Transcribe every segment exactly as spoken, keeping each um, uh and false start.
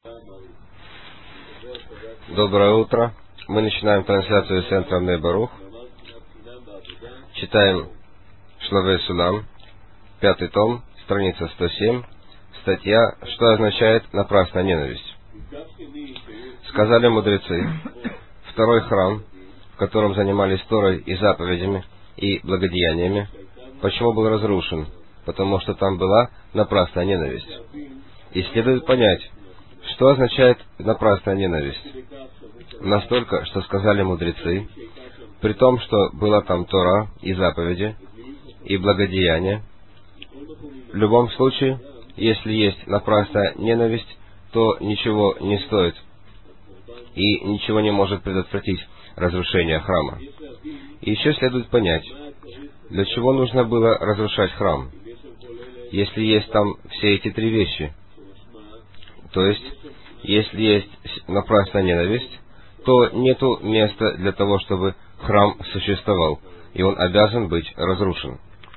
Доброе утро. Мы начинаем трансляцию с центра Бней Барух. Читаем Шлавей Судам, пятый том, страница сто семь, статья «Что означает напрасная ненависть?». Сказали мудрецы, второй храм, в котором занимались Торой и заповедями и благодеяниями, почему был разрушен? Потому что там была напрасная ненависть. И следует понять, что означает напрасная ненависть. Настолько, что сказали мудрецы, при том, что была там Тора и заповеди, и благодеяния, в любом случае, если есть напрасная ненависть, то ничего не стоит, и ничего не может предотвратить разрушение храма. И еще следует понять, для чего нужно было разрушать храм, если есть там все эти три вещи. То есть, если есть напрасная ненависть, то нету места для того, чтобы храм существовал, и он обязан быть разрушен.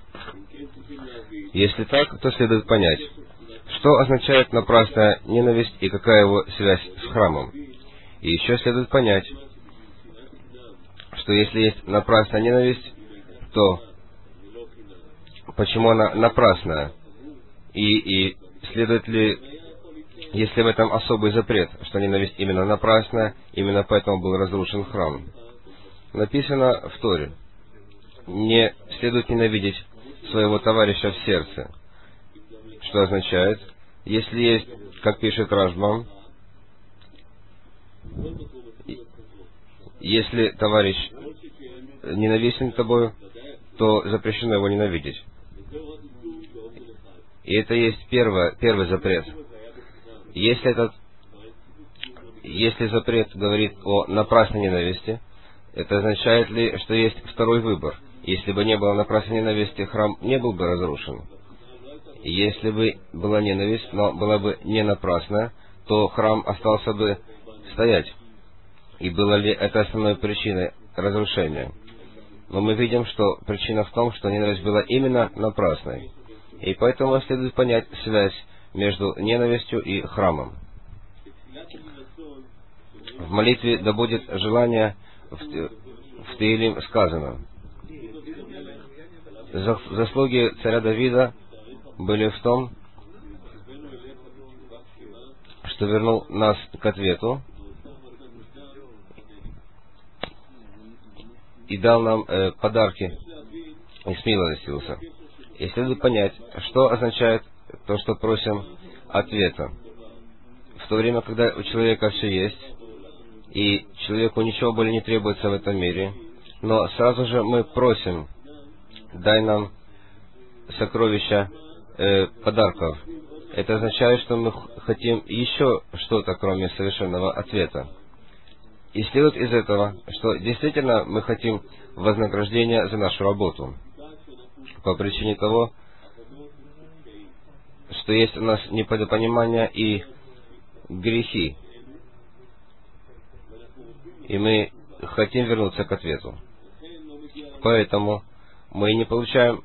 Если так, то следует понять, что означает напрасная ненависть и какая его связь с храмом. И еще следует понять, что если есть напрасная ненависть, то почему она напрасная? И, и следует ли, если в этом особый запрет, что ненависть именно напрасная, именно поэтому был разрушен храм? Написано в Торе: не следует ненавидеть своего товарища в сердце. Что означает, если есть, как пишет Рашбам, если товарищ ненавистен тобою, то запрещено его ненавидеть. И это есть первое, первый запрет. Если этот, если запрет говорит о напрасной ненависти, это означает ли, что есть второй выбор? Если бы не было напрасной ненависти, храм не был бы разрушен. И если бы была ненависть, но была бы не напрасная, то храм остался бы стоять. И была ли это основной причиной разрушения? Но мы видим, что причина в том, что ненависть была именно напрасной. И поэтому следует понять связь между ненавистью и храмом. В молитве «Да будет желание» в, в Теилим сказано: заслуги царя Давида были в том, что вернул нас к ответу и дал нам э, подарки и смилостивился. И следует понять, что означает то, что просим ответа. В то время, когда у человека все есть, и человеку ничего более не требуется в этом мире, но сразу же мы просим: дай нам сокровища э, подарков. Это означает, что мы хотим еще что-то, кроме совершенного ответа. И следует из этого, что действительно мы хотим вознаграждения за нашу работу, по причине того, что есть у нас недопонимание и грехи, и мы хотим вернуться к ответу. Поэтому мы не получаем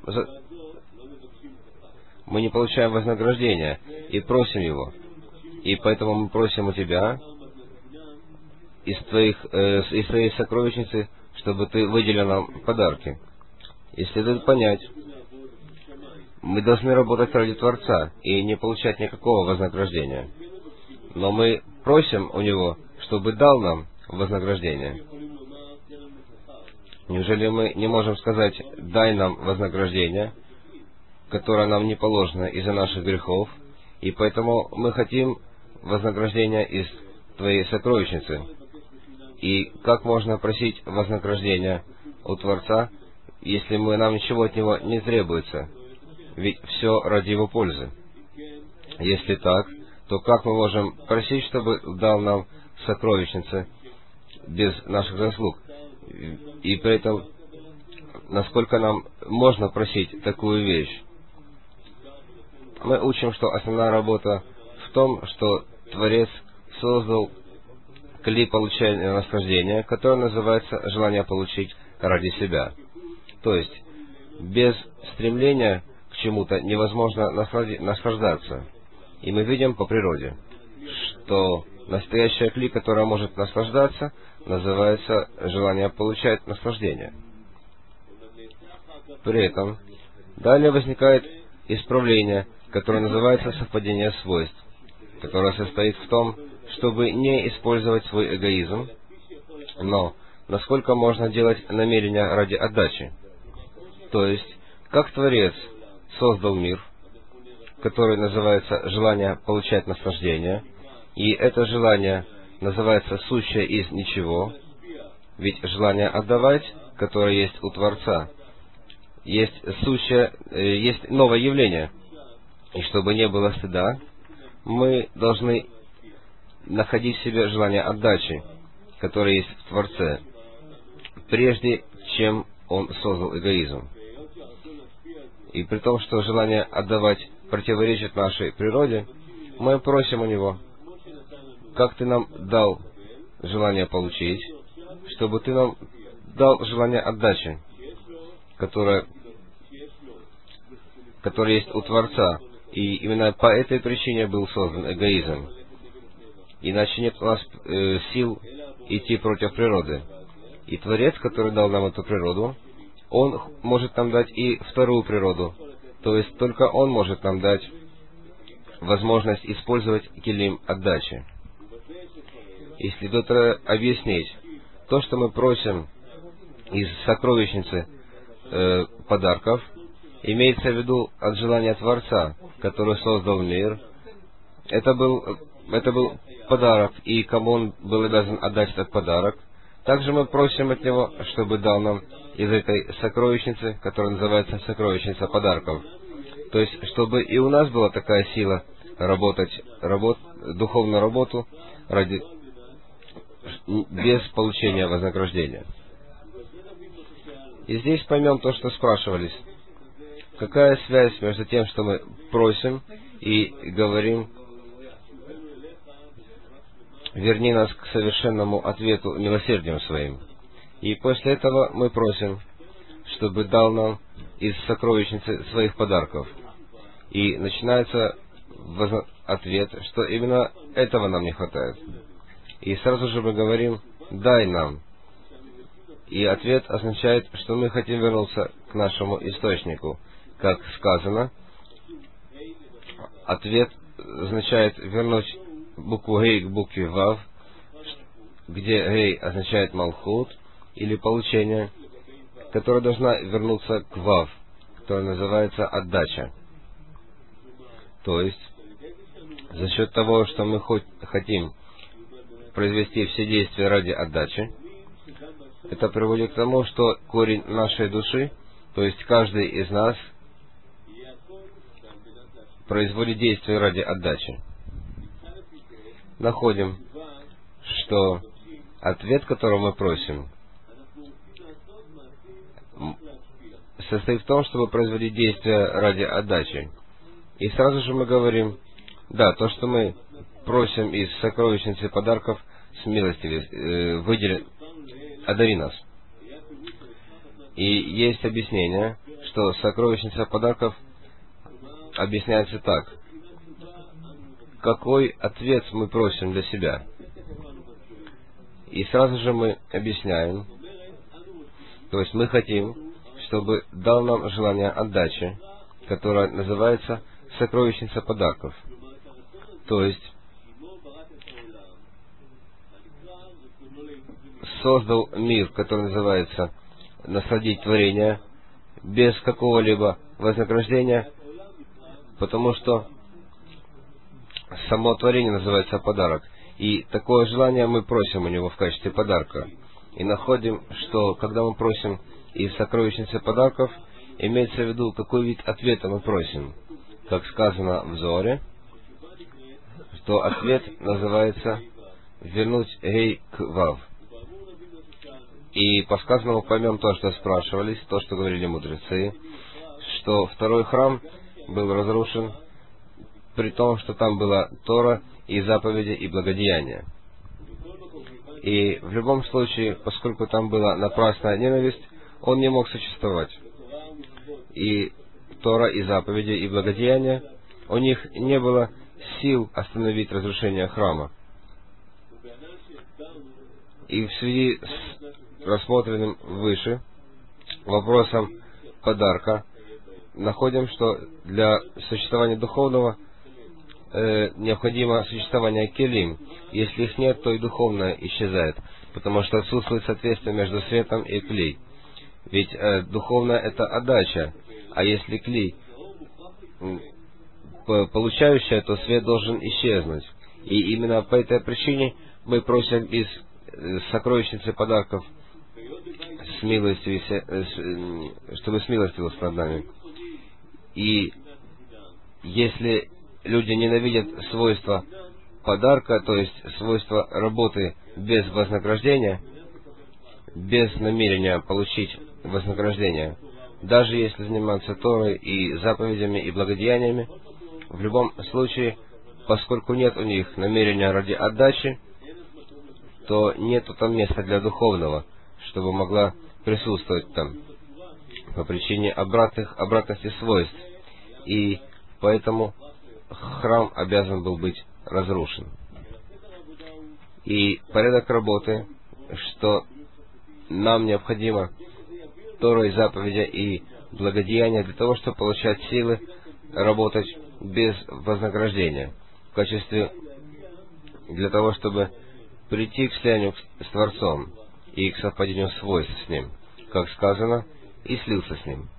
мы не получаем вознаграждения и просим его. И поэтому мы просим у тебя из твоих э, из твоей сокровищницы, чтобы ты выделил нам подарки. И следует понять, мы должны работать ради Творца и не получать никакого вознаграждения. Но мы просим у Него, чтобы дал нам вознаграждение. Неужели мы не можем сказать: дай нам вознаграждение, которое нам не положено из-за наших грехов, и поэтому мы хотим вознаграждения из Твоей сокровищницы? И как можно просить вознаграждения у Творца, если мы, нам ничего от Него не требуется? Ведь все ради Его пользы. Если так, то как мы можем просить, чтобы дал нам сокровищницы без наших заслуг? И при этом, насколько нам можно просить такую вещь? Мы учим, что основная работа в том, что Творец создал кли получения наслаждения, которое называется желание получить ради себя. То есть, без стремления к чему-то невозможно наслаждаться. И мы видим по природе, то настоящая кли, которая может наслаждаться, называется желание получать наслаждение. При этом далее возникает исправление, которое называется совпадение свойств, которое состоит в том, чтобы не использовать свой эгоизм, но насколько можно делать намерения ради отдачи. То есть, как Творец создал мир, который называется желание получать наслаждение, и это желание называется сущее из ничего, ведь желание отдавать, которое есть у Творца, есть сущее, есть новое явление. И чтобы не было стыда, мы должны находить в себе желание отдачи, которое есть в Творце, прежде чем Он создал эгоизм. И при том, что желание отдавать противоречит нашей природе, мы просим у Него: как Ты нам дал желание получить, чтобы Ты нам дал желание отдачи, которое, которое есть у Творца. И именно по этой причине был создан эгоизм. Иначе нет у нас э, сил идти против природы. И Творец, который дал нам эту природу, Он может нам дать и вторую природу. То есть только Он может нам дать возможность использовать килим отдачи. И следует объяснить, то, что мы просим из сокровищницы э, подарков, имеется в виду от желания Творца, который создал мир. Это был, это был подарок, и кому Он был обязан отдать этот подарок. Также мы просим от Него, чтобы дал нам из этой сокровищницы, которая называется сокровищница подарков. То есть, чтобы и у нас была такая сила работать, работ, духовную работу ради, без получения вознаграждения. И здесь поймем то, что спрашивались. Какая связь между тем, что мы просим и говорим: верни нас к совершенному ответу милосердием Своим. И после этого мы просим, чтобы дал нам из сокровищницы Своих подарков. И начинается ответ, что именно этого нам не хватает. И сразу же мы говорим: дай нам. И ответ означает, что мы хотим вернуться к нашему источнику. Как сказано, ответ означает вернуть букву Гей к букве Вав, где Гей означает Малхут, или получение, которое должна вернуться к Вав, которое называется отдача. То есть, за счет того, что мы хоть хотим произвести все действия ради отдачи, это приводит к тому, что корень нашей души, то есть каждый из нас, производит действия ради отдачи. Находим, что ответ, которого мы просим, состоит в том, чтобы производить действия ради отдачи. И сразу же мы говорим: да, то, что мы просим из сокровищницы подарков, с милостивее, э, выдели, одари нас. И есть объяснение, что сокровищница подарков объясняется так: какой ответ мы просим для себя. И сразу же мы объясняем, то есть мы хотим, чтобы дал нам желание отдачи, которое называется сокровищница подарков. То есть создал мир, который называется насладить творение, без какого-либо вознаграждения, потому что само творение называется подарок. И такое желание мы просим у Него в качестве подарка. И находим, что когда мы просим из сокровищницы подарков, имеется в виду, какой вид ответа мы просим. Как сказано в Зоре, что ответ называется «вернуть Гей к Вав». И по сказанному поймем то, что спрашивались, то, что говорили мудрецы, что второй храм был разрушен, при том, что там была Тора и заповеди и благодеяния. И в любом случае, поскольку там была напрасная ненависть, он не мог существовать. И Тора и заповеди и благодеяния, у них не было сил остановить разрушение храма. И в связи с рассмотренным выше вопросом подарка находим, что для существования духовного э, необходимо существование келим. Если их нет, то и духовное исчезает, потому что отсутствует соответствие между светом и клей. Ведь э, духовное — это отдача, а если клей получающая, то свет должен исчезнуть. И именно по этой причине мы просим из сокровищницы подарков с милостью, чтобы смилостивился над нами. И если люди ненавидят свойства подарка, то есть свойства работы без вознаграждения, без намерения получить вознаграждение, даже если заниматься Торой и заповедями и благодеяниями, в любом случае, поскольку нет у них намерения ради отдачи, то нету там места для духовного, чтобы могла присутствовать там по причине обратных, обратности свойств. И поэтому храм обязан был быть разрушен. И порядок работы, что нам необходимо Тора и заповеди и благодеяния для того, чтобы получать силы работать без вознаграждения, в качестве для того, чтобы прийти к слиянию с Творцом и к совпадению свойств с Ним, как сказано, и слился с Ним.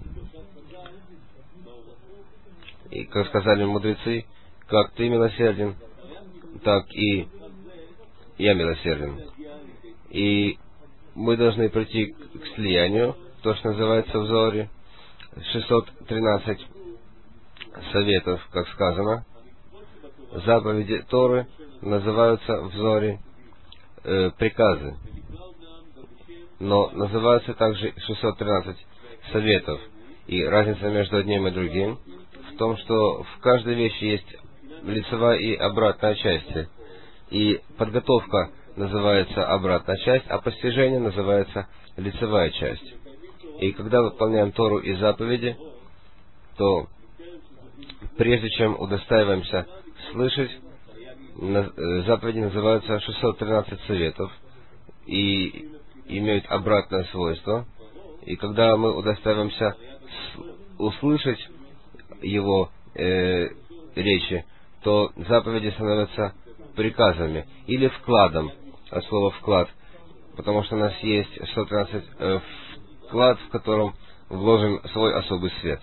И, как сказали мудрецы, как ты милосерден, так и я милосерден. И мы должны прийти к слиянию, то, что называется в Зоре, шестьсот тринадцать советов, как сказано. Заповеди Торы называются в Зоре э, приказы, но называются также шестьсот тринадцать советов. И разница между одним и другим в том, что в каждой вещи есть лицевая и обратная части. И подготовка называется обратная часть, а постижение называется лицевая часть. И когда выполняем Тору и заповеди, то прежде чем удостаиваемся слышать, заповеди называются шестьсот тринадцать советов и имеют обратное свойство. И когда мы удостаиваемся услышать его э, речи, то заповеди становятся приказами или вкладом, от слова вклад, потому что у нас есть шестьсот тринадцать э, вклад, в котором вложен свой особый свет.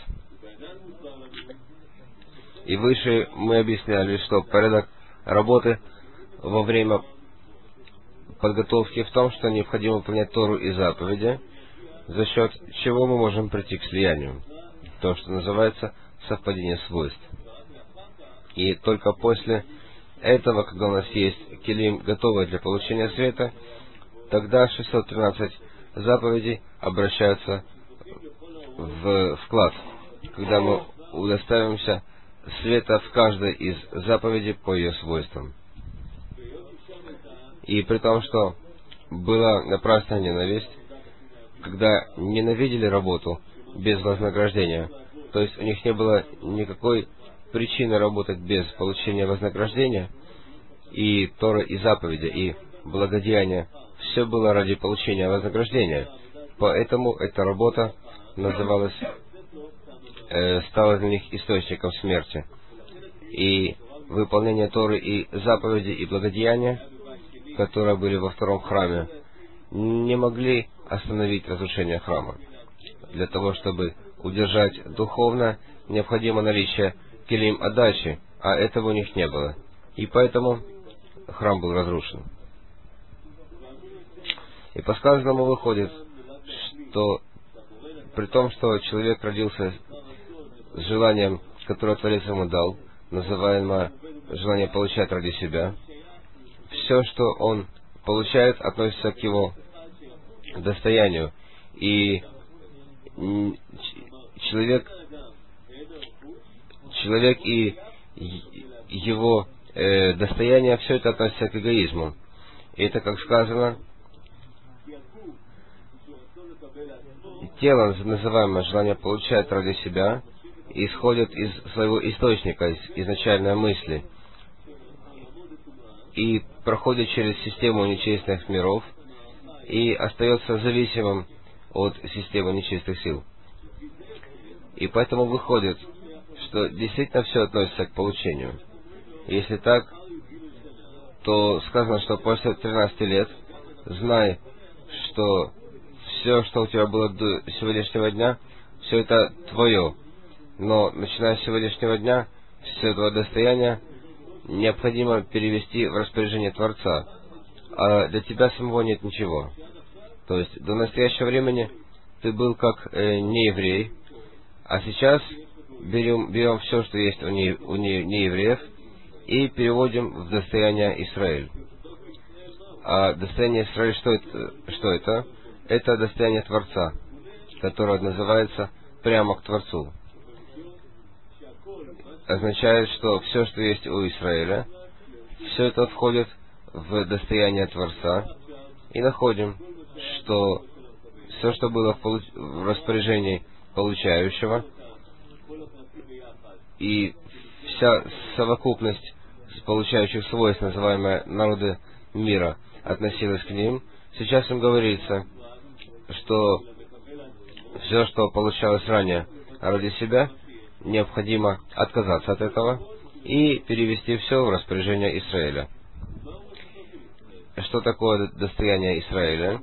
И выше мы объясняли, что порядок работы во время подготовки в том, что необходимо выполнять Тору и заповеди, за счет чего мы можем прийти к слиянию, то, что называется совпадение свойств. И только после этого, когда у нас есть келим, готовый для получения света, тогда шестьсот тринадцать заповедей обращаются в вклад, когда мы удоставимся света в каждой из заповедей по ее свойствам. И при том, что была напрасная ненависть, когда ненавидели работу без вознаграждения, то есть у них не было никакой причины работать без получения вознаграждения, и Тора, и заповеди, и благодеяния, все было ради получения вознаграждения. Поэтому эта работа называлась, э, стала для них источником смерти. И выполнение Торы и заповеди и благодеяния, которые были во втором храме, не могли остановить разрушение храма. Для того, чтобы удержать духовно, необходимо наличие келим отдачи, а этого у них не было. И поэтому храм был разрушен. И по сказанному выходит, что при том, что человек родился с желанием, которое Творец ему дал, называемое желание получать ради себя, все, что он получает, относится к его достоянию. И человек, человек и его э, достояние, все это относится к эгоизму. И это, как сказано, тело, называемое желание получать ради себя, исходят из своего источника, из изначальной мысли, и проходит через систему нечистых миров, и остается зависимым от системы нечистых сил. И поэтому выходит, что действительно все относится к получению. Если так, то сказано, что после тринадцати лет знай, что все, что у тебя было до сегодняшнего дня, все это твое. Но начиная с сегодняшнего дня, все твое достояние необходимо перевести в распоряжение Творца, а для тебя самого нет ничего. То есть до настоящего времени ты был как э, нееврей, а сейчас берем, берем все, что есть у, не, у не, неевреев, и переводим в достояние Израиль. А достояние Израиль, что это? Что это? Это достояние Творца, которое называется прямо к Творцу. Означает, что все, что есть у Израиля, все это входит в достояние Творца, и находим, что все, что было в, получ... в распоряжении получающего, и вся совокупность получающих свойств, называемые народы мира, относилась к ним, сейчас им говорится, что все, что получалось ранее ради себя, необходимо отказаться от этого и перевести все в распоряжение Израиля. Что такое достояние Израиля?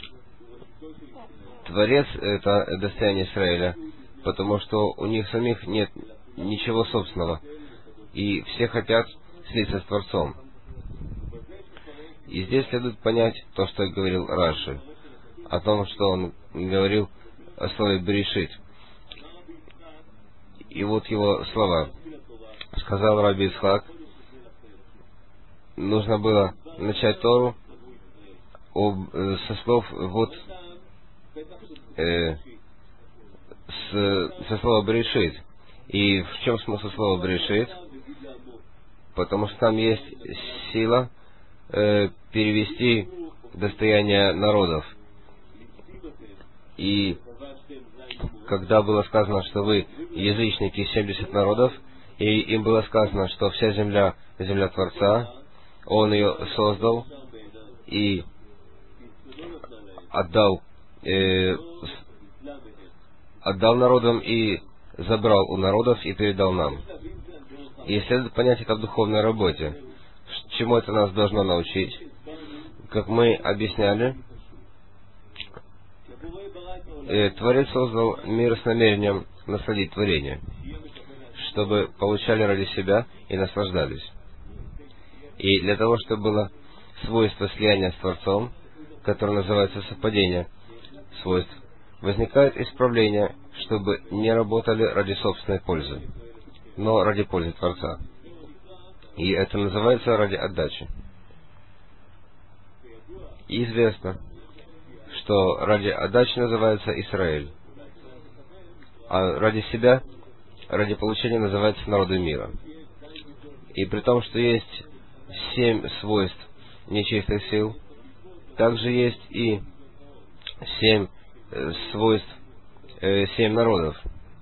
Творец — это достояние Израиля, потому что у них самих нет ничего собственного, и все хотят слиться с Творцом. И здесь следует понять то, что говорил Раши, о том, что он говорил о слове «берешит». И вот его слова. Сказал Раби Ицхак, нужно было начать Тору об, э, со слов вот э, с, со слова «берешит». И в чем смысл слова «берешит»? Потому что там есть сила э, перевести достояние народов. И когда было сказано, что вы язычники семьдесят народов, и им было сказано, что вся земля — земля Творца, Он ее создал и отдал, э, отдал народам и забрал у народов и передал нам. И следует понять это в духовной работе. Чему это нас должно научить? Как мы объясняли, Творец создал мир с намерением насладить творение, чтобы получали ради себя и наслаждались. И для того, чтобы было свойство слияния с Творцом, которое называется совпадение свойств, возникает исправление, чтобы не работали ради собственной пользы, но ради пользы Творца. И это называется ради отдачи. И известно, что ради отдачи называется Израиль, а ради себя, ради получения называется народы мира. И при том, что есть семь свойств нечистых сил, также есть и семь э, свойств, э, семь народов.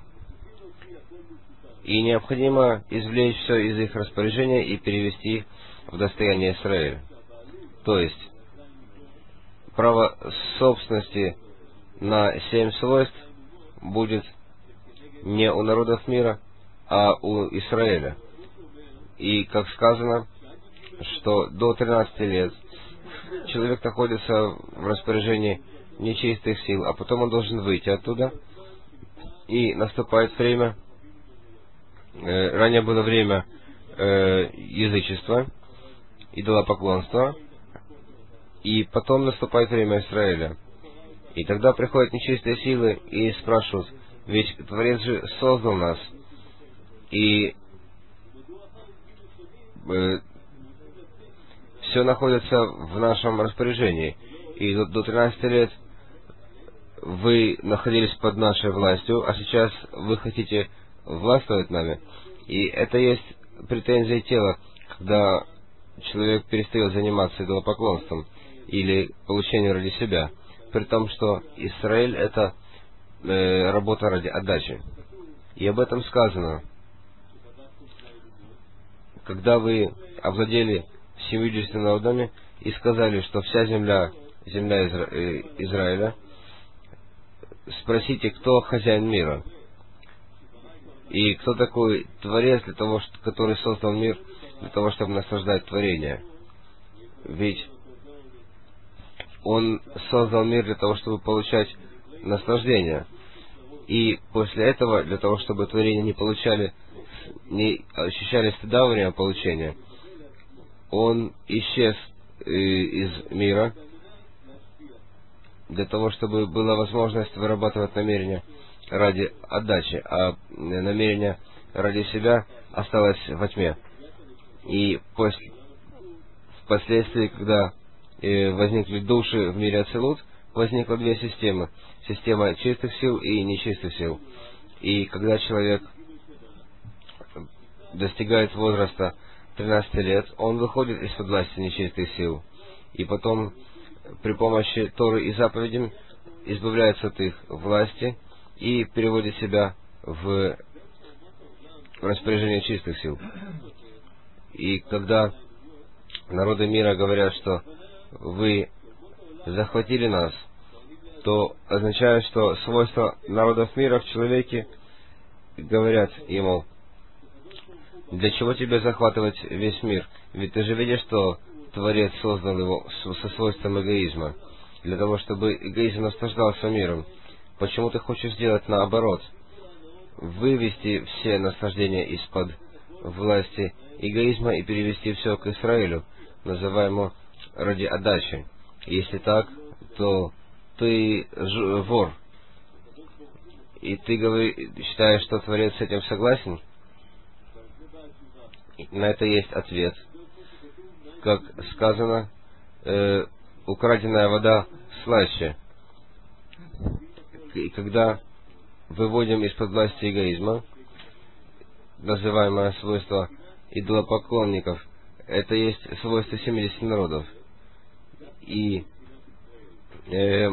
И необходимо извлечь все из их распоряжения и перевести в достояние Израиля. То есть, право собственности на семь свойств будет не у народов мира, а у Израиля. И, как сказано, что до тринадцати лет человек находится в распоряжении нечистых сил, а потом он должен выйти оттуда, и наступает время, э, ранее было время э, язычества, идолопоклонства, и потом наступает время Израиля. И тогда приходят нечистые силы и спрашивают, ведь Творец же создал нас, и э, все находится в нашем распоряжении. И до, до тринадцати лет вы находились под нашей властью, а сейчас вы хотите властвовать нами. И это есть претензия тела, когда человек перестает заниматься идолопоклонством или получением ради себя, при том, что Израиль — это э, работа ради отдачи. И об этом сказано. Когда вы овладели семьюдесятью народами и сказали, что вся земля, земля Изра... э, Израиля, спросите, кто хозяин мира? И кто такой Творец, для того, что, который создал мир, для того, чтобы наслаждать творение? Ведь Он создал мир для того, чтобы получать наслаждение. И после этого, для того, чтобы творения не получали, не ощущали стыда во время получения, Он исчез э, из мира, для того, чтобы была возможность вырабатывать намерения ради отдачи, а намерение ради себя осталось во тьме. И после, впоследствии, когда э, возникли души в мире Ацилут, возникло две системы. Система чистых сил и нечистых сил. И когда человек достигает возраста тринадцати лет, он выходит из-под власти нечистых сил. И потом при помощи Торы и заповедей избавляется от их власти и переводит себя в распоряжение чистых сил. И когда народы мира говорят, что вы захватили нас, то означает, что свойства народов мира в человеке говорят ему: для чего тебе захватывать весь мир? Ведь ты же видишь, что Творец создал его со свойством эгоизма, для того, чтобы эгоизм наслаждался миром. Почему ты хочешь сделать наоборот? Вывести все наслаждения из-под власти эгоизма и перевести все к Израилю, называемому ради отдачи. Если так, то ты ж- вор. И ты говори, считаешь, что Творец с этим согласен? На это есть ответ. Как сказано, э, украденная вода слаще. И когда выводим из-под власти эгоизма, называемое свойство идолопоклонников, это есть свойство семидесяти народов. И э,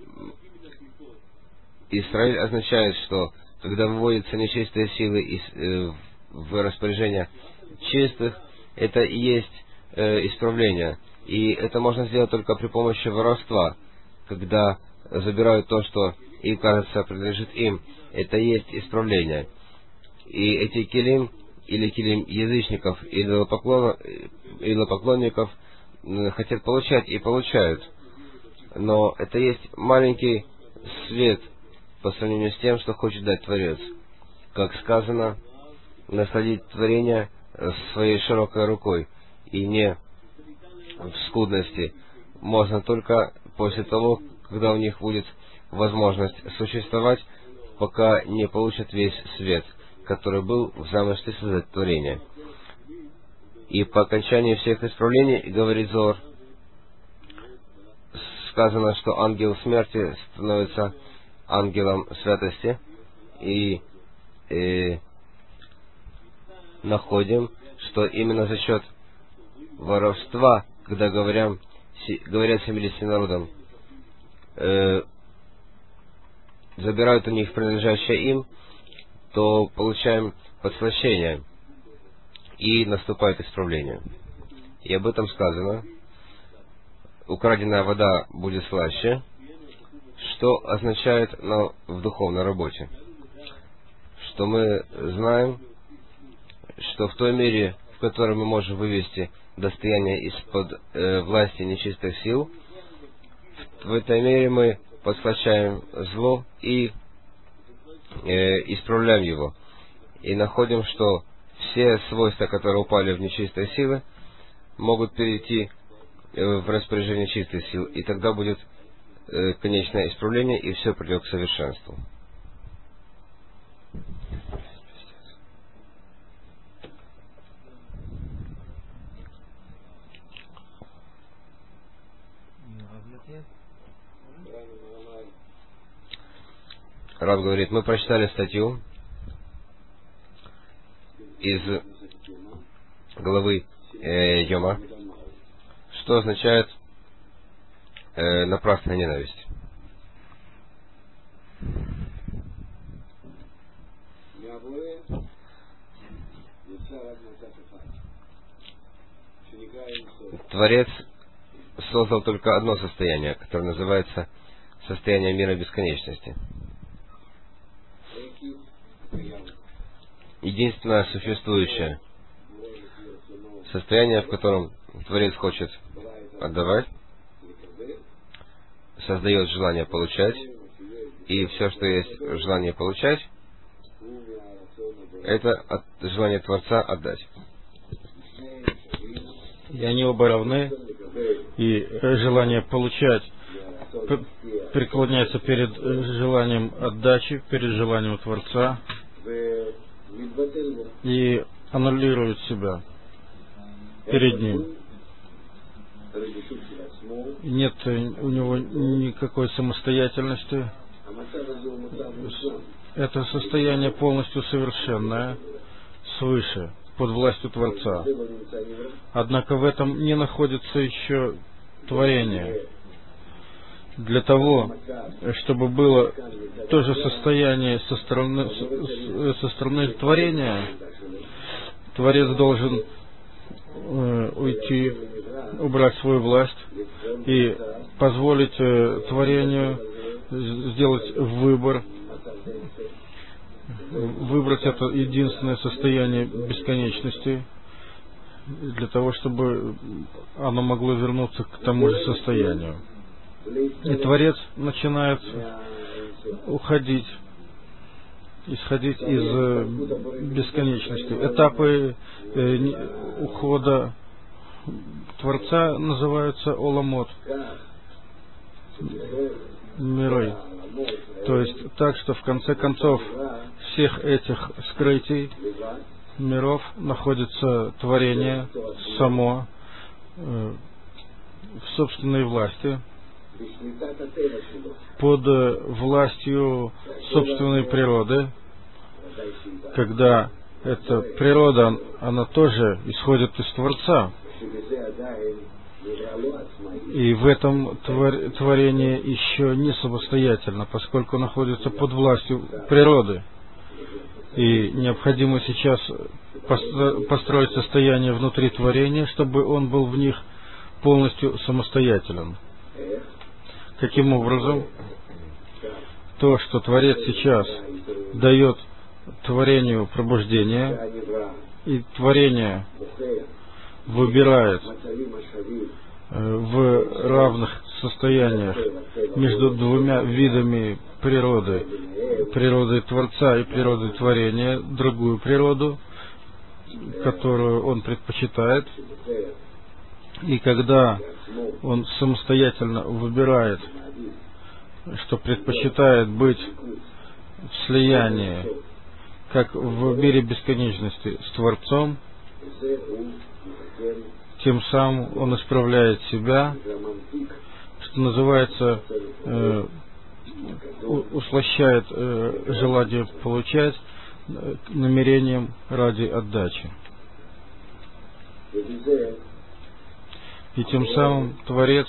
Израиль означает, что когда выводятся нечистые силы из, э, в распоряжение чистых, это и есть э, исправление. И это можно сделать только при помощи воровства, когда забирают то, что им кажется принадлежит им. Это и есть исправление. И эти килим, или килим язычников, или идолопоклонников хотят получать и получают. Но это есть маленький свет по сравнению с тем, что хочет дать Творец. Как сказано, насладить творение своей широкой рукой, и не в скудности, можно только после того, когда у них будет возможность существовать, пока не получат весь свет, который был в замысле создать творение. И по окончании всех исправлений, говорит Зоар, сказано, что ангел смерти становится ангелом святости, и, и находим, что именно за счет воровства, когда говорят, говорят семидесяти народам, э, забирают у них принадлежащее им, то получаем подслащение, и наступает исправление. И об этом сказано: украденная вода будет слаще, что означает на, в духовной работе, что мы знаем, что в той мере, в которой мы можем вывести достояние из-под э, власти нечистых сил, в, в этой мере мы подслащаем зло и э, исправляем его. И находим, что все свойства, которые упали в нечистые силы, могут перейти э, в распоряжение чистых сил, и тогда будет э, конечное исправление, и все придет к совершенству. Рав говорит, мы прочитали статью из главы э, Йома, что означает э, напрасная ненависть. Творец создал только одно состояние, которое называется состояние мира бесконечности. Единственное существующее состояние, в котором Творец хочет отдавать, создает желание получать, и все, что есть желание получать, это от желание Творца отдать. И они оба равны, и желание получать преклоняется перед желанием отдачи, перед желанием Творца, и аннулирует себя перед ним. Нет у него никакой самостоятельности. Это состояние полностью совершенное, свыше, под властью Творца. Однако в этом не находится еще творение. Для того, чтобы было то же состояние со стороны, со стороны творения, Творец должен э, уйти, убрать свою власть и позволить э, творению сделать выбор, выбрать это единственное состояние бесконечности, для того, чтобы оно могло вернуться к тому же состоянию. И Творец начинает уходить, исходить из бесконечности. Этапы ухода Творца называются оламот, миры. То есть так, что в конце концов всех этих скрытий миров находится творение само э, в собственной власти, под властью собственной природы, когда эта природа, она тоже исходит из Творца. И в этом твор- творение еще не самостоятельно, поскольку находится под властью природы. И необходимо сейчас постро- построить состояние внутри творения, чтобы он был в них полностью самостоятелен. Каким образом? То, что Творец сейчас дает творению пробуждение, и творение выбирает в равных состояниях между двумя видами природы, природой Творца и природой творения, другую природу, которую он предпочитает. И когда он самостоятельно выбирает, что предпочитает быть в слиянии, как в мире бесконечности, с Творцом, тем самым он исправляет себя, что называется, э, услощает э, желание получать э, намерением ради отдачи. И тем самым Творец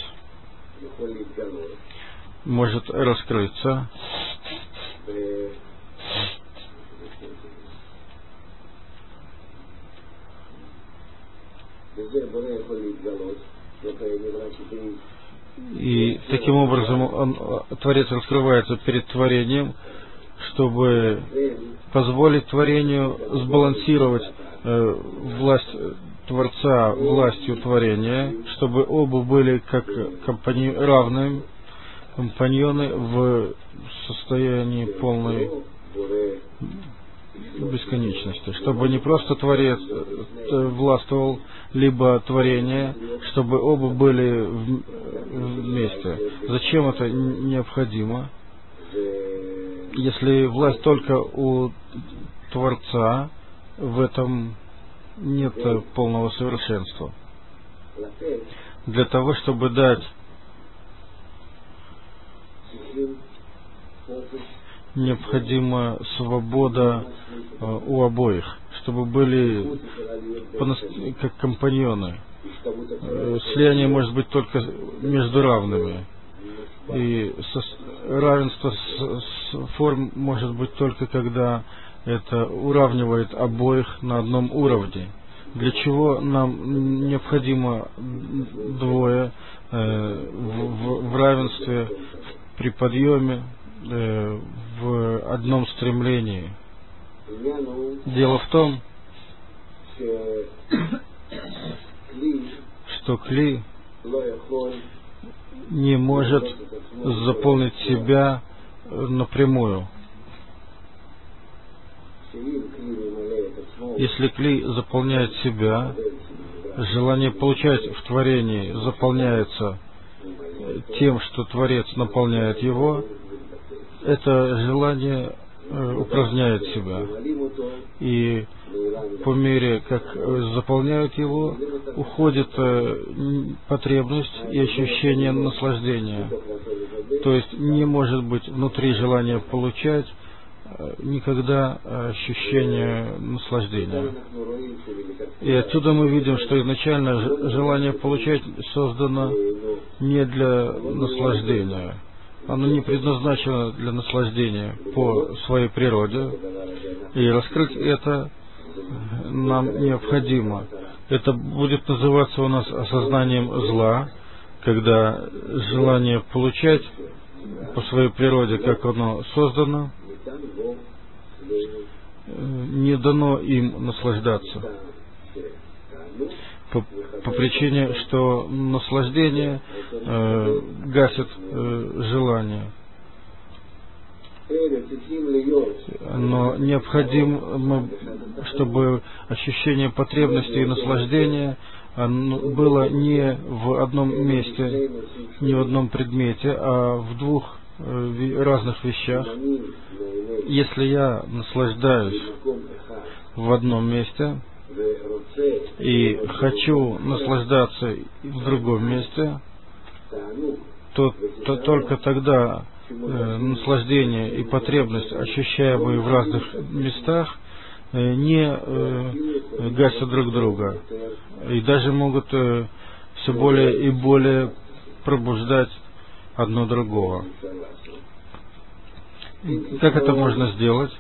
может раскрыться и таким образом он, Творец раскрывается перед творением, чтобы позволить творению сбалансировать э, власть Творца властью творения, чтобы оба были как компани... равные компаньоны в состоянии полной бесконечности, чтобы не просто Творец властвовал, либо творение, чтобы оба были вместе. Зачем это необходимо? Если власть только у Творца, в этом нет полного совершенства. Для того, чтобы дать необходима свобода э, у обоих, чтобы были как компаньоны. Э, слияние может быть только между равными. И со, равенство с, с форм может быть только когда это уравнивает обоих на одном уровне. Для чего нам необходимо двое э, в, в равенстве, при подъеме, э, в одном стремлении? Дело в том, что кли не может заполнить себя напрямую. Если кли заполняет себя, желание получать в творении заполняется тем, что Творец наполняет его, это желание упраздняет себя. И по мере, как заполняют его, уходит потребность и ощущение наслаждения. То есть не может быть внутри желания получать никогда ощущение наслаждения. И отсюда мы видим, что изначально желание получать создано не для наслаждения. Оно не предназначено для наслаждения по своей природе. И раскрыть это нам необходимо. Это будет называться у нас осознанием зла, когда желание получать по своей природе, как оно создано, не дано им наслаждаться. По, по причине, что наслаждение э, гасит э, желание. Но необходимо, чтобы ощущение потребности и наслаждения было не в одном месте, не в одном предмете, а в двух разных вещах. Если я наслаждаюсь в одном месте и хочу наслаждаться в другом месте, то, то только тогда э, наслаждение и потребность, ощущаемые в разных местах, э, не э, гасят друг друга и даже могут э, все более и более пробуждать одно другого. И как это можно сделать?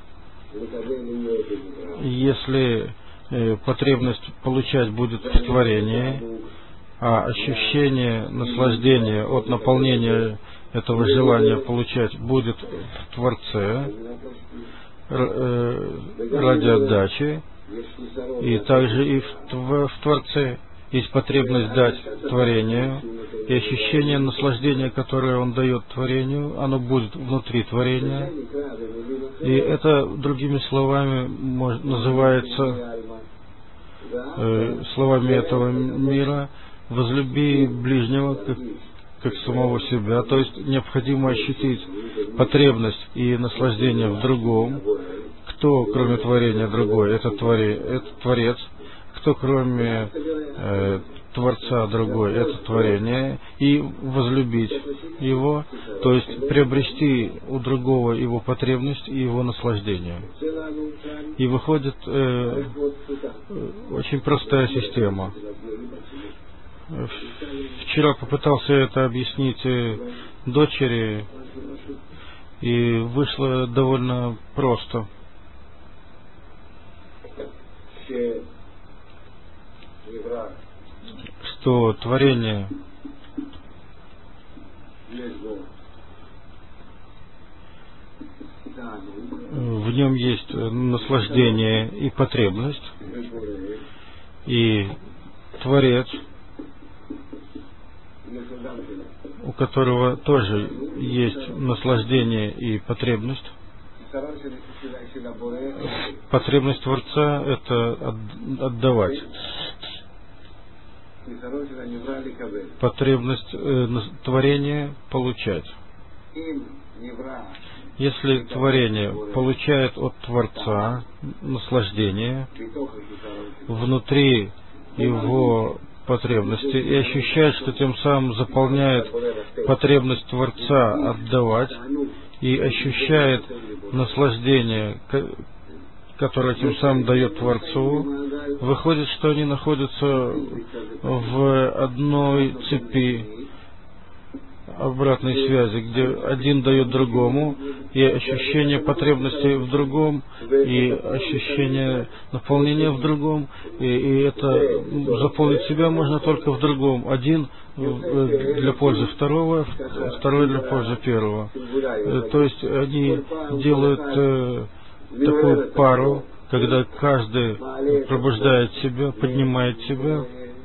Если э, потребность получать будет в творении, а ощущение наслаждения от наполнения этого желания получать будет в Творце ради отдачи, и также и в Творце есть потребность дать творению, и ощущение наслаждения, которое он дает творению, оно будет внутри творения. И это, другими словами, называется э, словами этого мира: возлюби ближнего как, как самого себя. То есть необходимо ощутить потребность и наслаждение в другом. Кто, кроме творения, другой? Это, твори, это Творец. Кто, кроме э, Творца, другой? Это творение. И возлюбить его, то есть приобрести у другого его потребность и его наслаждение. И выходит э, очень простая система. Вчера попытался это объяснить дочери, и вышло довольно просто. Что творение в нем есть наслаждение и потребность, и Творец, у которого тоже есть наслаждение и потребность. Потребность Творца — это отдавать. Потребность э, творения — получать. Если творение получает от Творца наслаждение внутри его потребности и ощущает, что тем самым заполняет потребность Творца отдавать, и ощущает наслаждение, которое тем самым дает Творцу, выходит, что они находятся в одной цепи. обратной связи, где один дает другому, и ощущение потребности в другом, и ощущение наполнения в другом, и, и это заполнить себя можно только в другом. Один для пользы второго, второй для пользы первого. То есть они делают такую пару, когда каждый пробуждает себя, поднимает себя.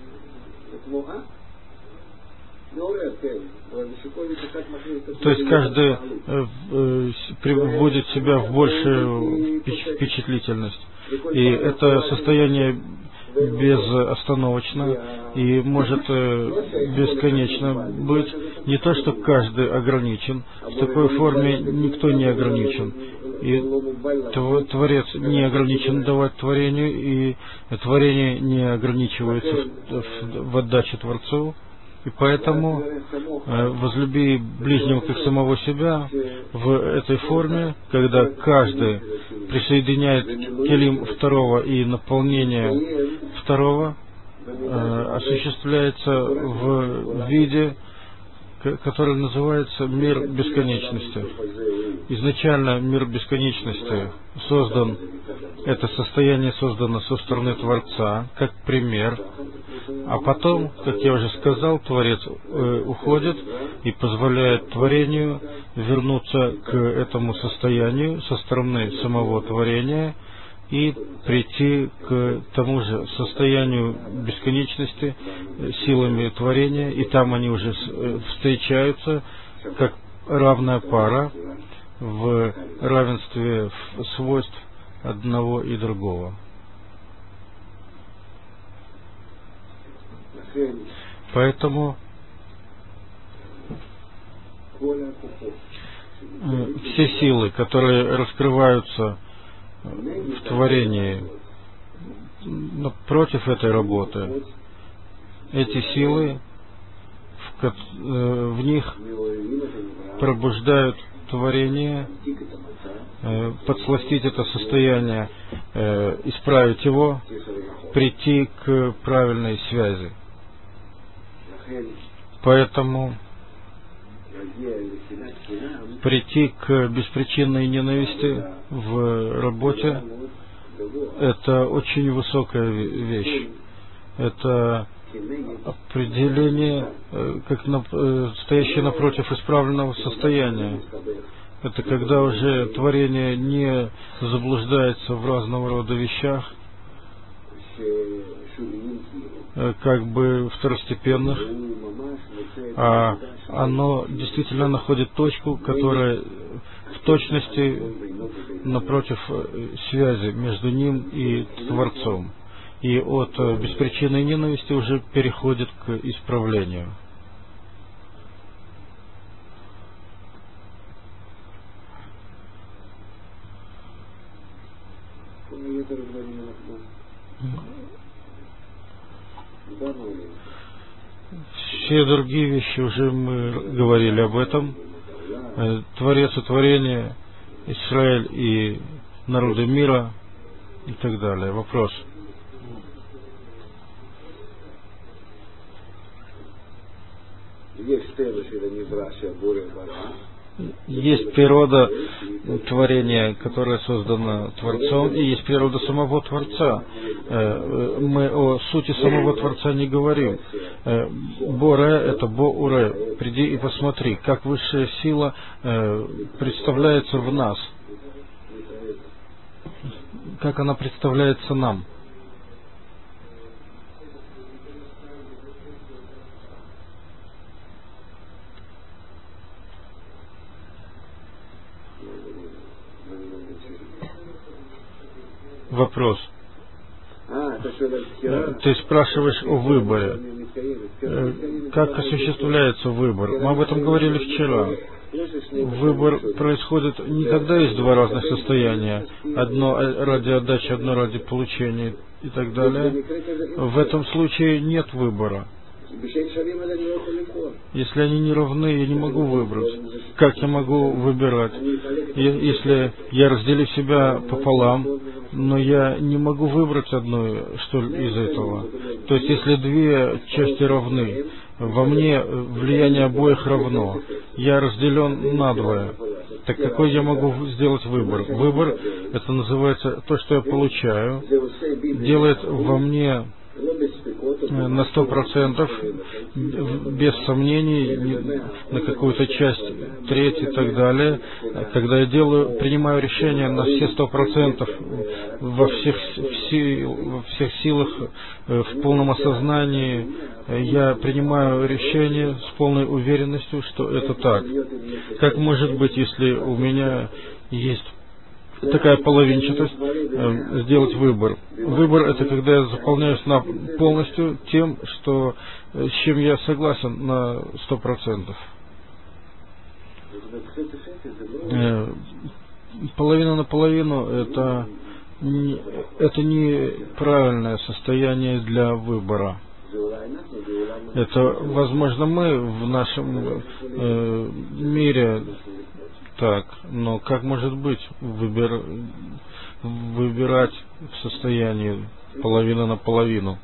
То есть каждый э, э, приводит себя в большую впечатлительность. И это состояние безостановочно и может э, бесконечно быть. Не то, что каждый ограничен. В такой форме никто не ограничен. И Творец не ограничен давать творению, и творение не ограничивается в, в, в отдаче Творцу. И поэтому э, возлюби ближнего как самого себя в этой форме, когда каждый присоединяет келим второго и наполнение второго, э, осуществляется в виде, который называется мир бесконечности. Изначально мир бесконечности создан, это состояние создано со стороны Творца, как пример. А потом, как я уже сказал, Творец э, уходит и позволяет творению вернуться к этому состоянию со стороны самого творения и прийти к тому же состоянию бесконечности силами творения, и там они уже встречаются как равная пара в равенстве свойств одного и другого. Поэтому все силы, которые раскрываются в творении против этой работы, эти силы в, в них пробуждают творение, подсластить это состояние, исправить его, прийти к правильной связи. Поэтому прийти к беспричинной ненависти в работе — это очень высокая вещь. Это определение, как стоящее напротив исправленного состояния. Это когда уже творение не заблуждается в разного рода вещах, как бы второстепенных, а оно действительно находит точку, которая в точности напротив связи между ним и Творцом. И от беспричинной ненависти уже переходит к исправлению. Все другие вещи уже мы говорили об этом. Творец и творение, Израиль и народы мира и так далее. Вопрос. Есть природа творения, которая создана Творцом, и есть природа самого Творца. Мы о сути самого Творца не говорим. Боре — это Бо-Уре. Приди и посмотри, как высшая сила представляется в нас, как она представляется нам. Вопрос. Ты спрашиваешь о выборе. Как осуществляется выбор? Мы об этом говорили вчера. Выбор происходит не когда есть два разных состояния. Одно ради отдачи, одно ради получения и так далее. В этом случае нет выбора. Если они не равны, я не могу выбрать. Как я могу выбирать? Если я разделю себя пополам, но я не могу выбрать одну, что ли, из этого. То есть, если две части равны, во мне влияние обоих равно. Я разделен надвое. Так какой я могу сделать выбор? Выбор, это называется то, что я получаю, делает во мне на сто процентов, без сомнений, на какую-то часть, треть и так далее. Когда я делаю, принимаю решение на все сто процентов во всех, во всех силах, в полном осознании, я принимаю решение с полной уверенностью, что это так. Как может быть, если у меня есть такая половинчатость, э, сделать выбор. Выбор — это когда я заполняюсь на полностью тем, что, с чем я согласен на сто процентов. Э, половина на половину — это не, это неправильное состояние для выбора. Это, возможно, мы в нашем э, мире так, но как может быть выбир... выбирать в состоянии половина на половину?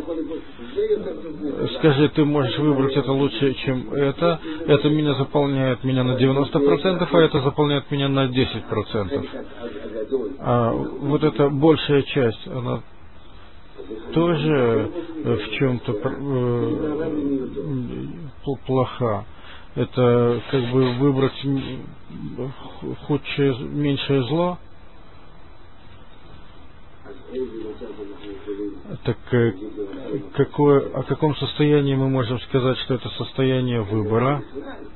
Скажи, ты можешь выбрать это лучше, чем это. Это меня заполняет меня на девяносто процентов, а это заполняет меня на десять процентов. А вот эта большая часть, она тоже в чем-то плоха. Это как бы выбрать худшее, меньшее зло. Так какое, о каком состоянии мы можем сказать, что это состояние выбора?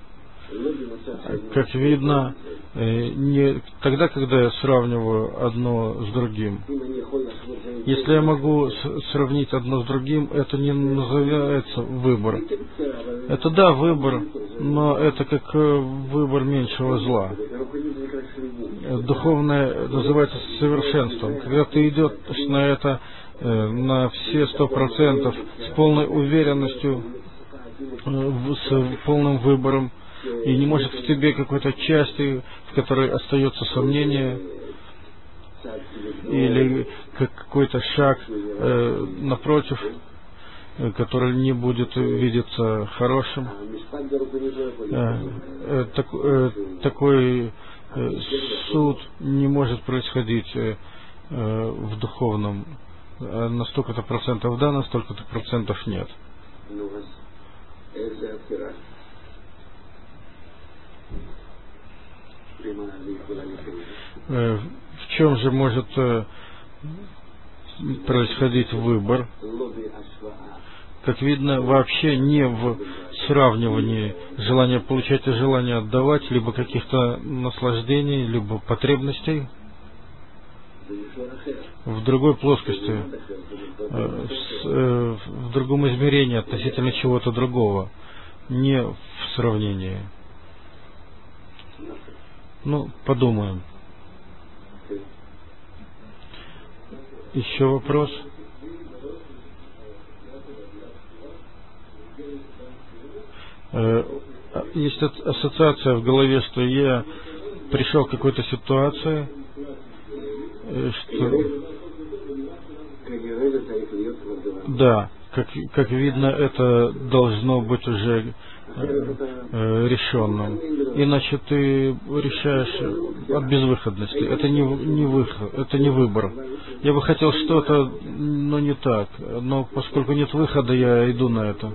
Как видно, не тогда, когда я сравниваю одно с другим. Если я могу сравнить одно с другим, это не называется выбор. Это да, выбор, но это как выбор меньшего зла. Духовное называется совершенством. Когда ты идешь на это на все сто процентов с полной уверенностью, с полным выбором, и не может в тебе какой-то части, в которой остается сомнение, или какой-то шаг э, напротив, э, который не будет видеться хорошим. Э, э, так, э, такой э, суд не может происходить э, э, в духовном. Э, на столько-то процентов да, на столько-то процентов нет. В чем же может происходить выбор? Как видно, вообще не в сравнивании желания получать и желания отдавать, либо каких-то наслаждений, либо потребностей. В другой плоскости, в другом измерении относительно чего-то другого, не в сравнении. Ну, подумаем. Еще вопрос? Есть ассоциация в голове, что я пришел к какой-то ситуации, что... Да, как, как видно, это должно быть уже решенным. Иначе ты решаешь от безвыходности. Это не, не выход, это не выбор. Я бы хотел что-то, но не так. Но поскольку нет выхода, я иду на это.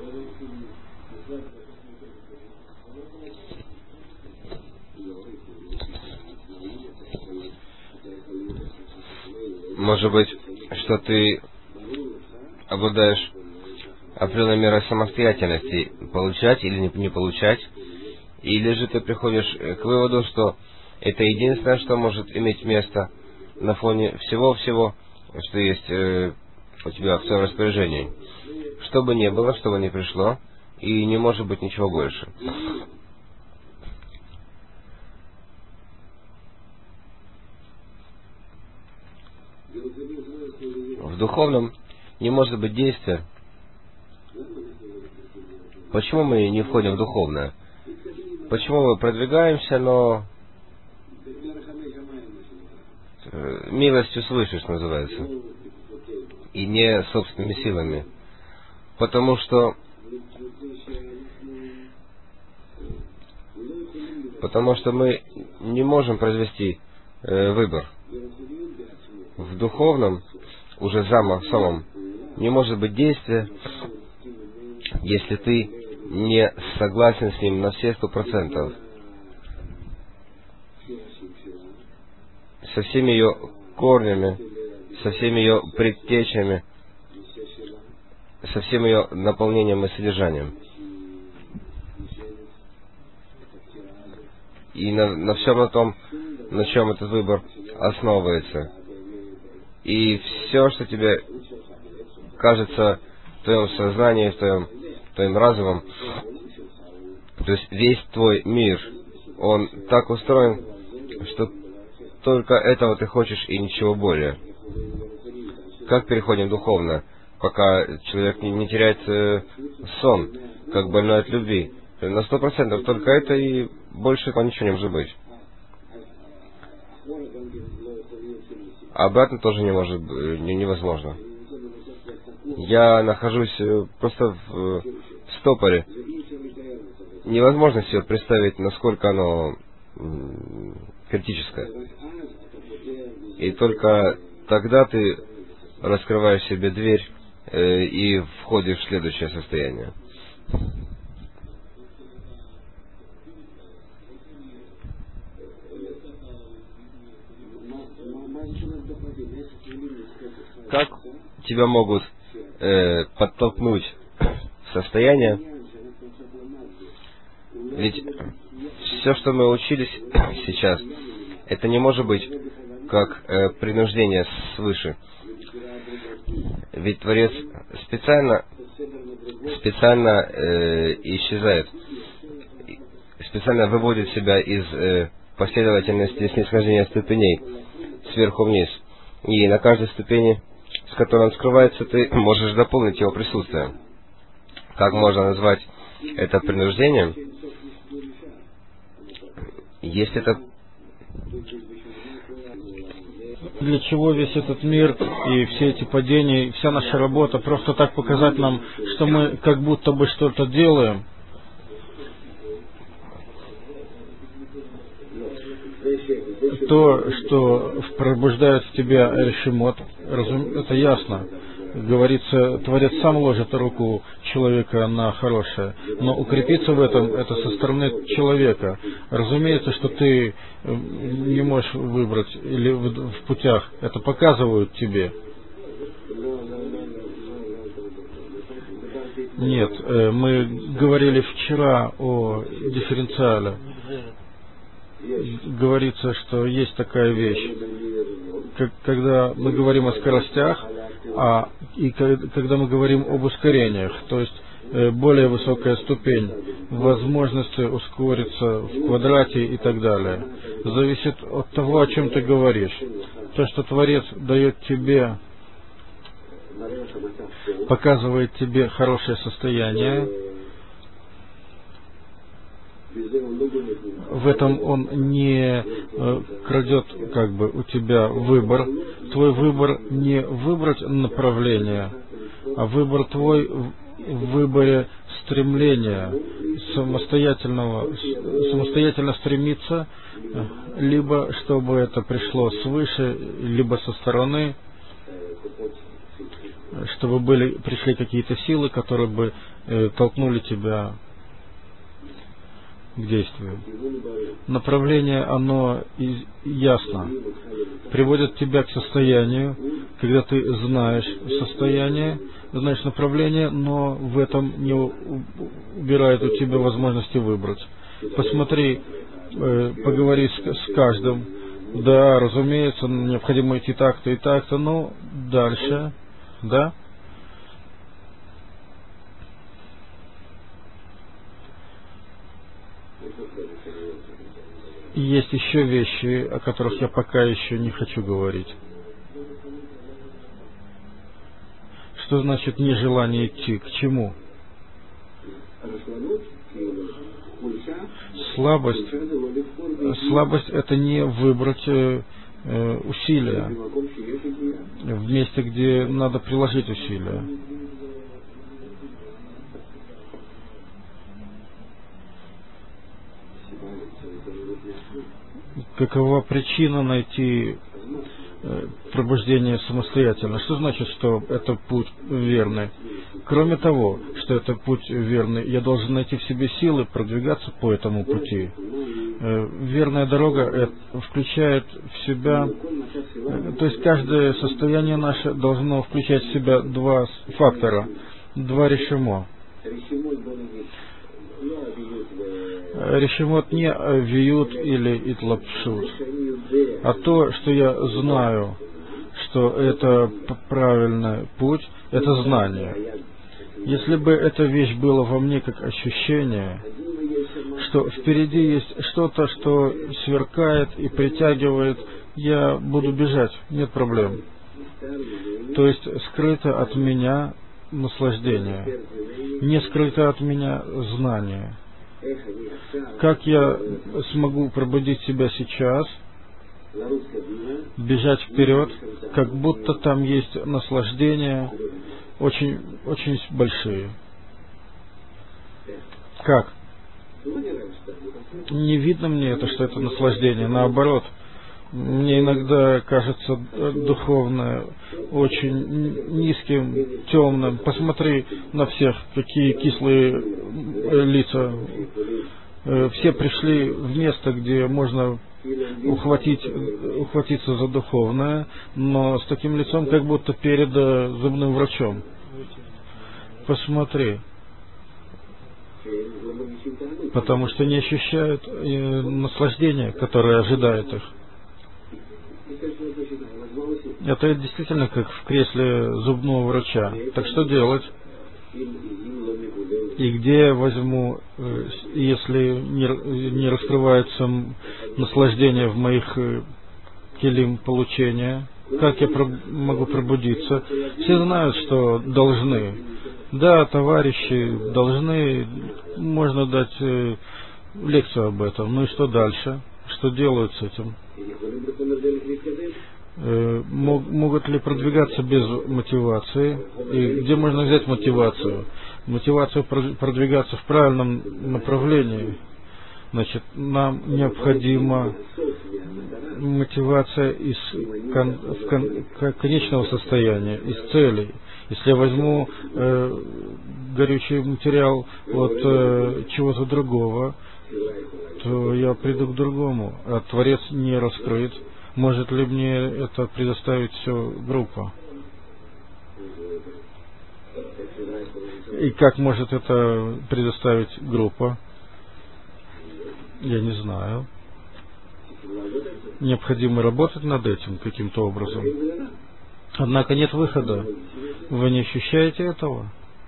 Может быть, что ты обладаешь определенной мерой самостоятельности, получать или не получать, или же ты приходишь к выводу, что это единственное, что может иметь место на фоне всего-всего, что есть э, у тебя в своем распоряжении. Что бы ни было, что бы ни пришло, и не может быть ничего больше. В духовном не может быть действия. Почему мы не входим в духовное? Почему мы продвигаемся, но милостью свыше, что называется, и не собственными силами? Потому что Потому что мы не можем произвести э, выбор. В духовном, уже замом самом, не может быть действия, если ты не согласен с ним на все сто процентов. Со всеми ее корнями, со всеми ее предтечами, со всем ее наполнением и содержанием. И на, на всем на том, на чем этот выбор основывается. И все, что тебе кажется в твоем сознании, в твоем, в твоем разумом, то есть весь твой мир, он так устроен, что только этого ты хочешь и ничего более. Как переходим духовно, пока человек не, не теряет э, сон, как больной от любви? На сто процентов только это, и больше этого ничего не может быть. Обратно тоже не может, не, невозможно. Я нахожусь просто в, в стопоре. Невозможно себе представить, насколько оно м, критическое. И только тогда ты раскрываешь себе дверь э, и входишь в следующее состояние. Как тебя могут э, подтолкнуть в состояние? Ведь все, что мы учились сейчас, это не может быть как э, принуждение свыше. Ведь Творец специально, специально э, исчезает, специально выводит себя из э, последовательности снисхождения ступеней сверху вниз. И на каждой ступени, с которой он скрывается, ты можешь дополнить его присутствие. Как можно назвать это принуждением? Если это... Для чего весь этот мир и все эти падения, и вся наша работа? Просто так показать нам, что мы как будто бы что-то делаем? То, что пробуждает в тебя решимот, это ясно. Говорится, Творец сам ложит руку человека на хорошее, но укрепиться в этом, это со стороны человека. Разумеется, что ты не можешь выбрать или в, в путях, это показывают тебе. Нет, мы говорили вчера о дифференциале. Говорится, что есть такая вещь, как, когда мы говорим о скоростях, а, и когда мы говорим об ускорениях, то есть э, более высокая ступень, возможности ускориться в квадрате и так далее, зависит от того, о чем ты говоришь. То, что Творец дает тебе, показывает тебе хорошее состояние, в этом он не э, крадет как бы у тебя выбор. Твой выбор не выбрать направление, а выбор твой в выборе стремления, самостоятельного, самостоятельно стремиться, либо чтобы это пришло свыше, либо со стороны, чтобы были, пришли какие-то силы, которые бы э, толкнули тебя к действию. Направление, оно ясно. Приводит тебя к состоянию, когда ты знаешь состояние, знаешь направление, но в этом не убирает у тебя возможности выбрать. Посмотри, э, поговори с, с каждым. Да, разумеется, необходимо идти так-то и так-то, но дальше, да? И есть еще вещи, о которых я пока еще не хочу говорить. Что значит нежелание идти? К чему? Слабость. Слабость — это не выбрать э, усилия в месте, где надо приложить усилия. какова причина найти пробуждение самостоятельно? Что значит, что это путь верный? Кроме того, что это путь верный, я должен найти в себе силы продвигаться по этому пути. Верная дорога включает в себя, то есть каждое состояние наше должно включать в себя два фактора, два решимо. Решимот не виют или итлапшут, а то, что я знаю, что это правильный путь, это знание. Если бы эта вещь была во мне как ощущение, что впереди есть что-то, что сверкает и притягивает, я буду бежать, нет проблем. То есть скрыто от меня наслаждение, не скрыто от меня знание. Как я смогу пробудить себя сейчас, бежать вперед, как будто там есть наслаждения очень, очень большие. Как? Не видно мне это, что это наслаждение. Наоборот, мне иногда кажется духовное очень низким, темным. Посмотри на всех, какие кислые лица. Все пришли в место, где можно ухватить, ухватиться за духовное, но с таким лицом, как будто перед зубным врачом. Посмотри. Потому что не ощущают наслаждения, которое ожидает их. Это действительно как в кресле зубного врача. Так что делать? И где я возьму, если не, не раскрывается наслаждение в моих келим получения? Как я про, могу пробудиться? Все знают, что должны. Да, товарищи должны, можно дать э, лекцию об этом. Ну и что дальше? Что делают с этим? Э, мог, могут ли продвигаться без мотивации? И где можно взять мотивацию? Мотивацию продвигаться в правильном направлении. Значит, нам необходима мотивация из кон, кон, конечного состояния, из целей. Если я возьму э, горючий материал от э, чего-то другого, то я приду к другому, а Творец не раскрыт. Может ли мне это предоставить все группа? И как может это предоставить группа? Я не знаю. Необходимо работать над этим каким-то образом. Однако нет выхода. Вы не ощущаете этого?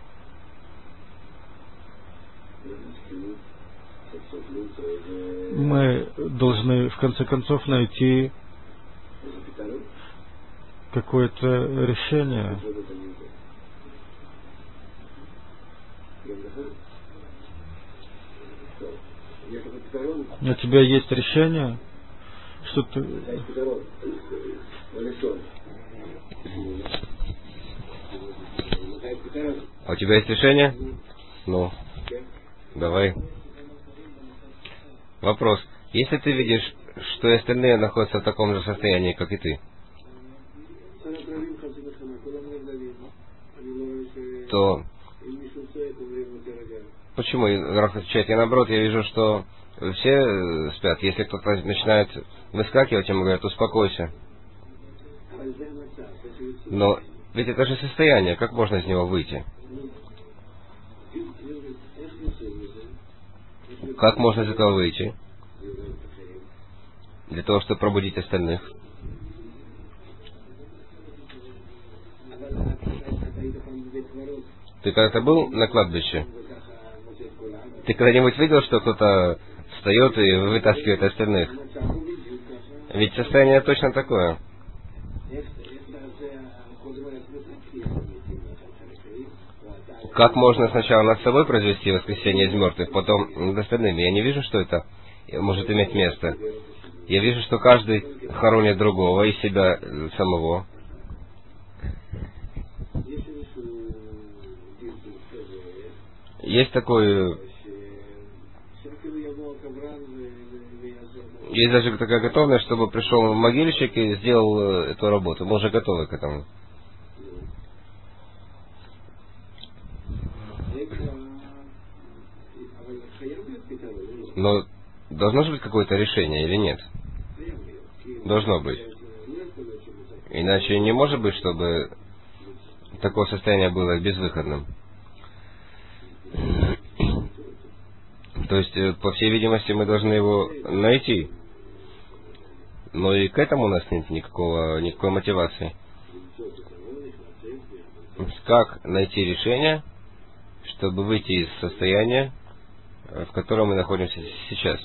Мы должны в конце концов найти какое-то решение. У тебя есть решение? Что ты... А у тебя есть решение? Ну, давай. Вопрос. Если ты видишь, что и остальные находятся в таком же состоянии, как и ты, то почему? Раф отвечает, я наоборот, я вижу, что все спят. Если кто-то начинает выскакивать, ему говорят, успокойся. Но ведь это же состояние, как можно из него выйти? Как можно из этого выйти? Для того, чтобы пробудить остальных. Ты когда-то был на кладбище? Ты когда-нибудь видел, что кто-то встает и вытаскивает остальных? Ведь состояние точно такое. Как можно сначала над собой произвести воскресение из мертвых, потом над остальными? Я не вижу, что это может иметь место. Я вижу, что каждый хоронит другого и себя самого. Есть такой Есть даже такая готовность, чтобы пришел могильщик и сделал эту работу. Мы уже готовы к этому. Но должно же быть какое-то решение или нет? Должно быть. Иначе не может быть, чтобы такое состояние было безвыходным. То есть, по всей видимости, мы должны его найти. Но и к этому у нас нет никакого, никакой мотивации. Как найти решение, чтобы выйти из состояния, в котором мы находимся сейчас?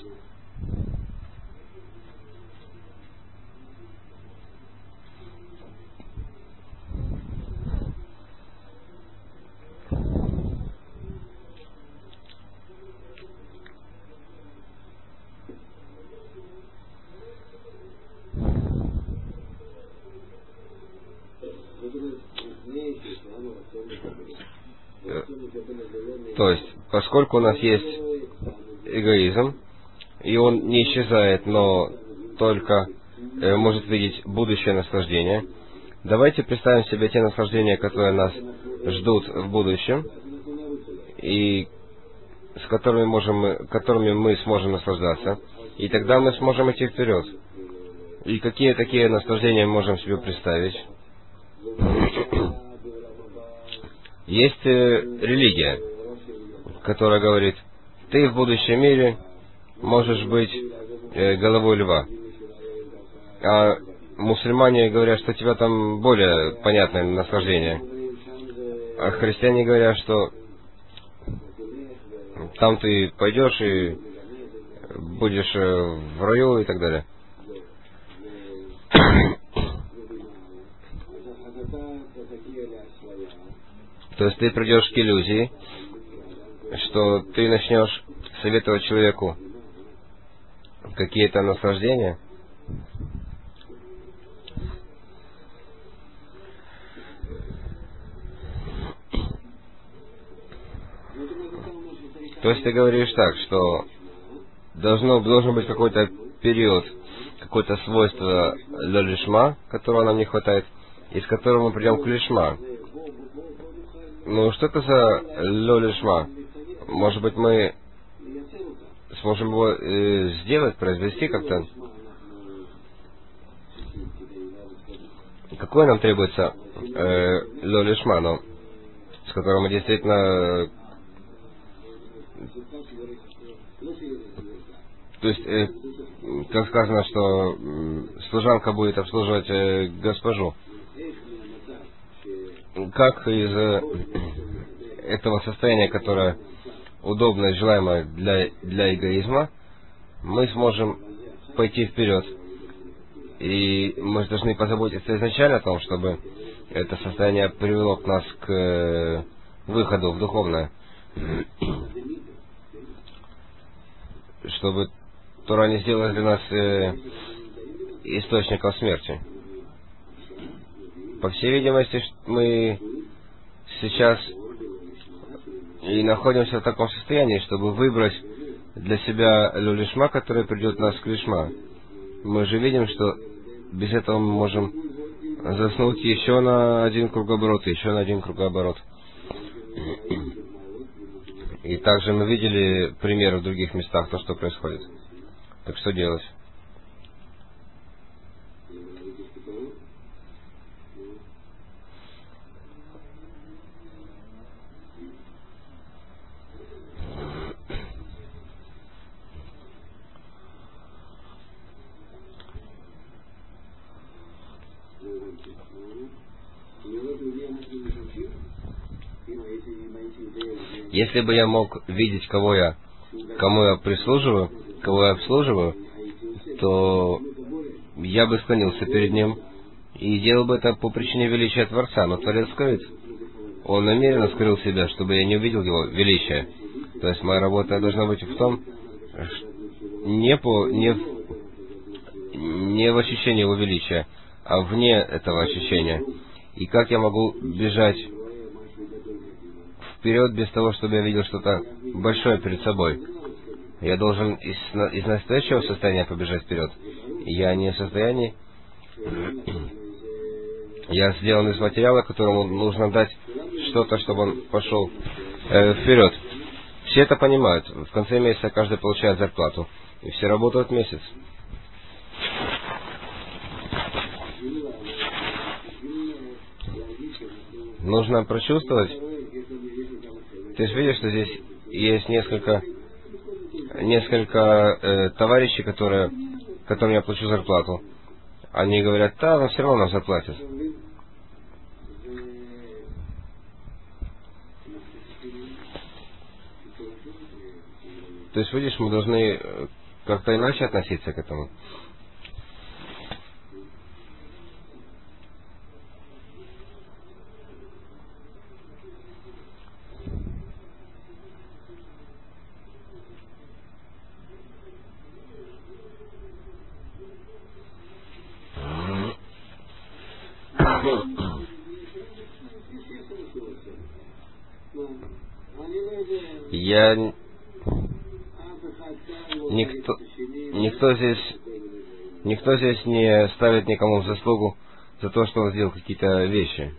То есть, поскольку у нас есть эгоизм, и он не исчезает, но только э, может видеть будущее наслаждение, давайте представим себе те наслаждения, которые нас ждут в будущем, и с которыми, можем, которыми мы сможем наслаждаться, и тогда мы сможем идти вперед. И какие такие наслаждения мы можем себе представить? Есть э, религия, которая говорит, ты в будущем мире можешь быть э, головой льва. А мусульмане говорят, что у тебя там более понятное наслаждение. А христиане говорят, что там ты пойдешь и будешь э, в раю и так далее. То есть ты придешь к иллюзии, что ты начнешь советовать человеку какие-то наслаждения. То есть ты говоришь так, что должно, должен быть какой-то период, какое-то свойство лё-лишма, которого нам не хватает, из которого мы придем к лишма. Ну, что это за лё-лишма? Может быть, мы сможем его э, сделать, произвести как-то? Какое нам требуется э, лё-лишма, ну, с которым мы действительно... То есть, э, как сказано, что э, служанка будет обслуживать э, госпожу. Как из э, этого состояния, которое удобно и желаемо для, для эгоизма, мы сможем пойти вперед. И мы должны позаботиться изначально о том, чтобы это состояние привело к нас к э, выходу в духовное. Чтобы Тора не сделала для нас э, источником смерти. По всей видимости, мы сейчас и находимся в таком состоянии, чтобы выбрать для себя лё-лишма, который придет нас к лишма. Мы же видим, что без этого мы можем заснуть еще на один кругооборот, еще на один кругооборот. И также мы видели примеры в других местах, то, что происходит. Так что делать? Если бы я мог видеть, кого я, кому я прислуживаю, кого я обслуживаю, то я бы склонился перед ним и делал бы это по причине величия Творца, но Творец скрыт. Он намеренно скрыл себя, чтобы я не увидел его величия. То есть моя работа должна быть в том, не, по, не, в, не в ощущении его величия, а вне этого ощущения. И как я могу бежать вперед без того, чтобы я видел что-то большое перед собой? Я должен из, из настоящего состояния побежать вперед. Я не в состоянии. Я сделан из материала, которому нужно дать что-то, чтобы он пошел э, вперед. Все это понимают. В конце месяца каждый получает зарплату. И все работают месяц. Нужно прочувствовать. Ты же видишь, что здесь есть несколько, несколько э, товарищей, которые, которым я плачу зарплату. Они говорят, да, но все равно нам заплатят. То есть, видишь, мы должны как-то иначе относиться к этому. Я... Никто, никто здесь, никто здесь не ставит никому в заслугу за то, что он сделал какие-то вещи.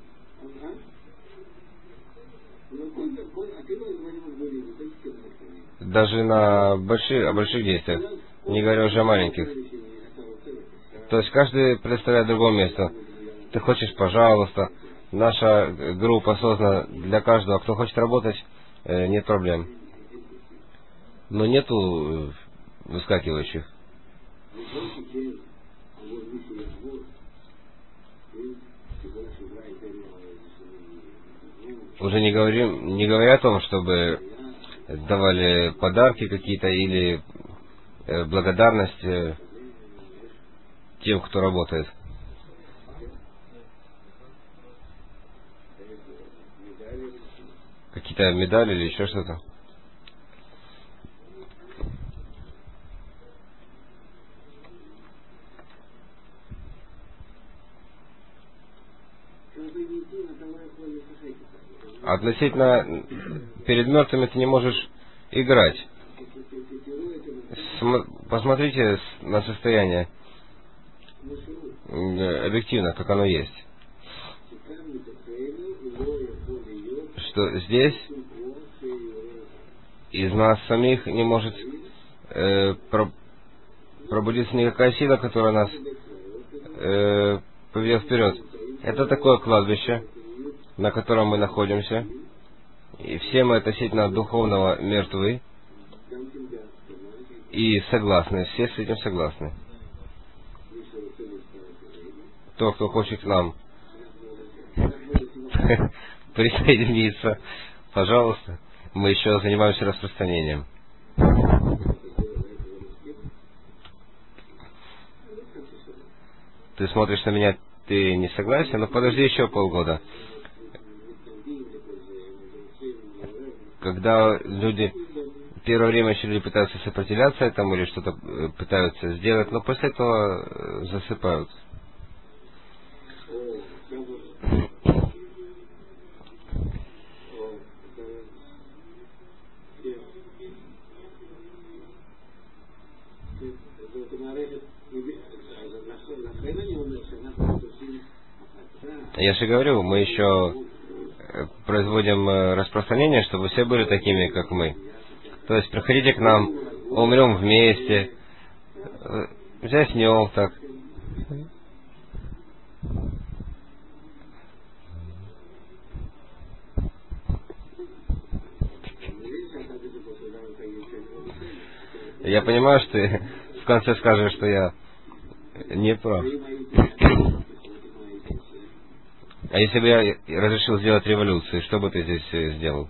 Даже на больших, о больших действиях, не говоря уже о маленьких. То есть каждый представляет другое место. Ты хочешь, пожалуйста. Наша группа создана для каждого. Кто хочет работать, нет проблем. Но нету выскакивающих. Уже не говорим, не говоря о том, чтобы давали подарки какие-то или благодарность тем, кто работает. Какие-то медали или еще что-то. Относительно перед мертвыми ты не можешь играть. См... Посмотрите на состояние объективно, как оно есть. Что здесь из нас самих не может э, про... пробудиться никакая сила, которая нас э, поведет вперед. Это такое кладбище, на котором мы находимся, и все мы относительно духовного мертвы, и согласны, все с этим согласны. Тот, кто хочет к нам присоединиться, пожалуйста, мы еще занимаемся распространением. Ты смотришь на меня, ты не согласен? Ну подожди еще полгода. Когда люди, первое время еще люди пытаются сопротивляться этому или что-то пытаются сделать, но после этого засыпают. Я же говорю, мы еще производим распространение, чтобы все были такими, как мы. То есть приходите к нам, умрем вместе, заснем так. Я понимаю, что ты в конце скажешь, что я не прав. А если бы я разрешил сделать революцию, что бы ты здесь сделал?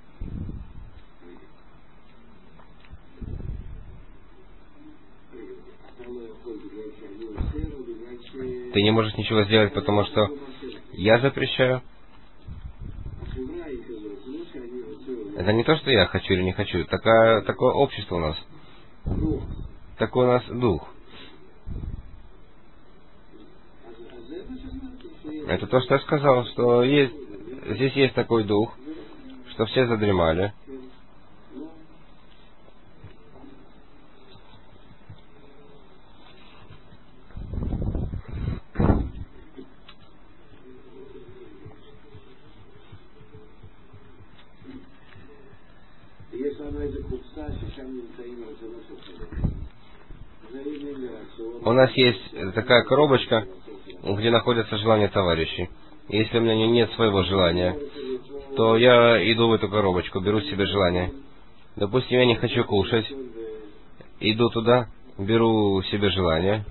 Ты не можешь ничего сделать, потому что я запрещаю. Это не то, что я хочу или не хочу. Такое, такое общество у нас. Такой у нас дух. Это то, что я сказал, что есть, здесь есть такой дух, что все задремали. У нас есть такая коробочка, где находятся желания товарищей. Если у меня нет своего желания, то я иду в эту коробочку, беру себе желание. Допустим, я не хочу кушать, иду туда, беру себе желание.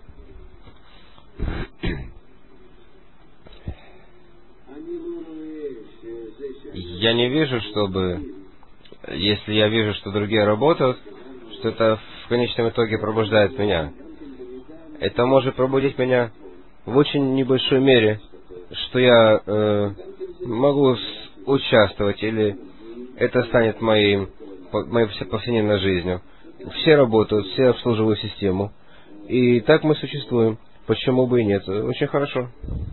Я не вижу, чтобы, если я вижу, что другие работают, что это в конечном итоге пробуждает меня. Это может пробудить меня в очень небольшой мере, что я э, могу участвовать, или это станет моим, моей повседневной жизнью. Все работают, все обслуживают систему. И так мы существуем. Почему бы и нет? Очень хорошо.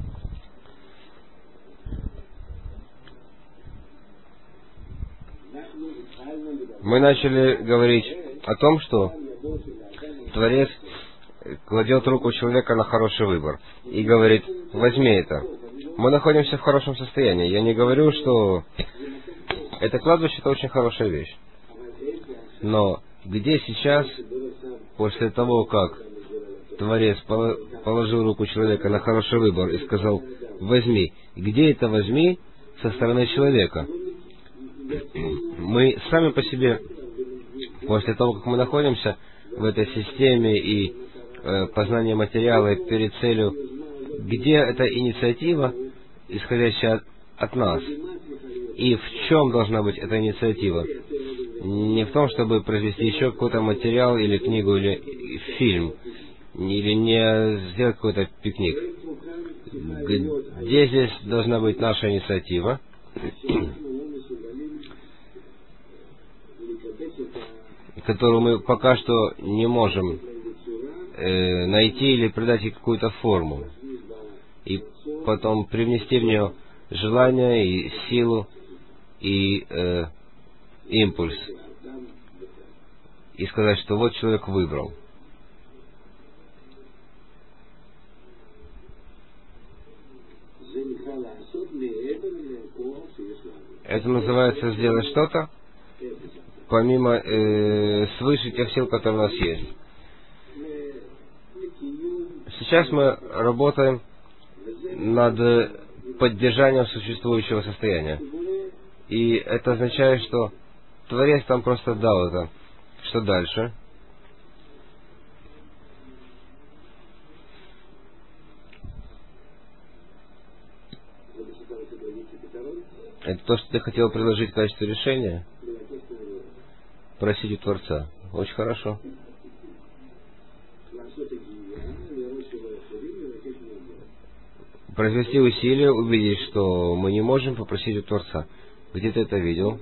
Мы начали говорить о том, что Творец кладет руку человека на хороший выбор и говорит: возьми это. Мы находимся в хорошем состоянии. Я не говорю, что это кладбище — это очень хорошая вещь. Но где сейчас, после того, как Творец положил руку человека на хороший выбор и сказал: возьми, где это возьми со стороны человека? Мы сами по себе, после того, как мы находимся в этой системе и э, познание материала перед целью, где эта инициатива, исходящая от, от нас, и в чем должна быть эта инициатива? Не в том, чтобы произвести еще какой-то материал или книгу, или фильм, или не сделать какой-то пикник. Где здесь должна быть наша инициатива? Которую мы пока что не можем э, найти или придать ей какую-то форму, и потом привнести в нее желание и силу и э, импульс, и сказать, что вот человек выбрал. Это называется сделать что-то помимо э, свыше тех сил, которые у нас есть. Сейчас мы работаем над поддержанием существующего состояния. И это означает, что Творец там просто дал это. Что дальше? Это то, что ты хотел предложить в качестве решения? Просить у Творца. Очень хорошо. Произвести усилия, увидеть, что мы не можем попросить у Творца. Где ты это видел?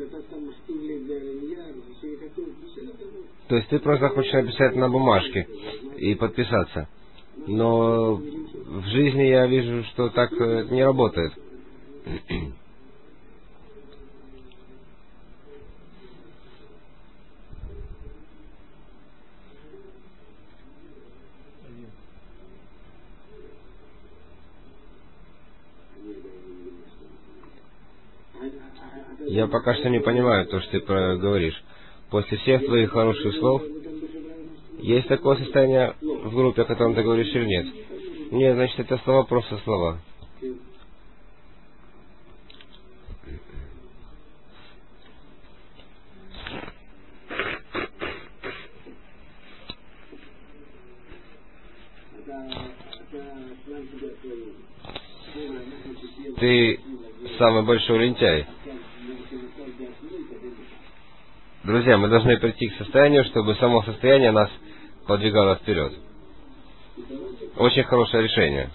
То есть ты просто хочешь написать на бумажке и подписаться. Но в жизни я вижу, что так не работает. Я пока что не понимаю то, что ты говоришь. После всех твоих хороших слов, есть такое состояние в группе, о котором ты говоришь, или нет? Нет, значит, это слова просто слова. Ты самый большой лентяй. Друзья, мы должны прийти к состоянию, чтобы само состояние нас подвигало вперед. Очень хорошее решение.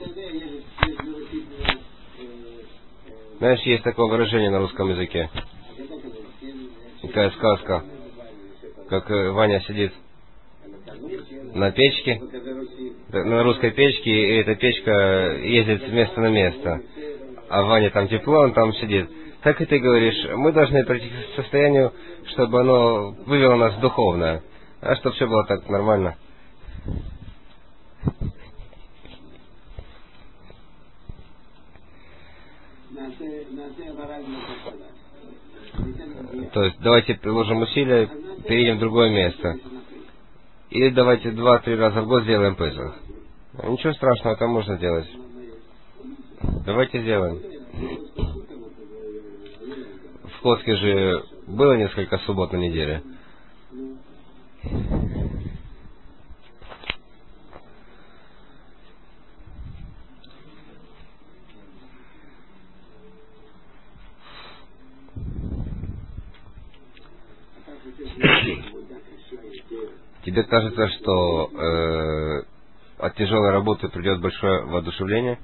Знаешь, есть такое выражение на русском языке. Такая сказка, как Ваня сидит на печке, на русской печке, и эта печка ездит с места на место. А Ваня там тепло, он там сидит. Так и ты говоришь, мы должны прийти к состоянию, чтобы оно вывело нас в духовное, а чтобы все было так нормально. То есть давайте приложим усилия переедем в другое место. Или давайте два-три раза в год сделаем Песах. Ничего страшного, это можно делать. Давайте сделаем. В Клодске же было несколько суббот на неделе. Тебе кажется, что э, от тяжелой работы придет большое воодушевление?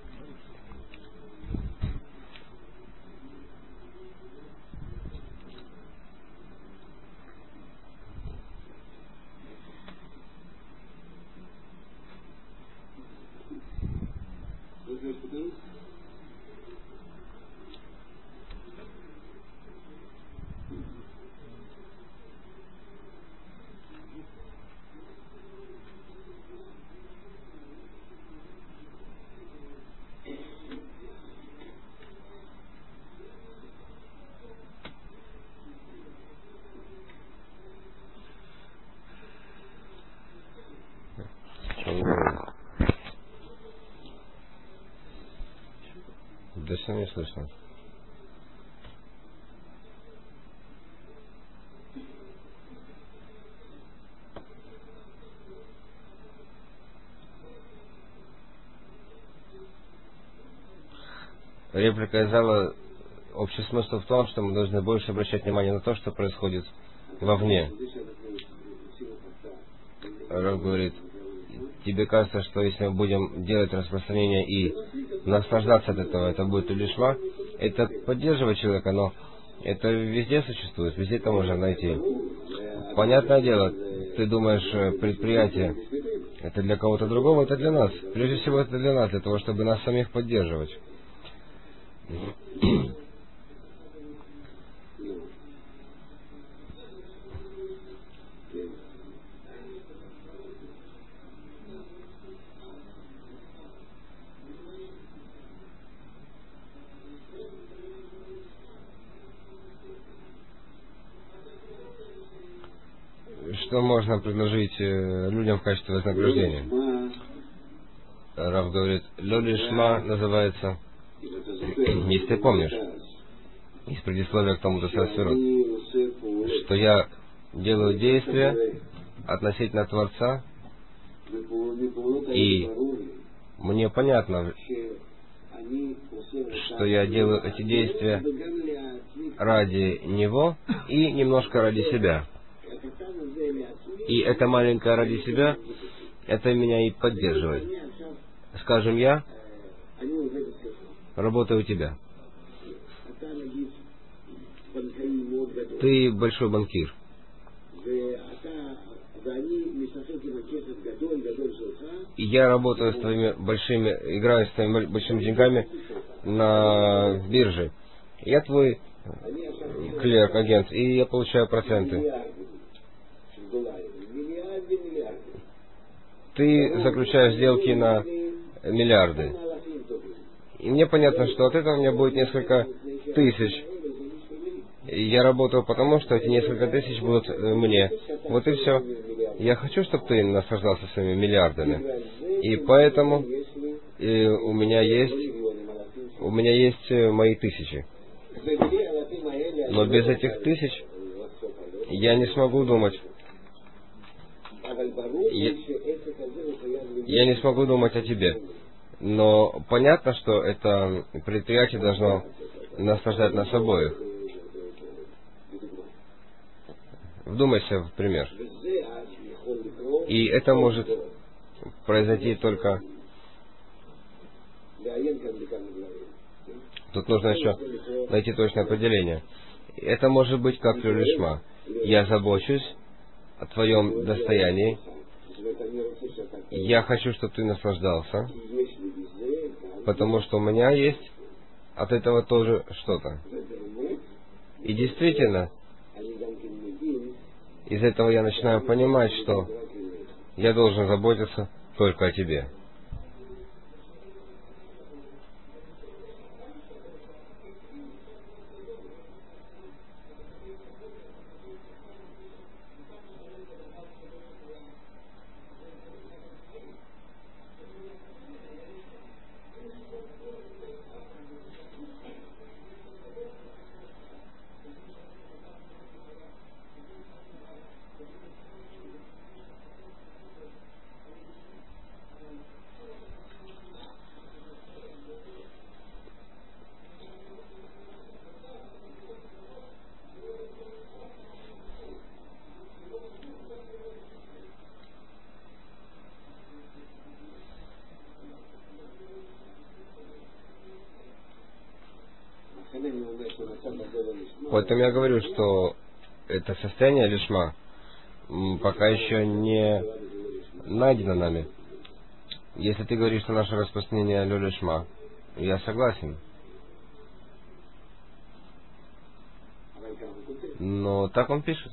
Да все не слышно. Реплика из зала. Общий смысл в том, что мы должны больше обращать внимание на то, что происходит вовне. Рав говорит, тебе кажется, что если мы будем делать распространение и наслаждаться от этого, это будет лишма, это поддерживает человека, но это везде существует, везде это можно найти. Понятное дело, ты думаешь, предприятие это для кого-то другого, это для нас. Прежде всего это для нас, для того, чтобы нас самих поддерживать. Что можно предложить людям в качестве вознаграждения? Рав говорит, Лёли Шма называется, если ты помнишь, из предисловия к тому Тосфот, что я делаю действия относительно Творца, и мне понятно, что я делаю эти действия ради Него и немножко ради себя. И это маленькое ради себя, это меня и поддерживает. Скажем, я работаю у тебя. Ты большой банкир. И я работаю с твоими большими, играю с твоими большими деньгами на бирже. Я твой клерк, агент, и я получаю проценты. Ты заключаешь сделки на миллиарды. И мне понятно, что от этого у меня будет несколько тысяч. И я работаю потому, что эти несколько тысяч будут мне. Вот и все. Я хочу, чтобы ты наслаждался своими миллиардами. И поэтому и у меня есть у меня есть мои тысячи. Но без этих тысяч я не смогу думать. Я, я не смогу думать о тебе. Но понятно, что это предприятие должно наслаждать нас обоих. Вдумайся в пример. И это может произойти только... Тут нужно еще найти точное определение. Это может быть как люлишма. Я забочусь о твоем достоянии. Я хочу, чтобы ты наслаждался, потому что у меня есть от этого тоже что-то. И действительно, из этого я начинаю понимать, что я должен заботиться только о тебе. Поэтому я говорю, что это состояние лишма пока еще не найдено нами. Если ты говоришь, что наше распространение лишма, я согласен. Но так он пишет.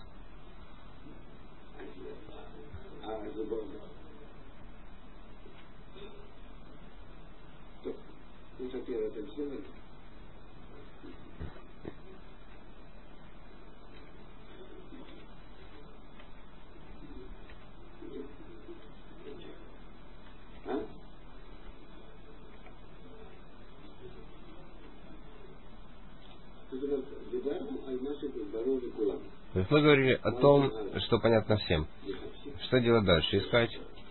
То есть мы говорили о том, что понятно всем. Что делать дальше? Искать?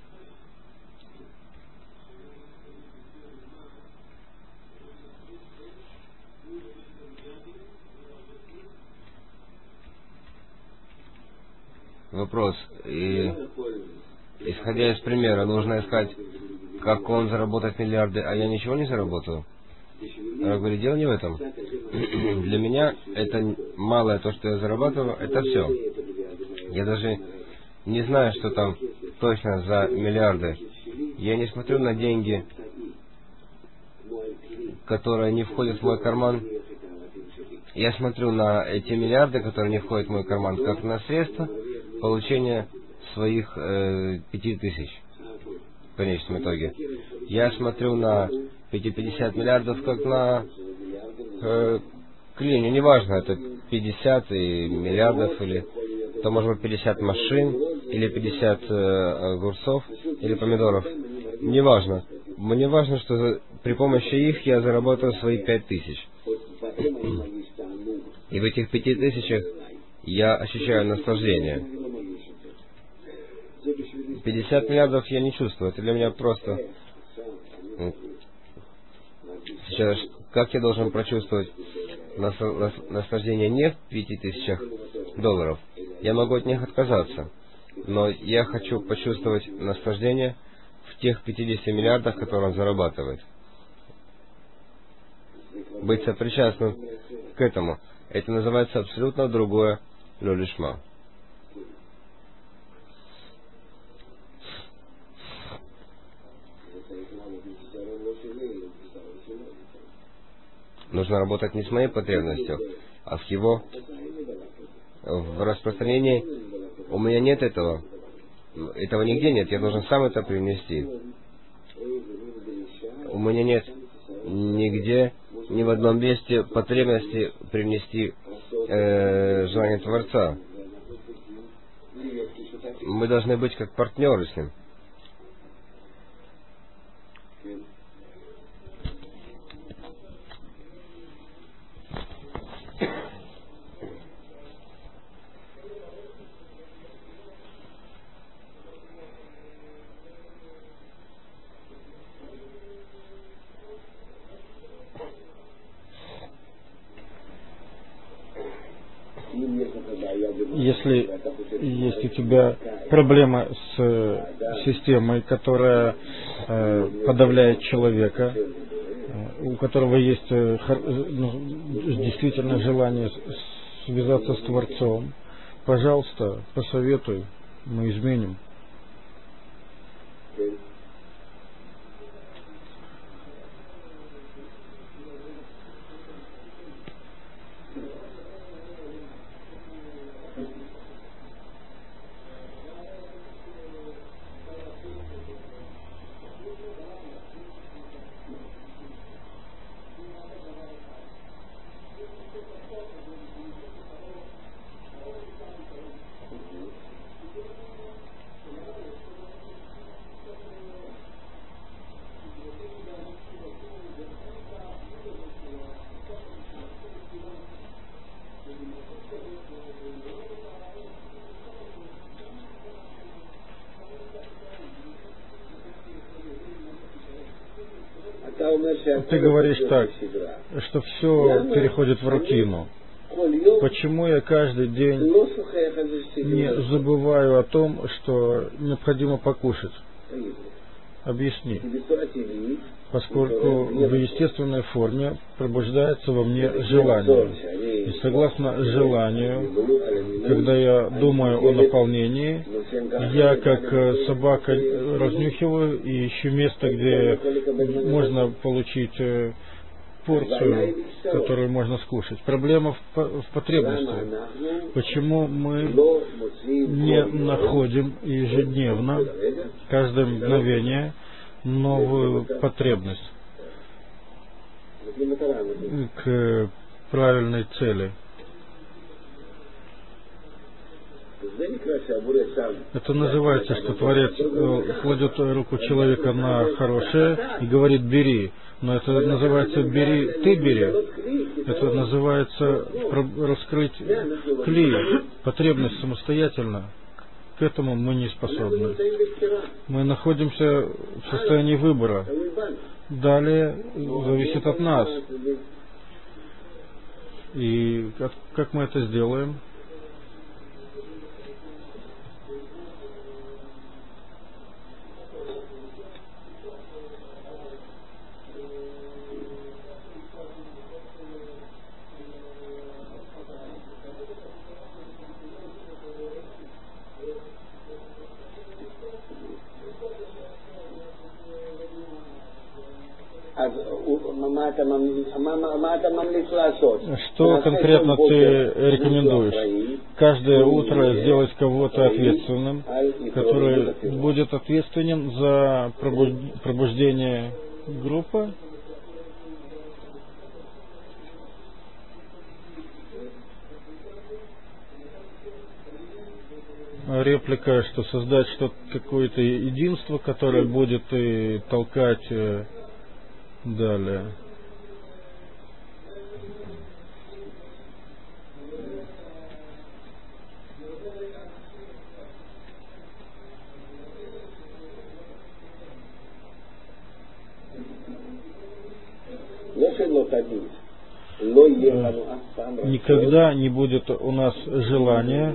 Вопрос. И, исходя из примера, нужно искать, как он заработает миллиарды, а я ничего не заработаю? Я говорю, дело не в этом. Для меня это малое то, что я зарабатываю, это все. Я даже не знаю, что там точно за миллиарды. Я не смотрю на деньги, которые не входят в мой карман. Я смотрю на эти миллиарды, которые не входят в мой карман, как на средства получения своих э, пяти тысяч в конечном итоге. Я смотрю на пятьдесят миллиардов как на э, клинию, неважно, это пятьдесят миллиардов, или то может быть пятьдесят машин, или пятьдесят э, огурцов, или помидоров. Неважно. Мне важно, что при помощи их я заработаю свои пять тысяч. И в этих пяти тысячах я ощущаю наслаждение. пятьдесят миллиардов я не чувствую. Это для меня просто... Сейчас, как я должен прочувствовать наслаждение не в пяти тысячах долларов? Я могу от них отказаться. Но я хочу почувствовать наслаждение в тех пятидесяти миллиардах, которые он зарабатывает. Быть сопричастным к этому. Это называется абсолютно другое лишма. Нужно работать не с моей потребностью, а с его. В распространении у меня нет этого. Этого нигде нет. Я должен сам это привнести. У меня нет нигде, ни в одном месте потребности привнести э, желание Творца. Мы должны быть как партнеры с ним. Если есть у тебя проблема с системой, которая э, подавляет человека, э, у которого есть э, хор, ну, действительно желание связаться с Творцом, пожалуйста, посоветуй, мы изменим. Ты говоришь так, что все переходит в рутину. Почему я каждый день не забываю о том, что необходимо покушать? объясни, поскольку в естественной форме пробуждается во мне желание. И согласно желанию, когда я думаю о наполнении, я как собака разнюхиваю и ищу место, где можно получить порцию, которую можно скушать. Проблема в, в потребности. Почему мы не находим ежедневно, каждое мгновение, новую потребность к правильной цели? Это называется, что Творец кладет руку человека на хорошее и говорит «бери». Но это называется «бери, ты бери». Это называется раскрыть кли, потребность самостоятельно. К этому мы не способны. Мы находимся в состоянии выбора. Далее зависит от нас. И как, как мы это сделаем? Что конкретно ты рекомендуешь? Каждое утро сделать кого-то ответственным, который будет ответственен за пробуждение группы? Реплика, что создать что-то, какое-то единство, которое будет и толкать далее. Никогда не будет у нас желания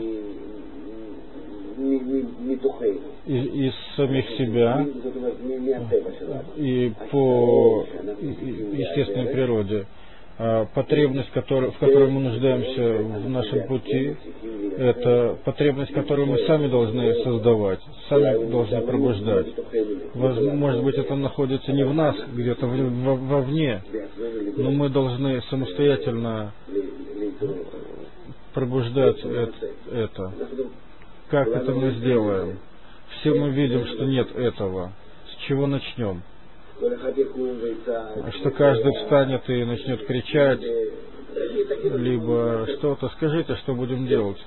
из, из самих себя и по естественной природе. Потребность, который, в которой мы нуждаемся в нашем пути, это потребность, которую мы сами должны создавать, сами должны пробуждать. Может быть, это находится не в нас, где-то вовне, но мы должны самостоятельно пробуждать это. Как это мы сделаем? Все мы видим, что нет этого. С чего начнем? Что каждый встанет и начнет кричать, либо что-то. Скажите, что будем делать?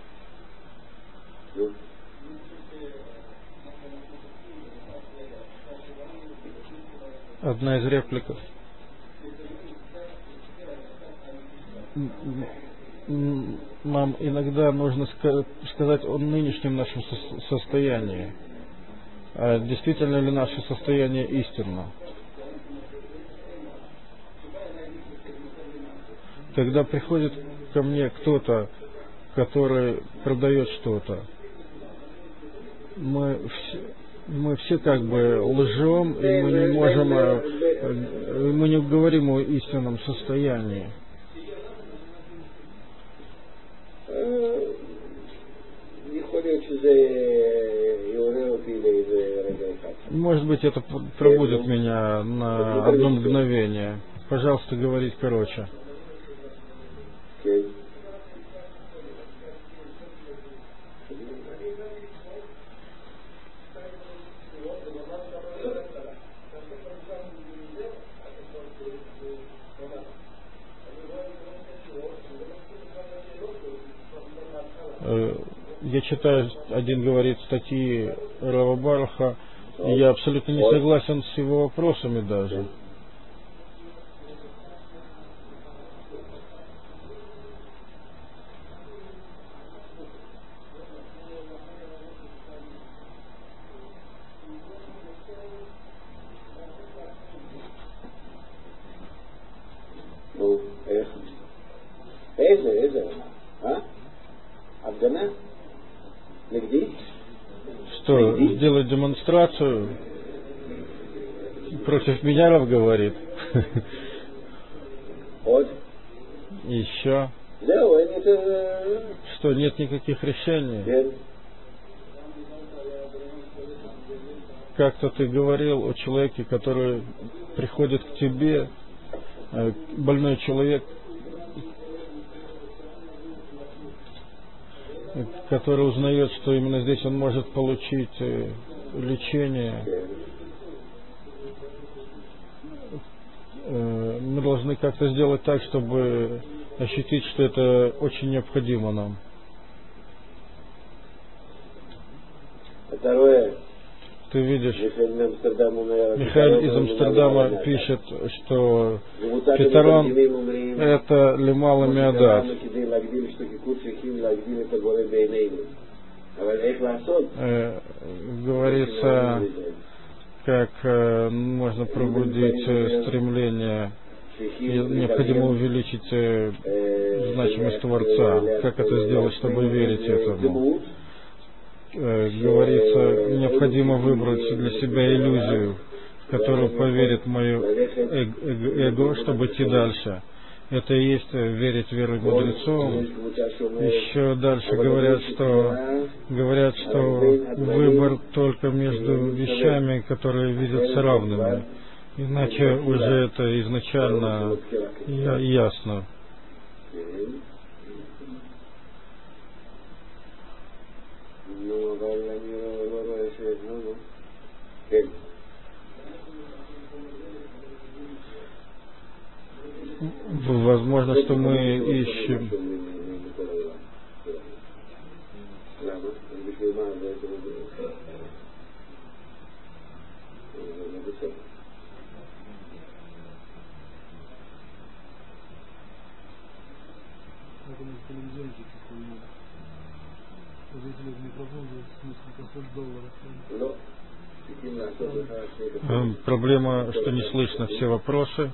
Одна из репликов. Нам иногда нужно сказать о нынешнем нашем состоянии. А действительно ли наше состояние истинно? Когда приходит ко мне кто-то, который продает что-то, мы все, мы все как бы лжем, и мы не можем, мы не говорим о истинном состоянии. Может быть, это пробудет меня на одно мгновение. Пожалуйста, говорить короче. Я читаю, один говорит статьи Рава Баруха, и я абсолютно не согласен с его вопросами даже. Что, сделать демонстрацию? против меня говорит. Вот. Еще. Да, это... Что нет никаких решений. Нет. Как-то ты говорил о человеке, который приходит к тебе, больной человек, который узнает, что именно здесь он может получить лечение. Мы должны как-то сделать так, чтобы ощутить, что это очень необходимо нам. Второе. Ты видишь, Михаил из Амстердама пишет, что Петарон – это Лемала Миадат. Э, говорится, как э, можно пробудить э, стремление, необходимо увеличить э, значимость Творца. Как это сделать, чтобы верить этому? Э, говорится, необходимо выбрать для себя иллюзию, в которую поверит мое эго, эго, чтобы идти дальше. Это и есть верить верой мудрецов. Еще дальше говорят, что говорят, что выбор только между вещами, которые видятся равными. Иначе уже это изначально я, ясно. Возможно, что мы ищем. Проблема, что не слышно все вопросы.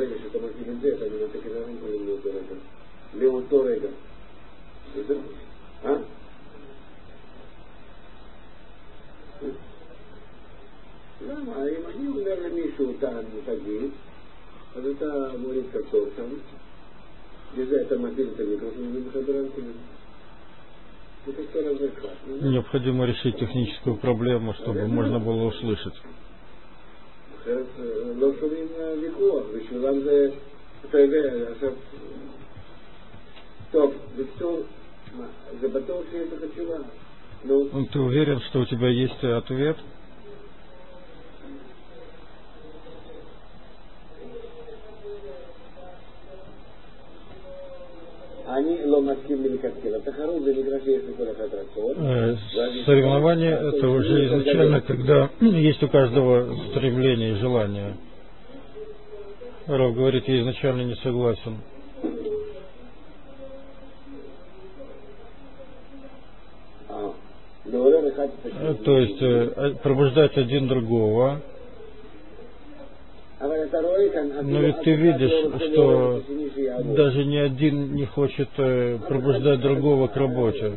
Необходимо решить техническую проблему, чтобы можно было услышать. Ты уверен, что у тебя есть ответ? Соревнование — это уже изначально, когда есть у каждого стремление и желание. Рав говорит, я изначально не согласен. То есть пробуждать один другого. Но ведь ты видишь, что даже ни один не хочет пробуждать другого к работе.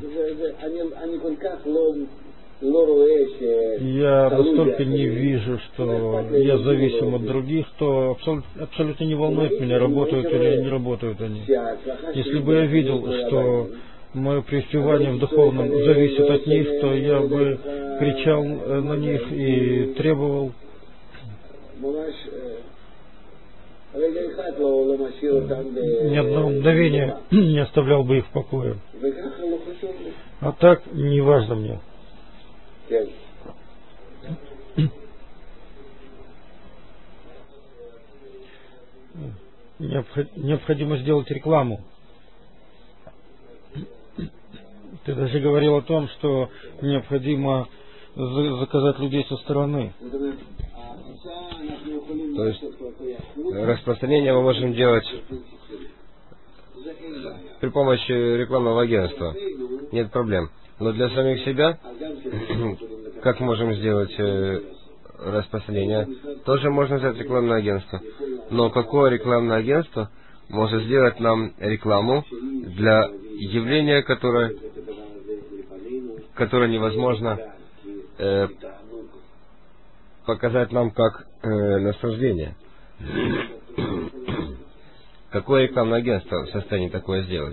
Я настолько не вижу, что я зависим от других, то абсолютно, абсолютно не волнует меня, работают или не работают они. Если бы я видел, что мое преуспевание в духовном зависит от них, то я бы кричал на них и требовал. Ни одного мгновения не оставлял бы их в покое. А так, не важно мне. Необходимо сделать рекламу. Ты даже говорил о том, что необходимо заказать людей со стороны. То есть распространение мы можем делать при помощи рекламного агентства. Нет проблем. Но для самих себя, как можем сделать распространение? Тоже можно взять рекламное агентство. Но какое рекламное агентство может сделать нам рекламу для явления, которое, которое невозможно э, показать нам как э, наслаждение. Какое рекламное агентство в состоянии такое сделать?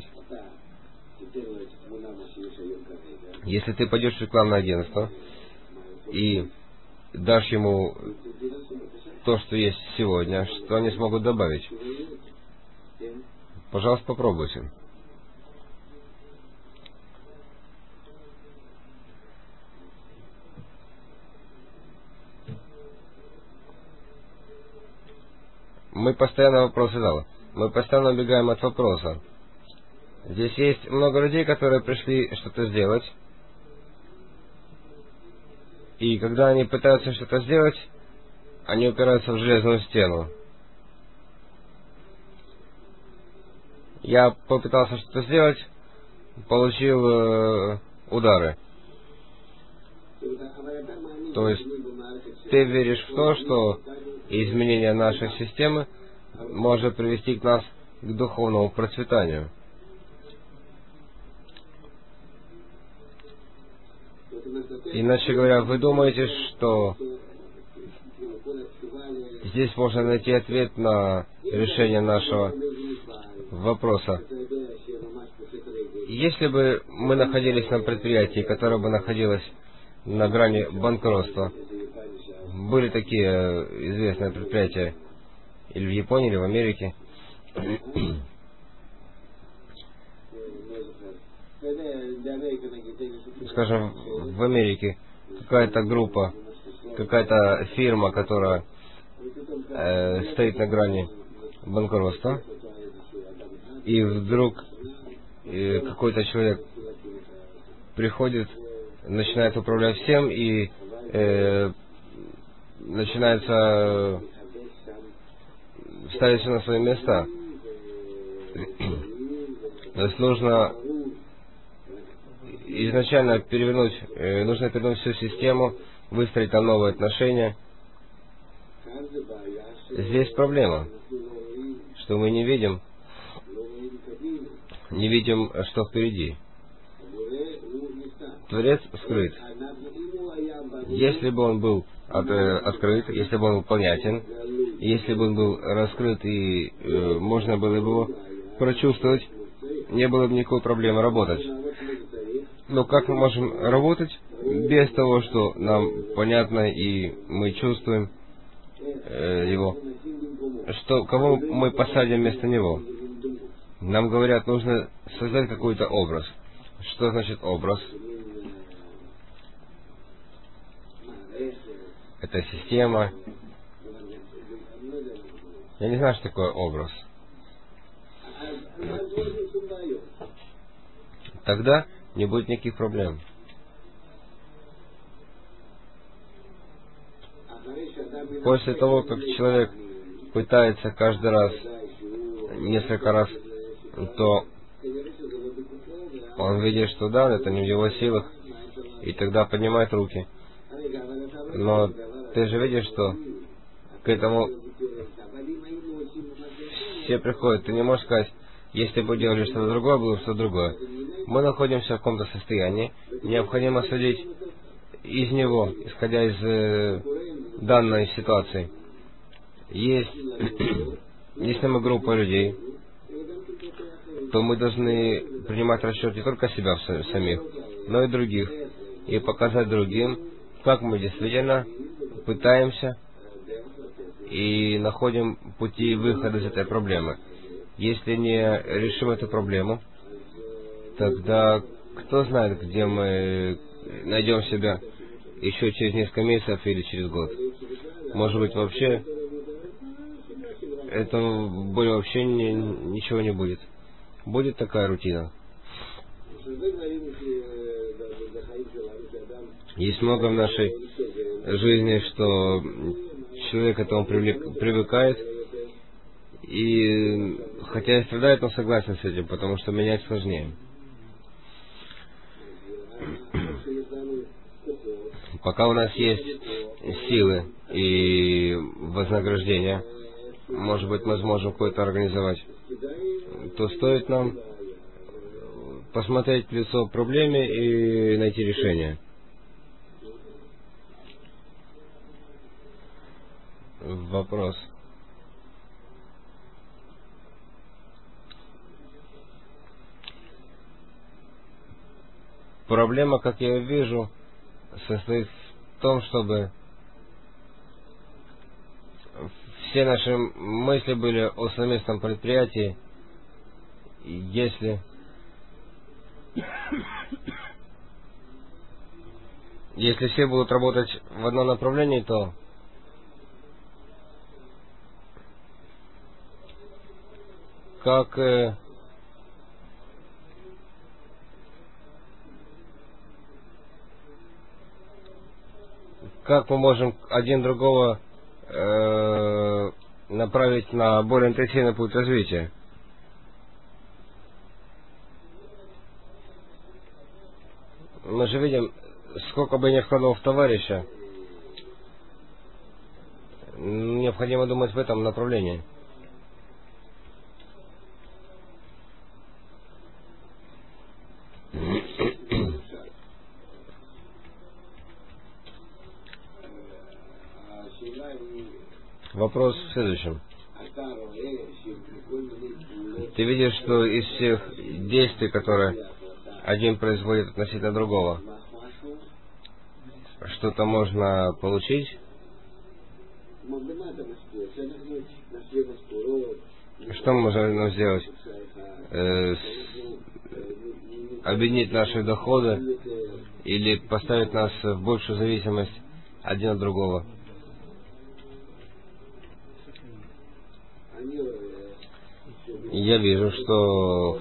Если ты пойдешь в рекламное агентство и дашь ему то, что есть сегодня, что они смогут добавить? Пожалуйста, попробуйте. Мы постоянно вопросы задал. Мы постоянно убегаем от вопроса. Здесь есть много людей, которые пришли что-то сделать. И когда они пытаются что-то сделать, они упираются в железную стену. Я попытался что-то сделать, получил э, удары. То есть ты веришь в то, что изменение нашей системы может привести к нас к духовному процветанию. Иначе говоря, вы думаете, что здесь можно найти ответ на решение нашего вопроса. Если бы мы находились на предприятии, которое бы находилось на грани банкротства, были такие известные предприятия или в Японии, или в Америке, скажем, в Америке какая-то группа, какая-то фирма, которая э, стоит на грани банкротства, и вдруг э, какой-то человек приходит, начинает управлять всем, и э, начинается ставить все на свои места. То есть нужно изначально перевернуть, э, нужно перевернуть всю систему, выстроить там новые отношения. Здесь проблема, что мы не видим, не видим, что впереди. Творец скрыт. Если бы он был от, э, открыт, если бы он был понятен, если бы он был раскрыт и э, можно было бы его прочувствовать, не было бы никакой проблемы работать. Но как мы можем работать без того, что нам понятно и мы чувствуем э, его? Что, кого мы посадим вместо него? Нам говорят, нужно создать какой-то образ. Что значит образ? Это система. Я не знаю, что такое образ. Тогда не будет никаких проблем. После того, как человек пытается каждый раз, несколько раз, то он видит, что да, это не в его силах, и тогда поднимает руки. Но ты же видишь, что к этому все приходят. Ты не можешь сказать, если бы делали что-то другое, было бы что-то другое. Мы находимся в каком-то состоянии, необходимо судить из него, исходя из э, данной ситуации. Есть, если мы группа людей, то мы должны принимать расчет не только себя самих, но и других, и показать другим, как мы действительно пытаемся и находим пути выхода из этой проблемы. Если не решим эту проблему, тогда кто знает, где мы найдем себя еще через несколько месяцев или через год. Может быть, вообще это более вообще не, ничего не будет. Будет такая рутина. Есть много в нашей жизни, что человек к этому привлек, привыкает, и хотя и страдает, но согласен с этим, потому что менять сложнее. Пока у нас есть силы и вознаграждения, может быть, мы сможем какое-то организовать, то стоит нам посмотреть в лицо проблеме и найти решение. вопрос. Проблема, как я вижу, состоит в том, чтобы все наши мысли были о совместном предприятии. Если если все будут работать в одном направлении, то как э, как мы можем один другого э, направить на более интенсивный путь развития? Мы же видим, сколько бы ни вкладывал в товарища, необходимо думать в этом направлении. Вопрос в следующем. Ты видишь, что из всех действий, которые один производит относительно другого, что-то можно получить? Что мы можем сделать? Э, с, объединить наши доходы или поставить нас в большую зависимость один от другого? Я вижу, что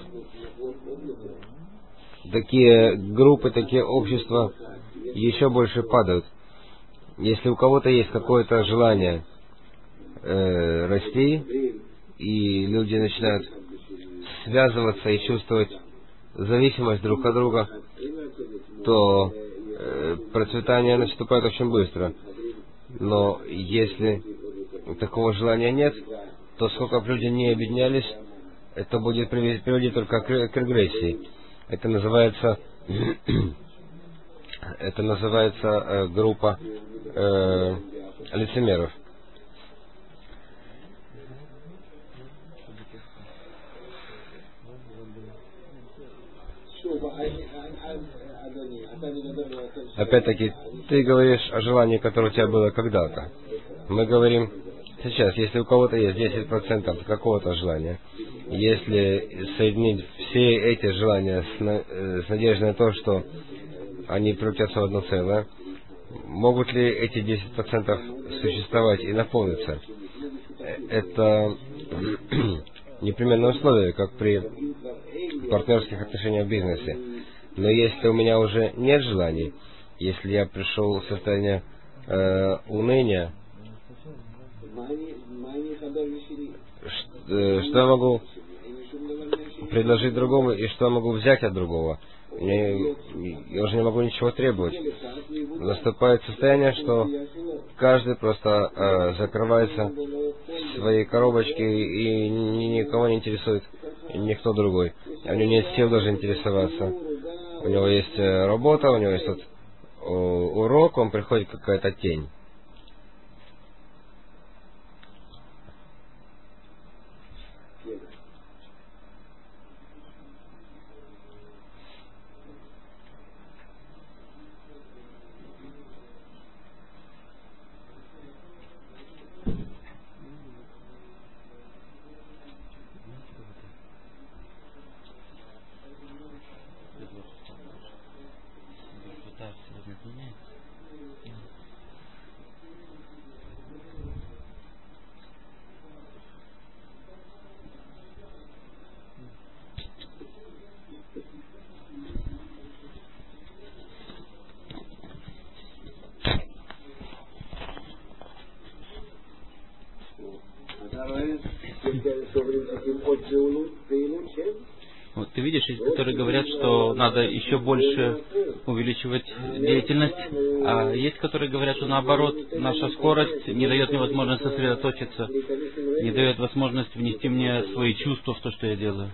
такие группы, такие общества еще больше падают. Если у кого-то есть какое-то желание э, расти, и люди начинают связываться и чувствовать зависимость друг от друга, то э, процветание наступает очень быстро. Но если такого желания нет, то сколько бы люди не объединялись, это будет приводить только к регрессии. Это называется это называется э, группа э, лицемеров. Опять-таки, ты говоришь о желании, которое у тебя было когда-то. Мы говорим сейчас, если у кого-то есть десять процентов какого-то желания, если соединить все эти желания с, на, с надеждой на то, что они превратятся в одно целое, могут ли эти десять процентов существовать и наполниться? Это непременное условие, как при партнерских отношениях в бизнесе. Но если у меня уже нет желаний, если я пришел в состояние э, уныния, что я могу предложить другому и что я могу взять от другого? Я, я уже не могу ничего требовать. Наступает состояние, что каждый просто э, закрывается в своей коробочке и ни, никого не интересует никто другой. У него нет сил даже интересоваться. У него есть работа, у него есть вот, урок, он приходит какая-то тень. Вот ты видишь, есть, которые говорят, что надо еще больше увеличивать деятельность, а есть, которые говорят, что наоборот, наша скорость не дает мне возможность сосредоточиться, не дает возможность внести мне свои чувства в то, что я делаю.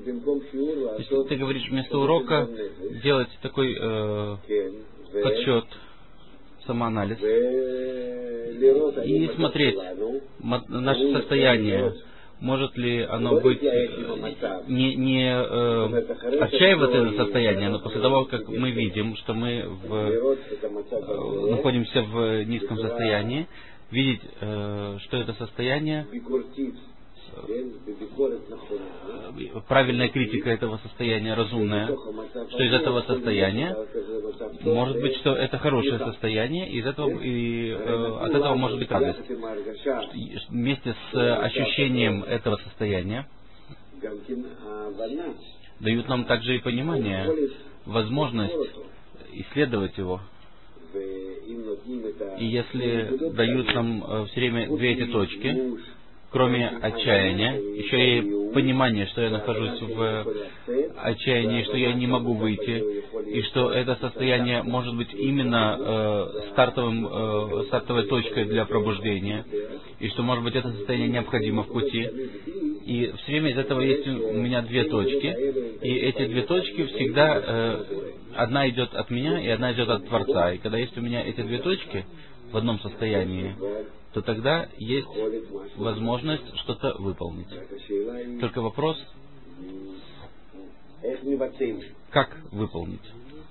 Если ты говоришь вместо урока делать такой э, подсчет, самоанализ и смотреть наше состояние, может ли оно быть не, не э, отчаиваться из-за состояния, но после того, как мы видим, что мы в, э, находимся в низком состоянии, видеть, э, что это состояние, правильная критика этого состояния, разумная, что из этого состояния может быть, что это хорошее состояние, и из этого, и, э, от этого может быть радость. Вместе с ощущением этого состояния дают нам также и понимание, возможность исследовать его. И если дают нам э, все время две эти точки, кроме отчаяния, еще и понимание, что я нахожусь в отчаянии, что я не могу выйти, и что это состояние может быть именно э, стартовым, э, стартовой точкой для пробуждения, и что, может быть, это состояние необходимо в пути. И все время из этого есть у меня две точки, и эти две точки всегда, э, одна идет от меня, и одна идет от Творца. И когда есть у меня эти две точки в одном состоянии, то тогда есть возможность что-то выполнить. Только вопрос, как выполнить.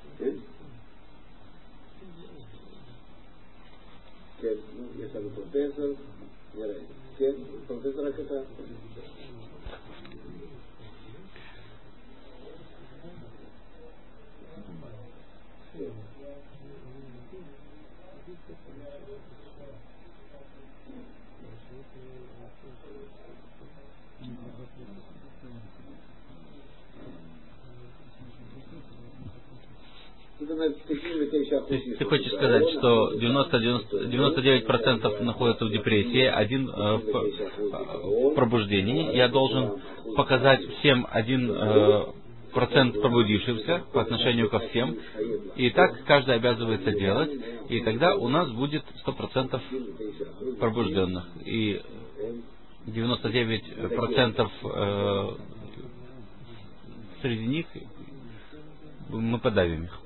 То есть ты хочешь сказать, что девяносто девять процентов находятся в депрессии, один э, в, в пробуждении. Я должен показать всем один э, процент пробудившихся по отношению ко всем. И так каждый обязывается делать. И тогда у нас будет сто процентов пробужденных. И девяносто девять процентов э, среди них мы подавим их.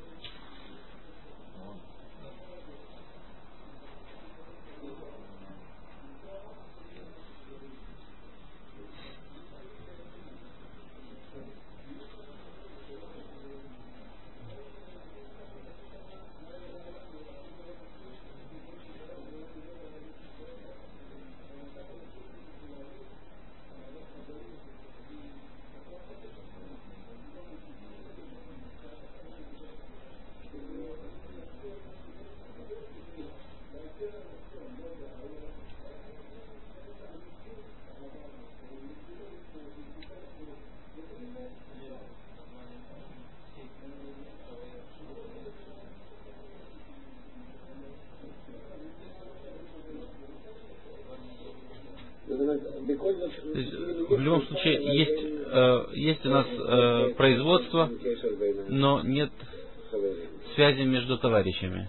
В любом случае, есть, э, есть у нас э, производство, но нет связи между товарищами.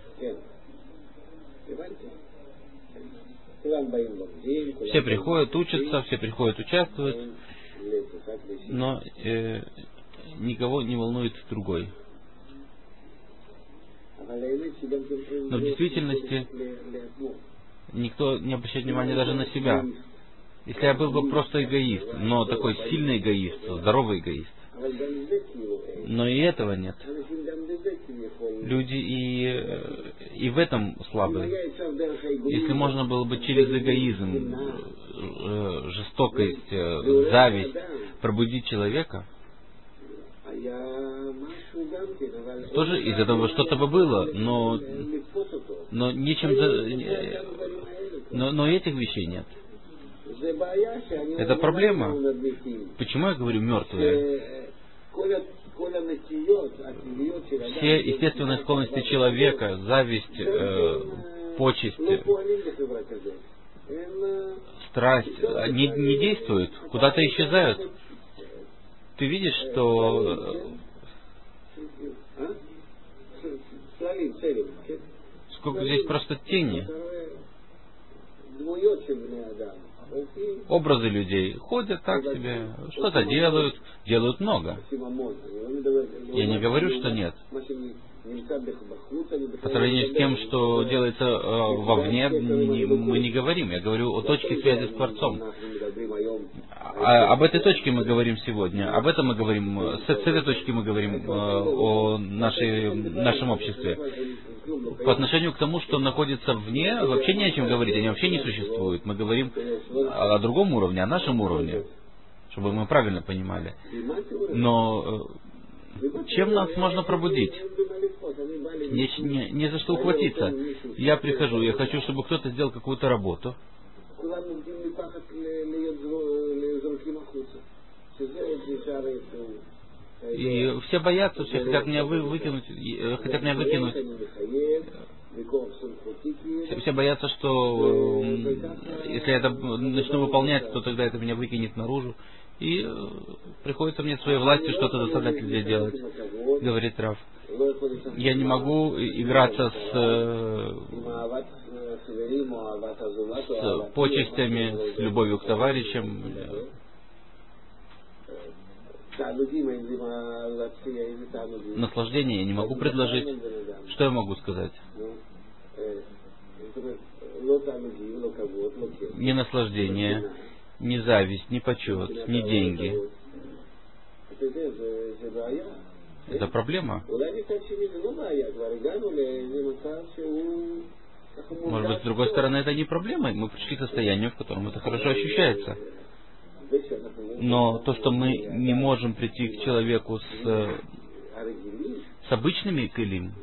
Все приходят, учатся, все приходят участвовать, но э, никого не волнует другой. Но в действительности никто не обращает внимания даже на себя. Если я был бы просто эгоист, но такой сильный эгоист, здоровый эгоист. Но и этого нет. Люди и, и в этом слабые. Если можно было бы через эгоизм, жестокость, зависть пробудить человека, тоже из этого что-то бы было, но, но нечем за... но, но этих вещей нет. Это проблема. Почему я говорю мертвые? Все естественные склонности человека, зависть, э, почесть, страсть, не, не действуют, куда-то исчезают. Ты видишь, что сколько здесь просто тени. образы людей. Ходят так себе, что-то делают, делают много. Я не говорю, что нет. По сравнению с тем, что делается э, вовне, не, мы не говорим. Я говорю о точке связи с Творцом. А, об этой точке мы говорим сегодня. Об этом мы говорим, с, с этой точки мы говорим э, о нашей, нашем обществе. По отношению к тому, что находится вне, вообще не о чем говорить, они вообще не существуют. Мы говорим о другом уровне, о нашем уровне, чтобы мы правильно понимали. Но э, чем нас можно пробудить? Не, не, не за что ухватиться. Я прихожу, я хочу, чтобы кто-то сделал какую-то работу. И все боятся, все хотят меня вы, выкинуть, хотят меня выкинуть. Все, все боятся, что э, если я это начну выполнять, то тогда это меня выкинет наружу. И э, приходится мне своей властью что-то заставлять людей делать, говорит Рав. Я не могу играться с, э, с почестями, с любовью к товарищам. Наслаждение я не могу предложить. Что я могу сказать? Ни наслаждение, ни зависть, ни почет, ни деньги. Это проблема. Может быть, с другой стороны, это не проблема. Мы пришли к состоянию, в котором это хорошо ощущается. Но то, что мы не можем прийти к человеку с, с обычными килим,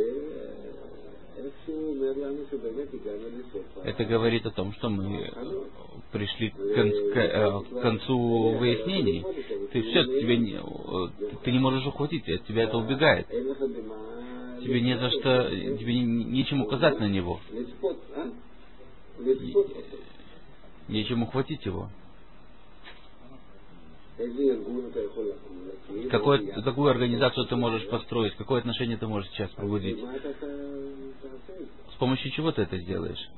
это говорит о том, что мы пришли к, конц- к, к концу выяснений. Ты все, тебе не, ты не можешь ухватить, от тебя это убегает. Тебе не за что, тебе не, нечем указать на него. Нечем ухватить его. Какой, какую организацию ты можешь построить? Какое отношение ты можешь сейчас пробудить? С помощью чего ты это сделаешь?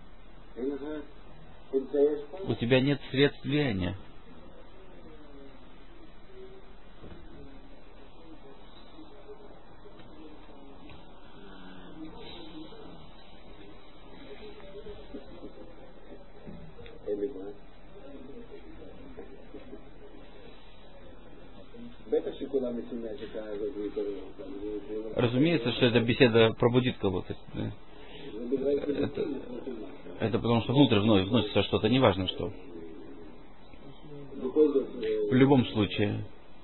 У тебя нет средств влияния. Разумеется, что эта беседа пробудит кого-то. Это, это потому что внутрь вновь вносится что-то, неважно что. В любом случае.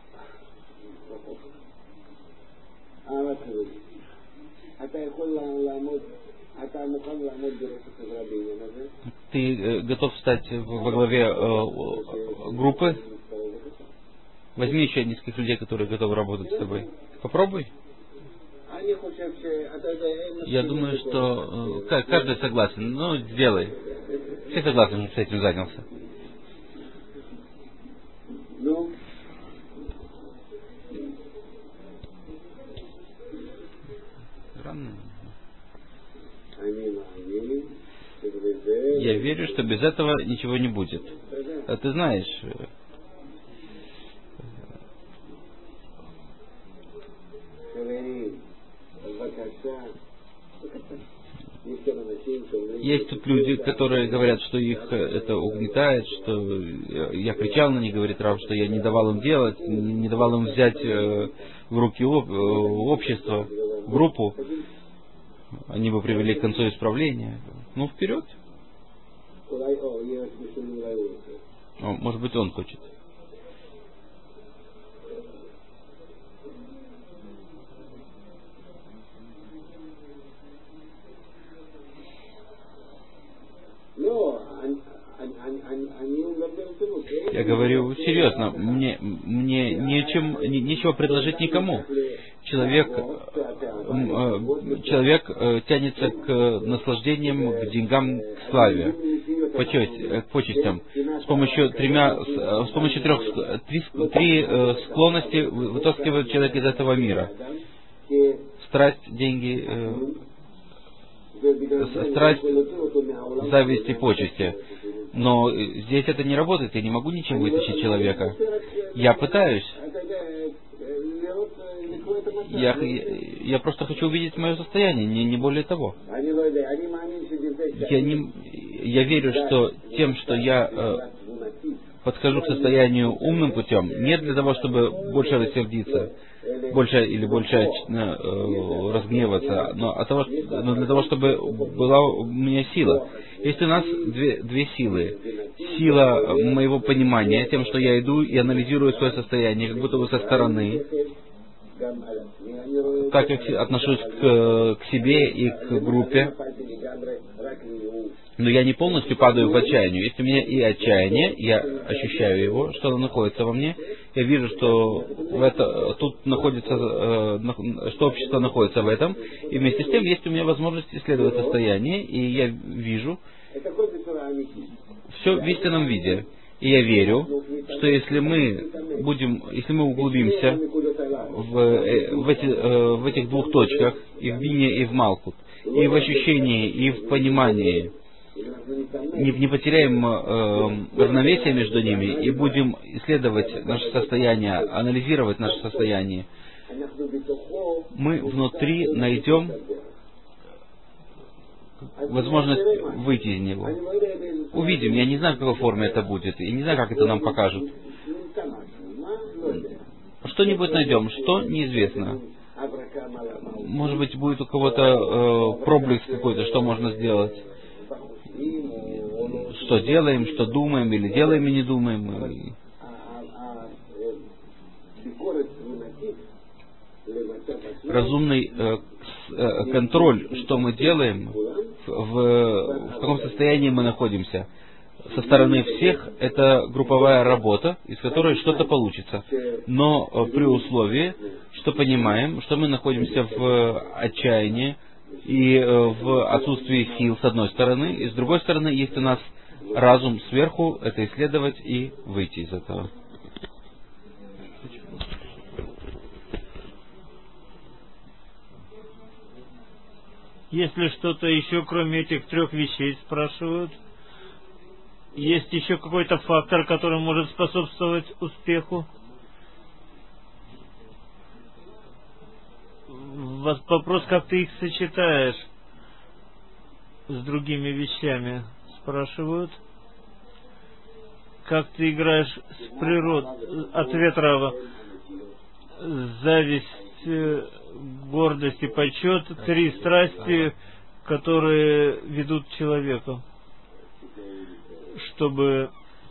Ты э, готов стать во главе э, группы? Возьми еще нескольких людей, которые готовы работать с тобой. Попробуй. Я думаю, что э, каждый согласен. Ну, сделай. Все согласны, что с этим занялся. Странно. Я верю, что без этого ничего не будет. А ты знаешь... Есть тут люди, которые говорят, что их это угнетает, что я кричал на них, говорит Рав, что я не давал им делать, не давал им взять в руки общество, группу. Они бы привели к концу исправления. Ну, вперед. О, может быть, он хочет. Я говорю серьезно, мне, мне нечем, не, нечего предложить никому. Человек, человек тянется к наслаждениям, к деньгам, к славе, почесть, к почестям. С помощью, тремя, с помощью трех три, три склонности вытаскивает человек из этого мира. Страсть, деньги, страсть, зависть и почести. Но здесь это не работает, я не могу ничем вытащить человека. Я пытаюсь. Я, я просто хочу увидеть мое состояние, не, не более того. Я, не, я верю, что тем, что я э, подхожу к состоянию умным путем, не для того, чтобы больше рассердиться, больше или больше э, разгневаться, но, от того, но для того, чтобы была у меня сила. Есть у нас две, две силы. Сила моего понимания, тем, что я иду и анализирую свое состояние, как будто бы со стороны, так как отношусь к, к себе и к группе, но я не полностью падаю в отчаяние. Есть у меня и отчаяние, я ощущаю его, что оно находится во мне, я вижу, что в это, тут находится, что общество находится в этом, и вместе с тем есть у меня возможность исследовать состояние, и я вижу все в истинном виде. И я верю, что если мы будем, если мы углубимся в, в, эти, в этих двух точках, и в бине, и в малкут, и в ощущении, и в понимании, не, не потеряем э, равновесие между ними, и будем исследовать наше состояние, анализировать наше состояние, мы внутри найдем возможность выйти из него. Увидим, я не знаю, в какой форме это будет, и не знаю, как это нам покажут. Что-нибудь найдем, что неизвестно. Может быть, будет у кого-то э, проблеск какой-то, что можно сделать. Что делаем, что думаем, или делаем и не думаем. Разумный э, э, контроль, что мы делаем, в, в каком состоянии мы находимся. Со стороны всех это групповая работа, из которой что-то получится. Но э, при условии, что понимаем, что мы находимся в отчаянии и э, в отсутствии сил с одной стороны, и с другой стороны есть у нас разум сверху, это исследовать и выйти из этого. Есть ли что-то еще, кроме этих трех вещей, спрашивают? Есть еще какой-то фактор, который может способствовать успеху? Вопрос, как ты их сочетаешь с другими вещами, спрашивают. Как ты играешь с природой? Ответ Рава. Зависть, гордость и почет, три страсти, которые ведут человека, чтобы,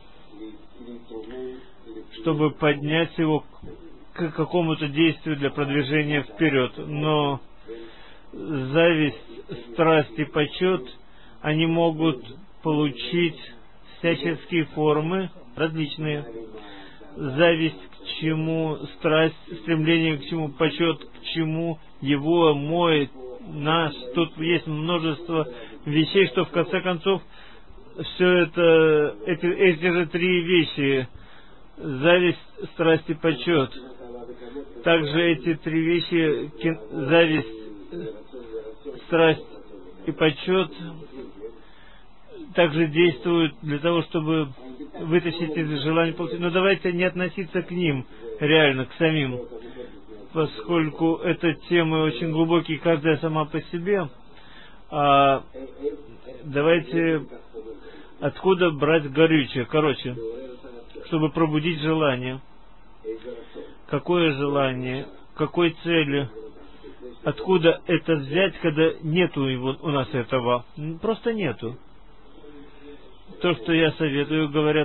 чтобы поднять его к какому-то действию для продвижения вперед. Но зависть, страсть и почет, они могут получить всяческие формы, различные. Зависть к чему, страсть, стремление к чему, почет к чему, его, мой, наш. Тут есть множество вещей, что в конце концов все это, эти, эти же три вещи, зависть, страсть и почет. Также эти три вещи, зависть, страсть и почет, также действуют для того, чтобы вытащить из желания получить. Но давайте не относиться к ним реально, к самим, поскольку это темы очень глубокие, каждая сама по себе. А давайте откуда брать горючее, короче, чтобы пробудить желание. Какое желание, какой цели, откуда это взять, когда нету его, у нас этого, просто нету. То, что я советую, говорят,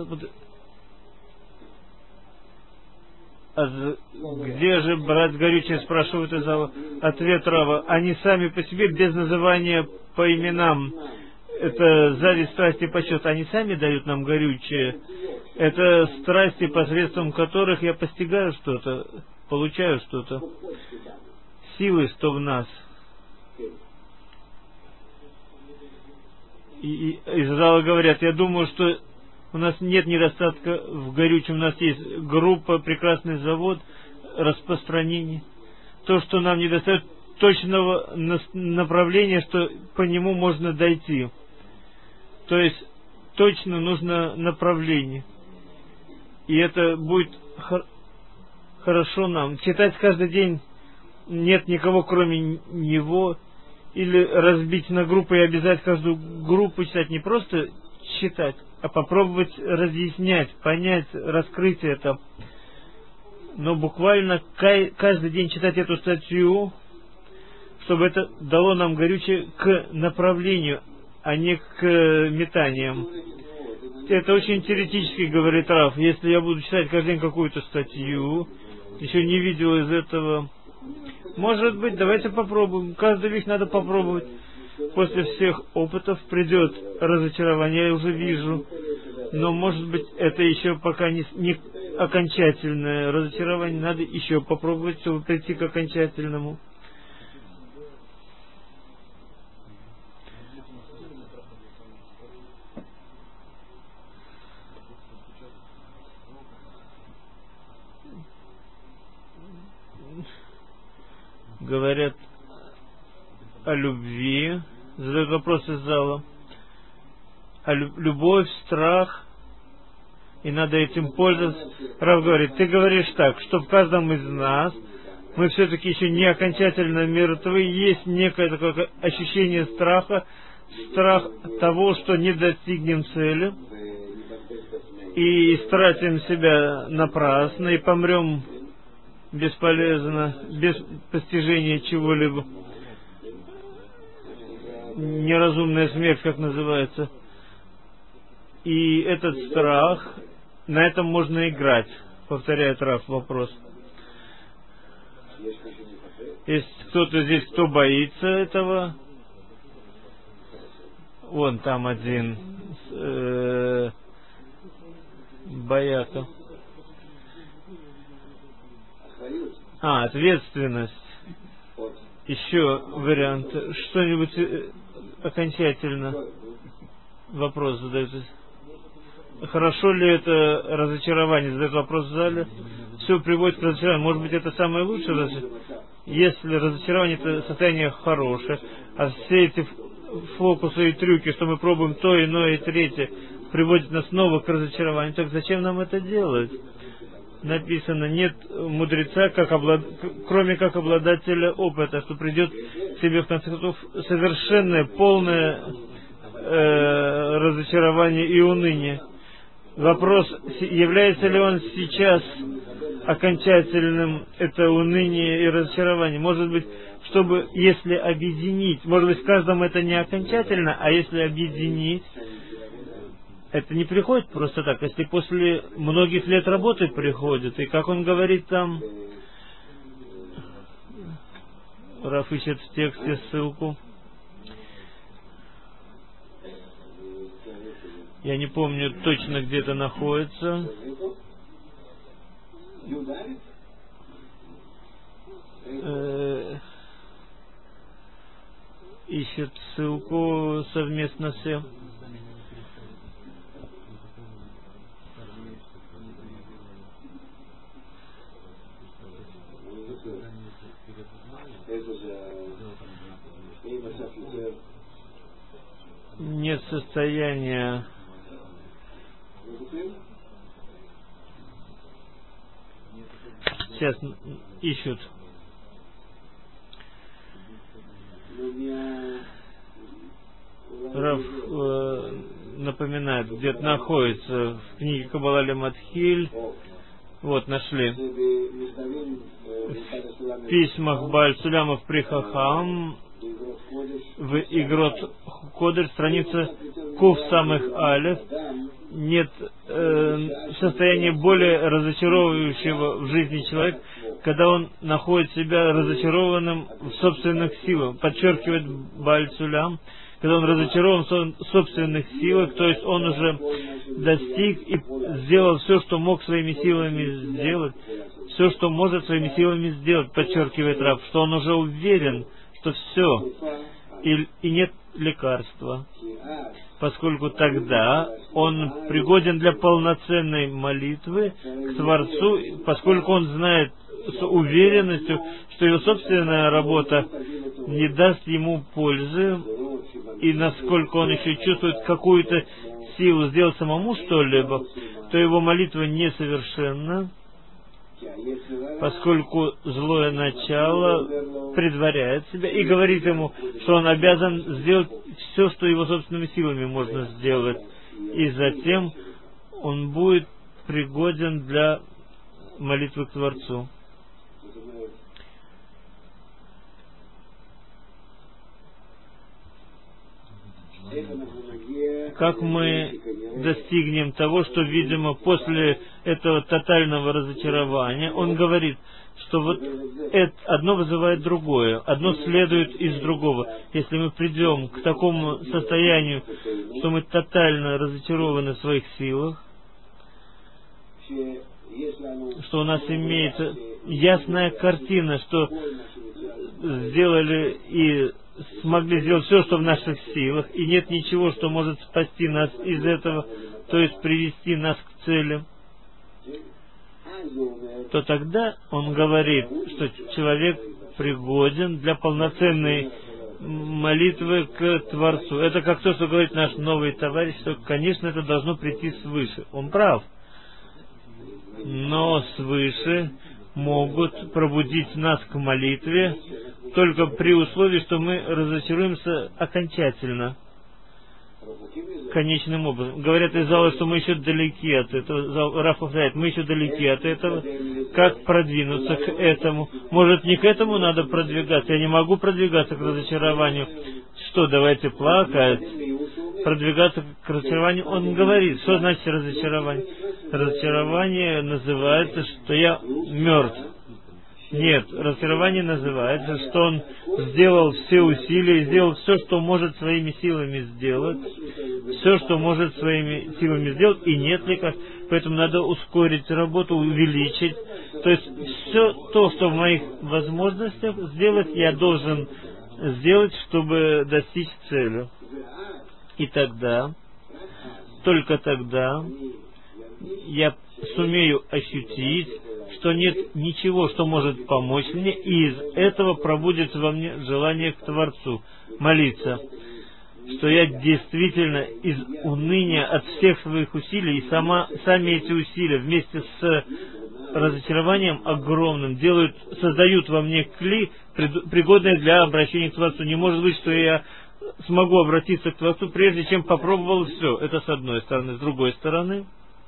а где же брать горючее, спрашивают из зала. Ответ Рава. Они сами по себе, без называния по именам. Это зависть, страсть и почет. Они сами дают нам горючее. Это страсти, посредством которых я постигаю что-то, получаю что-то. Силы, что в нас. И, и из зала говорят, я думаю, что у нас нет недостатка в горючем, у нас есть группа, прекрасный завод, распространение. То, что нам недостает точного направления, что по нему можно дойти. То есть точно нужно направление. И это будет хор- хорошо нам. Читать каждый день нет никого, кроме него. Или разбить на группы и обязать каждую группу читать. Не просто читать, а попробовать разъяснять, понять, раскрыть это. Но буквально каждый день читать эту статью, чтобы это дало нам горючее к направлению, а не к метаниям. Это очень теоретически, говорит Раф. Если я буду читать каждый день какую-то статью, еще не видел из этого. Может быть, давайте попробуем. Каждую вещь надо попробовать. После всех опытов придет разочарование, я уже вижу. Но, может быть, это еще пока не, не окончательное разочарование. Надо еще попробовать, чтобы прийти к окончательному. Говорят о любви, задают вопрос из зала, о лю- любовь, страх, и надо этим пользоваться. Рав говорит, ты говоришь так, что в каждом из нас, мы все-таки еще не окончательно мертвы, есть некое такое ощущение страха, страх того, что не достигнем цели, и истратим себя напрасно, и помрем бесполезно, без постижения чего-либо. Неразумная смерть, как называется. И этот страх, на этом можно играть, повторяет Раф вопрос. Есть кто-то здесь, кто боится этого. Вон там один э, боятся. А, ответственность. Еще вариант. Что-нибудь э, окончательно. Вопрос задается. Хорошо ли это разочарование? Задает вопрос в зале. Все приводит к разочарованию. Может быть, это самое лучшее разочарование? Если разочарование это состояние хорошее, а все эти фокусы и трюки, что мы пробуем то, иное и третье, приводят нас снова к разочарованию, так зачем нам это делать? Написано, нет мудреца, как облад... кроме как обладателя опыта, что придет к себе в конце концов совершенное, полное э, разочарование и уныние. Вопрос, является ли он сейчас окончательным, это уныние и разочарование. Может быть, чтобы, если объединить, может быть, в каждом это не окончательно, а если объединить, это не приходит просто так, если после многих лет работы приходит. И как он говорит там, Раф ищет в тексте ссылку. Я не помню точно, где это находится. Э, ищет ссылку совместно все. Нет состояния сейчас ищут. Раф э, напоминает, где-то находится в книге Каббала Лематхиль. Вот, нашли. В письмах Бааль Сулямов при Хахам, в Игрот Кодер, страница Кув самых Алев, нет э, состояния более разочаровывающего в жизни человека, когда он находит себя разочарованным в собственных силах. Подчеркивает Бааль Сулям, когда он разочарован в собственных силах, то есть он уже достиг и сделал все, что мог своими силами сделать, все, что может своими силами сделать, подчеркивает Рав, что он уже уверен, что все, и, и нет лекарства, поскольку тогда он пригоден для полноценной молитвы к Творцу, поскольку он знает с уверенностью, что его собственная работа не даст ему пользы, и насколько он еще чувствует какую-то силу сделать самому что-либо, то его молитва несовершенна, поскольку злое начало предваряет себя и говорит ему, что он обязан сделать все, что его собственными силами можно сделать, и затем он будет пригоден для молитвы к Творцу. Как мы достигнем того, что, видимо, после этого тотального разочарования, он говорит, что вот это одно вызывает другое, одно следует из другого. Если мы придем к такому состоянию, что мы тотально разочарованы в своих силах, что у нас имеется ясная картина, что сделали и смогли сделать все, что в наших силах, и нет ничего, что может спасти нас из этого, то есть привести нас к цели, то тогда он говорит, что человек пригоден для полноценной молитвы к Творцу. Это как то, что говорит наш новый товарищ, что, конечно, это должно прийти свыше. Он прав. Но свыше могут пробудить нас к молитве только при условии, что мы разочаруемся окончательно, конечным образом. Говорят из зала, что мы еще далеки от этого. Раф повторяет, мы еще далеки от этого. Как продвинуться к этому? Может, не к этому надо продвигаться? Я не могу продвигаться к разочарованию. Что, давайте плакать? Продвигаться к разочарованию? Он говорит, что значит разочарование? Разочарование называется, что я мертв. Нет, разочарование называется, что он сделал все усилия, сделал все, что может своими силами сделать, все, что может своими силами сделать, и нет лекарств. Поэтому надо ускорить работу, увеличить. То есть все то, что в моих возможностях сделать, я должен сделать, чтобы достичь цели. И тогда, только тогда, я сумею ощутить, что нет ничего, что может помочь мне, и из этого пробудется во мне желание к Творцу, молиться, что я действительно из уныния от всех своих усилий, и сама, сами эти усилия вместе с разочарованием огромным делают, создают во мне кли, пригодные для обращения к Творцу. Не может быть, что я смогу обратиться к Творцу, прежде чем попробовал все. Это с одной стороны. С другой стороны,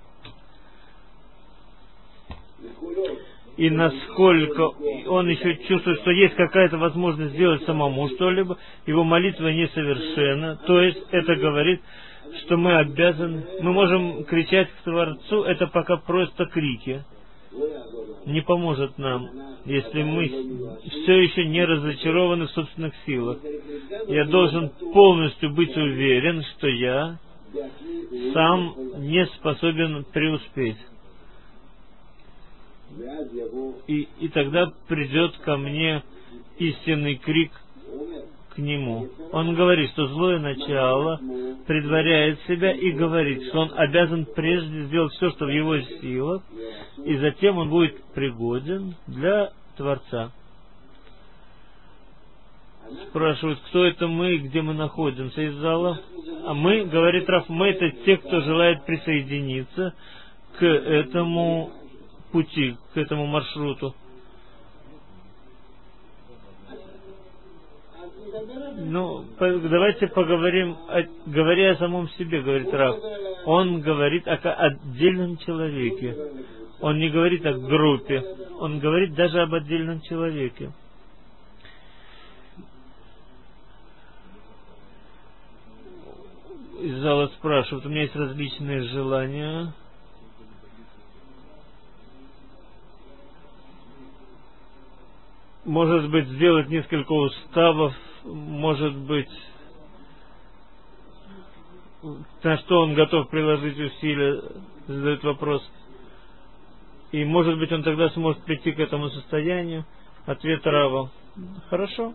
и насколько он еще чувствует, что есть какая-то возможность сделать самому что-либо, его молитва несовершенна. То есть это говорит, что мы обязаны, мы можем кричать к Творцу, это пока просто крики. Не поможет нам, если мы все еще не разочарованы в собственных силах. Я должен полностью быть уверен, что я сам не способен преуспеть. И, и тогда придет ко мне истинный крик к нему. Он говорит, что злое начало предваряет себя и говорит, что он обязан прежде сделать все, что в его силах, и затем он будет пригоден для Творца. Спрашивают, кто это мы, где мы находимся из зала. А мы, говорит Раф, мы это те, кто желает присоединиться к этому пути, к этому маршруту. Ну, давайте поговорим, о, говоря о самом себе, говорит Раф. Он говорит о, о отдельном человеке. Он не говорит о группе. Он говорит даже об отдельном человеке. Из зала спрашивают, у меня есть различные желания. Может быть, сделать несколько уставов, может быть, на что он готов приложить усилия, задает вопрос. И, может быть, он тогда сможет прийти к этому состоянию. Ответ Рава. Хорошо.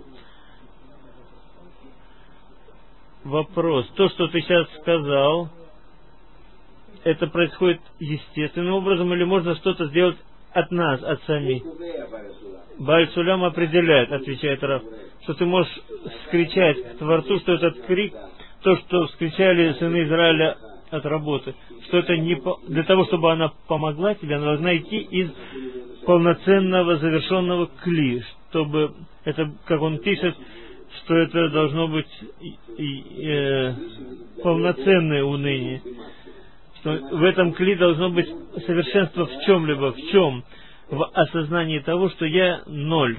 Вопрос. То, что ты сейчас сказал, это происходит естественным образом, или можно что-то сделать от нас, от самих? Бааль определяет, отвечает Рав, что ты можешь скричать к Творцу, что этот крик то, что вскричали сыны Израиля от работы, что это не по... для того, чтобы она помогла тебе, она должна идти из полноценного завершенного кли, чтобы это, как он пишет, что это должно быть и, и, э, полноценное уныние. Что в этом кли должно быть совершенство в чем-либо, в чем? В осознании того, что я ноль.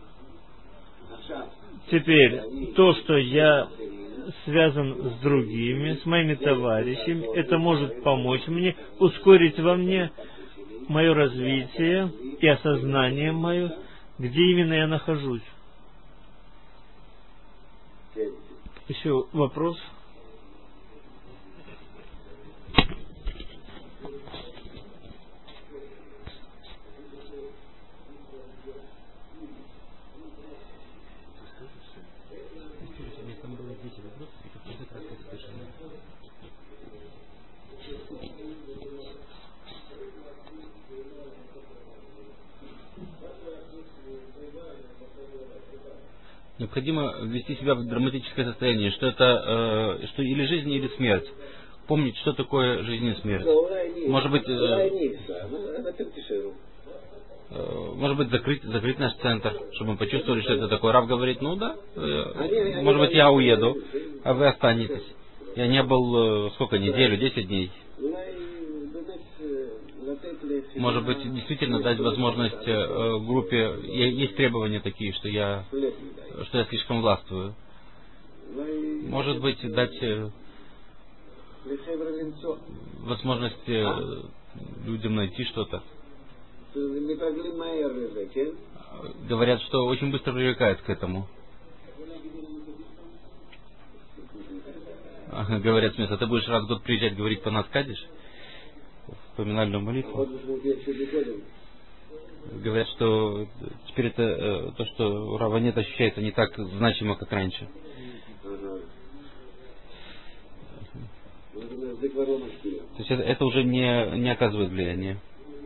Теперь, то, что я связан с другими, с моими товарищами, это может помочь мне, ускорить во мне мое развитие и осознание мое, где именно я нахожусь. Еще вопрос? Необходимо ввести себя в драматическое состояние, что это э, что или жизнь, или смерть. Помнить, что такое жизнь и смерть. Может быть, э, э, может быть закрыть, закрыть наш центр, чтобы мы почувствовали, что это такое. Рав говорит, ну да, э, может быть я уеду, а вы останетесь. Я не был, э, сколько, неделю, десять дней. Может быть, действительно дать возможность э, группе, есть требования такие, что я, что я слишком властвую. Может быть, дать э, возможность э, людям найти что-то. Говорят, что очень быстро привлекают к этому. Ага, говорят, смеются, ты будешь раз в год приезжать, говорить по нас кадиш? Поминальную молитву. Говорят, что теперь это э, то, что Рава нет, ощущается не так значимо, как раньше. То есть это, это уже не, не оказывает влияния.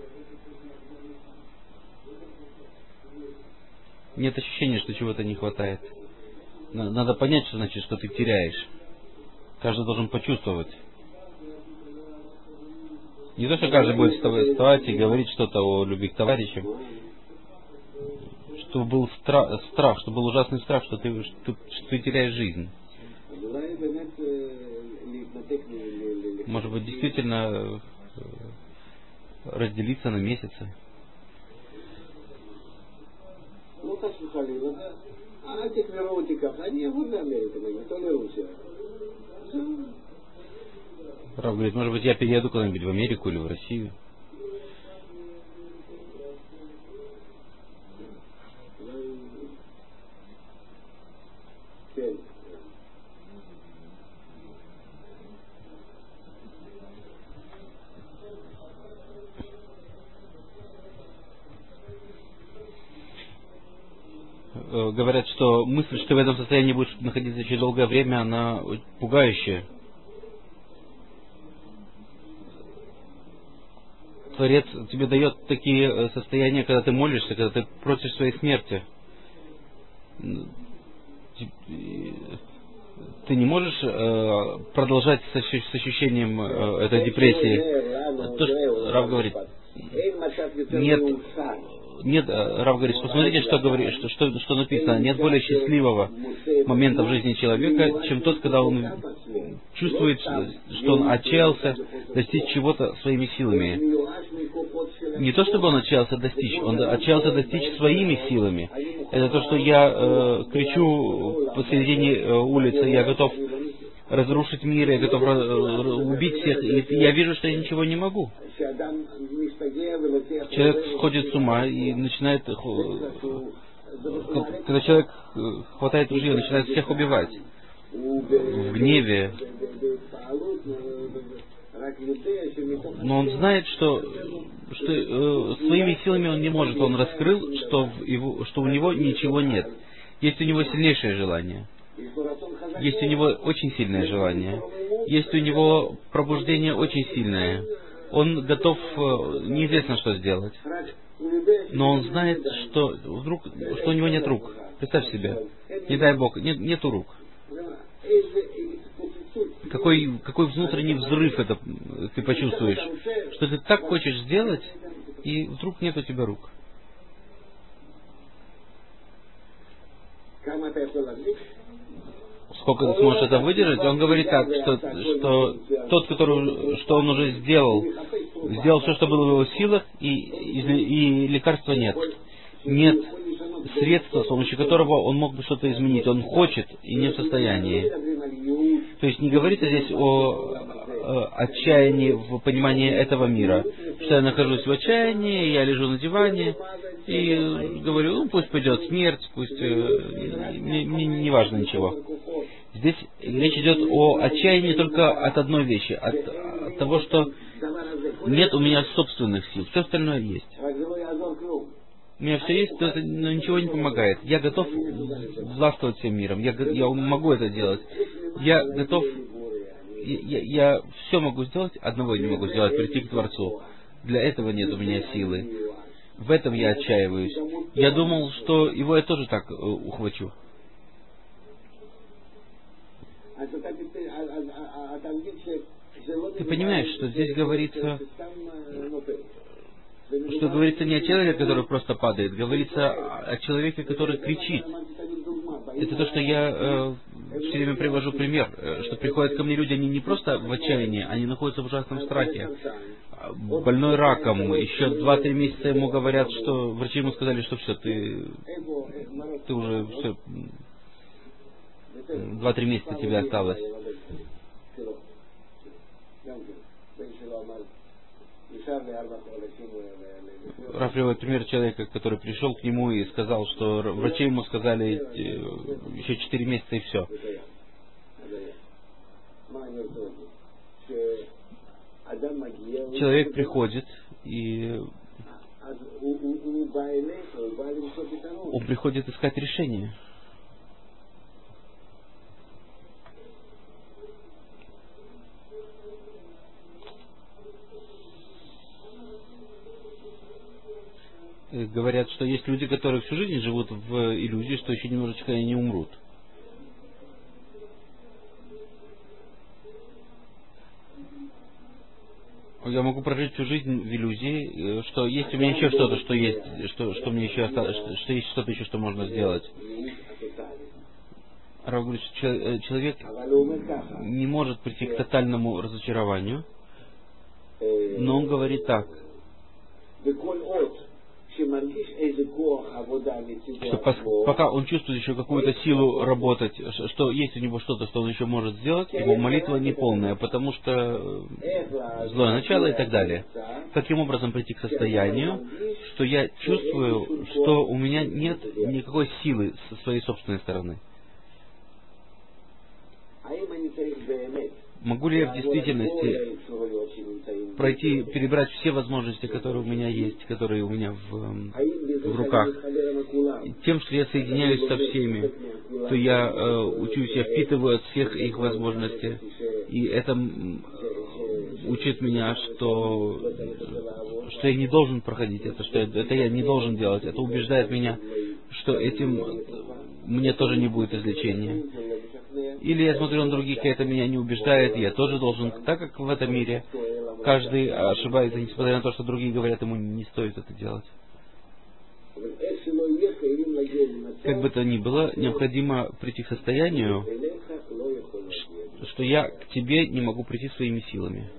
Нет ощущения, что чего-то не хватает. Надо понять, что значит, что ты теряешь. Каждый должен почувствовать. Не то, что каждый будет вставать и говорить что-то о любви к товарищам. Чтобы был страх, страх, чтобы был ужасный страх, что ты, что, что ты теряешь жизнь. Может быть, действительно разделиться на месяцы. Рав говорит, может быть, я перееду куда-нибудь в Америку или в Россию. Говорят, что мысль, что ты в этом состоянии будешь находиться еще долгое время, она пугающая. Творец тебе дает такие состояния, когда ты молишься, когда ты просишь своей смерти. Ты не можешь э, продолжать с, с ощущением э, этой депрессии. То, что Рав говорит, нет, нет, Рав говорит, посмотрите, что, говорит, что, что, что написано. Нет более счастливого момента в жизни человека, чем тот, когда он чувствует, что он отчаялся достичь чего-то своими силами. Не то, чтобы он отчаялся достичь, он отчаялся достичь своими силами. Это то, что я э, кричу посередине э, улицы, я готов разрушить мир, я готов э, убить всех, и я вижу, что я ничего не могу. Человек сходит с ума и начинает, когда человек хватает ружье, начинает всех убивать в гневе. Но он знает, что, что э, своими силами он не может. Он раскрыл, что, в его, что у него ничего нет. Есть у него сильнейшее желание. Есть у него очень сильное желание. Есть у него пробуждение очень сильное. Он готов, э, неизвестно что сделать. Но он знает, что вдруг, что у него нет рук. Представь себе. Не дай Бог, нет, нету рук. какой, какой внутренний взрыв это ты почувствуешь, что ты так хочешь сделать, и вдруг нет у тебя рук. Сколько ты сможешь это выдержать? Он говорит так, что, что тот, который, что он уже сделал, сделал все, что было в его силах, и, и, и лекарства нет. Нет средства, с помощью которого он мог бы что-то изменить. Он хочет и не в состоянии. То есть не говорится здесь о, о отчаянии в понимании этого мира. Что я нахожусь в отчаянии, я лежу на диване и говорю, ну пусть пойдет смерть, пусть мне, мне не важно ничего. Здесь речь идет о отчаянии только от одной вещи, от, от того, что нет у меня собственных сил, все остальное есть. У меня все есть, но, это, но ничего не помогает. Я готов властвовать всем миром, я, я могу это делать. Я готов, я, я все могу сделать, одного не могу сделать, прийти к Творцу. Для этого нет у меня силы. В этом я отчаиваюсь. Я думал, что его я тоже так э, ухвачу. Ты понимаешь, что здесь говорится, что говорится не о человеке, который просто падает, говорится о человеке, который кричит. Это то, что я э, все время привожу пример, э, что приходят ко мне люди, они не просто в отчаянии, они находятся в ужасном страхе. Больной раком, еще два-три месяца ему говорят, что врачи ему сказали, что все, ты, ты уже все, два-три месяца тебе осталось. Раф приводит пример человека, который пришел к нему и сказал, что врачи ему сказали еще четыре месяца и все. Человек приходит и он приходит искать решение. Говорят, что есть люди, которые всю жизнь живут в иллюзии, что еще немножечко они не умрут. Я могу прожить всю жизнь в иллюзии, что есть у меня еще что-то, что есть, что, что мне еще осталось, что, что есть что-то еще, что можно сделать. Рав говорит, что человек не может прийти к тотальному разочарованию, но он говорит так, что пока он чувствует еще какую-то силу работать, что есть у него что-то, что он еще может сделать, его молитва не полная, потому что злое начало и так далее. Каким образом прийти к состоянию, что я чувствую, что у меня нет никакой силы со своей собственной стороны? Могу ли я в действительности пройти, перебрать все возможности, которые у меня есть, которые у меня в, в руках? Тем, что я соединяюсь со всеми, то я э, учусь, я впитываю от всех их возможностей. И это учит меня, что, что я не должен проходить это, что это я не должен делать. Это убеждает меня, что этим мне тоже не будет излечения. Или я смотрю на других, и это меня не убеждает, и я тоже должен, так как в этом мире каждый ошибается, несмотря на то, что другие говорят, ему не стоит это делать. Как бы то ни было, необходимо прийти к состоянию, что я к тебе не могу прийти своими силами.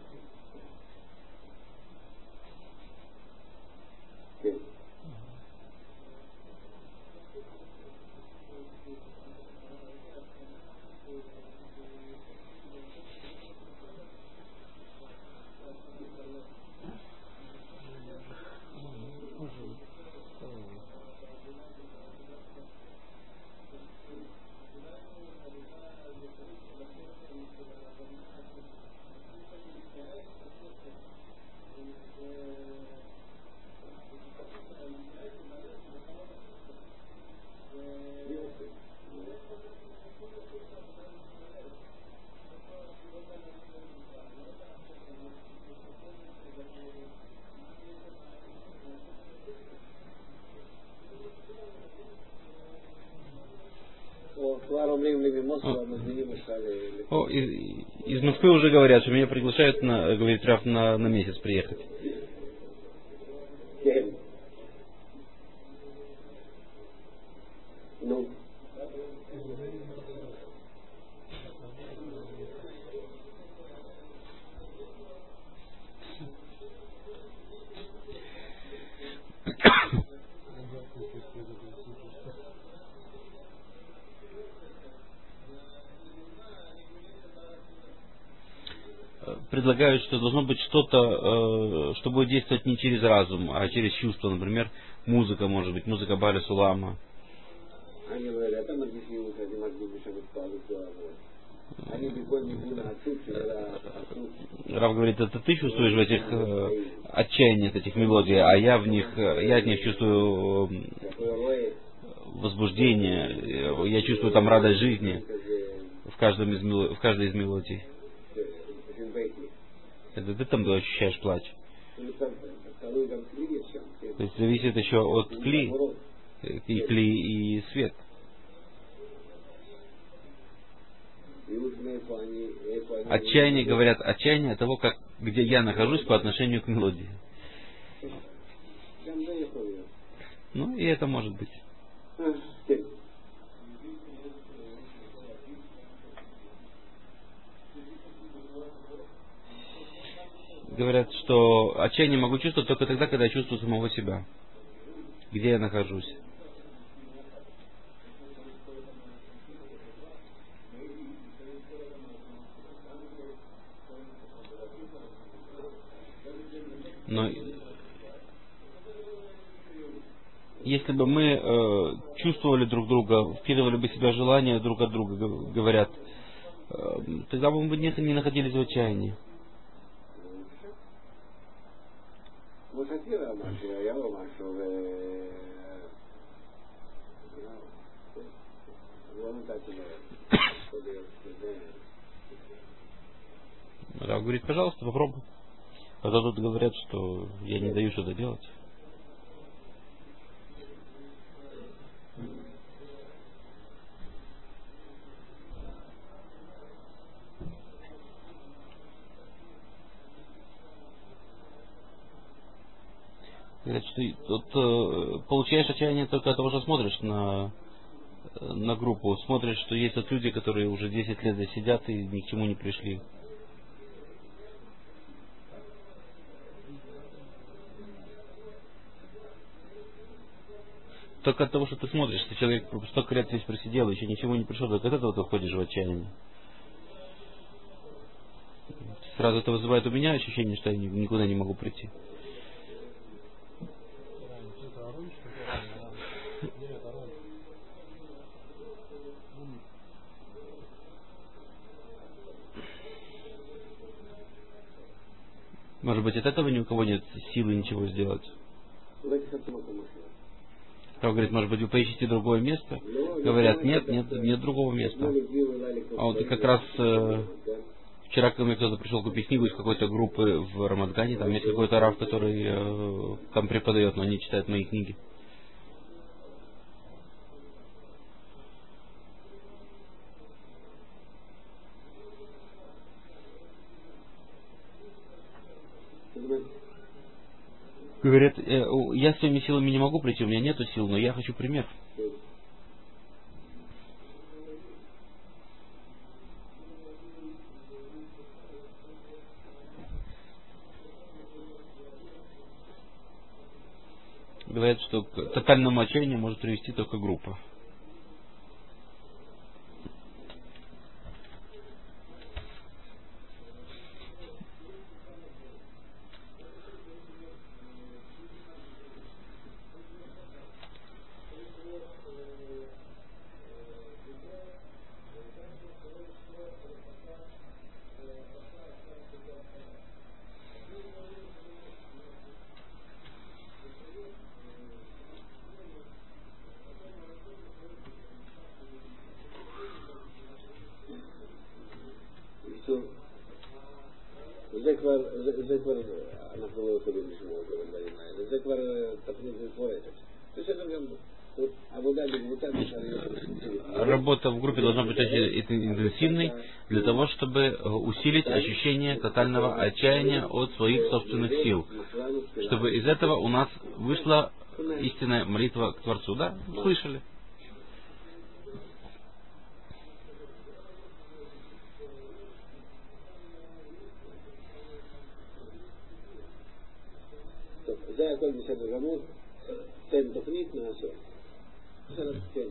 О, и, из Москвы уже говорят, что меня приглашают на, говорит Раф, на, на месяц приехать. Ну. Предлагают, что должно быть что-то, что будет действовать не через разум, а через чувство. Например, музыка, может быть, музыка Баля Сулама. Они говорят, там объяснили, что они могли бы еще они прикольно будут отсутствовать. Рав говорит, это ты чувствуешь в этих э, отчаяниях, этих мелодий, а я в них, я от них чувствую э, возбуждение, я чувствую там радость жизни в, каждом из, в каждой из мелодий. Это ты там ощущаешь плач. То есть зависит еще от кли, и кли, и свет. Отчаяние, говорят, отчаяние того, как, где я нахожусь по отношению к мелодии. Ну, и это может быть. Говорят, что отчаяние могу чувствовать только тогда, когда я чувствую самого себя. Где я нахожусь. Но если бы мы э, чувствовали друг друга, впитывали бы в себя желания друг от друга, говорят, э, тогда бы мы не, не находились в отчаянии. Рав говорит, пожалуйста, попробуй. А то тут говорят, что я не даю что-то делать. Говорят, что тут э, получаешь отчаяние только от того, что смотришь на, на группу. Смотришь, что есть вот люди, которые уже десять лет здесь сидят и ни к чему не пришли. Только от того, что ты смотришь, что человек столько лет здесь просидел, еще ничего не пришел, только от этого ты входишь в отчаяние. Сразу это вызывает у меня ощущение, что я никуда не могу прийти. Может быть, от этого ни у кого нет силы ничего сделать. Рав говорит, может быть, вы поищите другое место? Говорят, нет, нет, нет другого места. А вот как раз э, вчера ко мне кто-то пришел купить книгу из какой-то группы в Рамадгане, там есть какой-то рав, который э, там преподает, но не читает мои книги. Говорят, э, я своими силами не могу прийти, у меня нету сил, но я хочу пример. Говорят, что к тотальному отчаянию может привести только группа. זה כבר, זה, זה כבר, אנחנו לא יכולים לשמוע את הדברים האלה, זה כבר תפנית מפורטת. בסדר גמור. Работа в группе должна быть очень интенсивной для того, чтобы усилить ощущение тотального отчаяния от своих собственных сил, чтобы из этого у нас вышла истинная молитва к Творцу. Да, слышали? זה הכל בסדר גמור, תן תוכנית נעשה. בסדר, כן.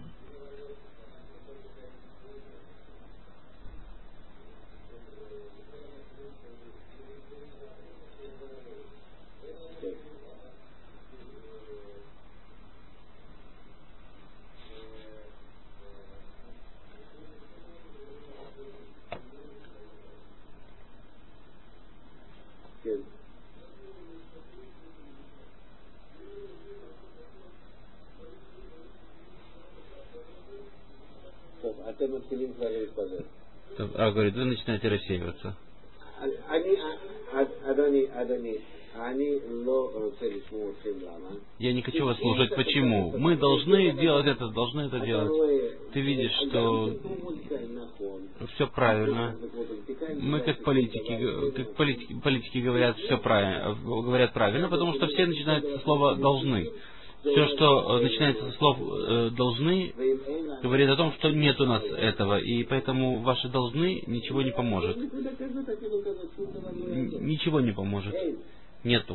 כן. אתם מתחילים כבר להתפזר. А говорит, вы начинаете рассеиваться. אני, אדוני, אדוני, אני לא רוצה לשמוע אתכם למה. Я не хочу вас слушать. Почему? Мы должны делать это, должны это делать. Ты видишь, что все правильно. Мы как политики, как политики, политики говорят все правильно, говорят правильно, потому что все начинают со слова должны. Все, что начинается со слов э, «должны», говорит о том, что нет у нас этого, и поэтому ваши «должны» ничего не поможет. Н- ничего не поможет. Нету.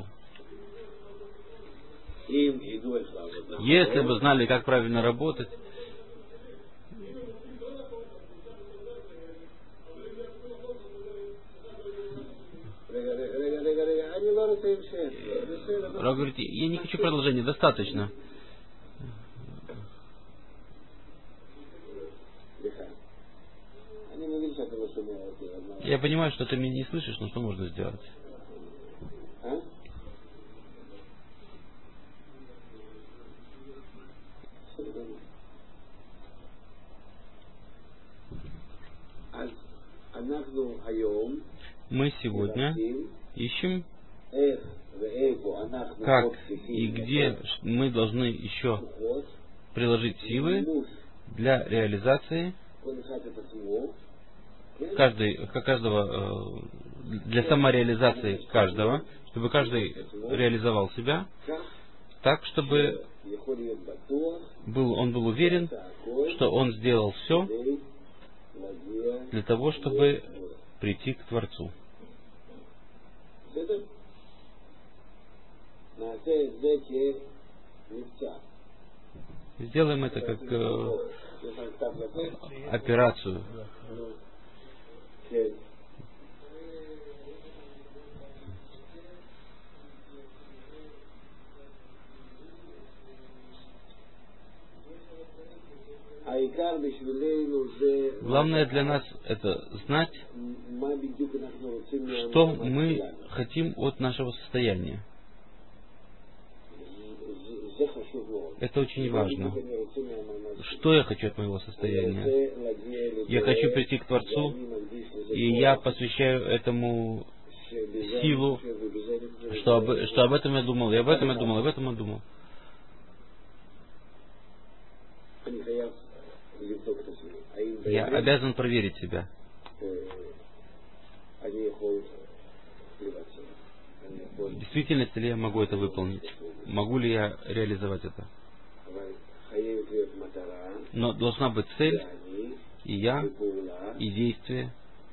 Если бы знали, как правильно работать, Рав говорит, я не хочу продолжения, достаточно. Я понимаю, что ты меня не слышишь, но что можно сделать? Мы сегодня ищем, как и где мы должны еще приложить силы для реализации каждый, каждого, для самореализации каждого, чтобы каждый реализовал себя так, чтобы был, он был уверен, что он сделал все для того, чтобы прийти к Творцу. Сделаем это как э, операцию. Главное для нас это знать, что мы хотим от нашего состояния. Это очень важно. Что я хочу от моего состояния? Я хочу прийти к Творцу, и я посвящаю этому силу, что об, что об этом я думал, и об этом я думал, и об этом я думал. Я обязан проверить себя. Действительно ли я могу это выполнить? Могу ли я реализовать это? Но должна быть цель, и я, и действие.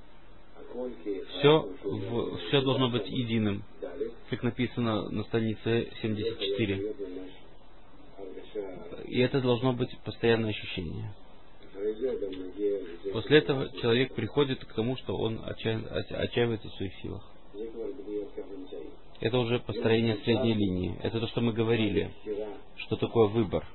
Все, в, все должно быть единым, как написано на странице семьдесят четыре. И это должно быть постоянное ощущение. После этого человек приходит к тому, что он отчаив... отчаивается в своих силах. Это уже построение средней линии. Это то, что мы говорили. Что такое выбор.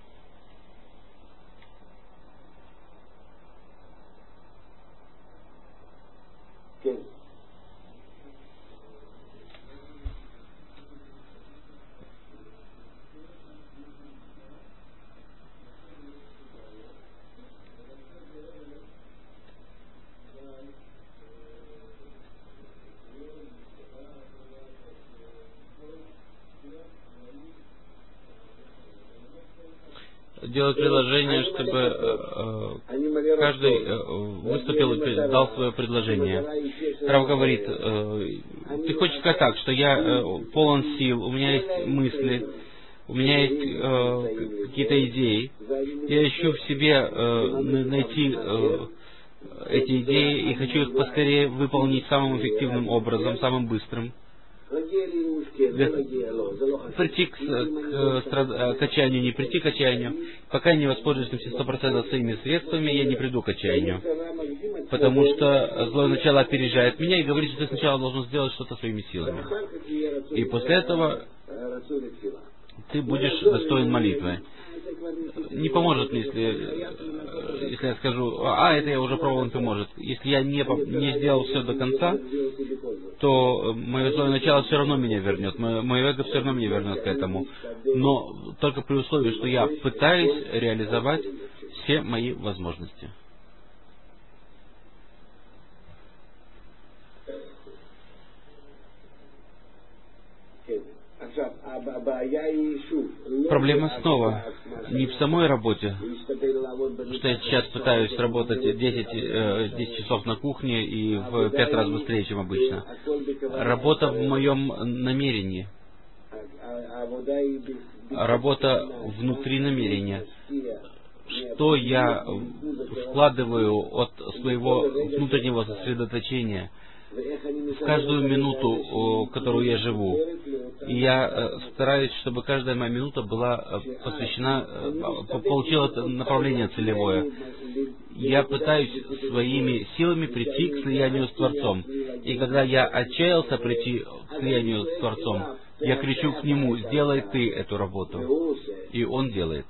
делать предложение, чтобы э, каждый э, выступил и дал свое предложение. Рав говорит, э, ты хочешь сказать так, что я э, полон сил, у меня есть мысли, у меня есть э, какие-то идеи, я ищу в себе э, найти э, эти идеи и хочу их поскорее выполнить самым эффективным образом, самым быстрым. Прийти к, к, к качанию, не прийти к качанию. Пока не воспользуюсь на все сто процентов своими средствами, я не приду к качанию. Потому что злое начало опережает меня и говорит, что ты сначала должен сделать что-то своими силами. И после этого ты будешь достоин молитвы. Не поможет, если, если я скажу, а, это я уже пробовал, не поможет. Если я не, не сделал все до конца, то мое злое начало все равно меня вернет, мое, мое эго все равно меня вернет к этому. Но только при условии, что я пытаюсь реализовать все мои возможности. Проблема снова не в самой работе, что я сейчас пытаюсь работать десять часов на кухне и в пять раз быстрее, чем обычно. Работа в моем намерении. Работа внутри намерения. Что я вкладываю от своего внутреннего сосредоточения в каждую минуту, которую я живу. И я стараюсь, чтобы каждая моя минута была посвящена, получила направление целевое. Я пытаюсь своими силами прийти к слиянию с Творцом. И когда я отчаялся прийти к слиянию с Творцом, я кричу к Нему: сделай Ты эту работу. И Он делает.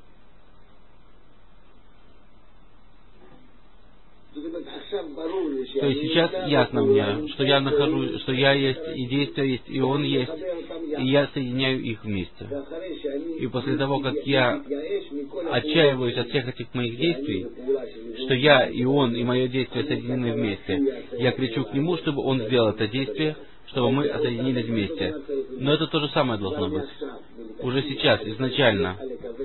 То есть сейчас ясно мне, что я нахожу, что я есть, и действие есть, и Он есть, и я соединяю их вместе. И после того, как я отчаиваюсь от всех этих моих действий, что я и Он, и мое действие соединены вместе, я кричу к Нему, чтобы Он сделал это действие, чтобы мы соединились вместе. Но это то же самое должно быть. Уже сейчас, изначально.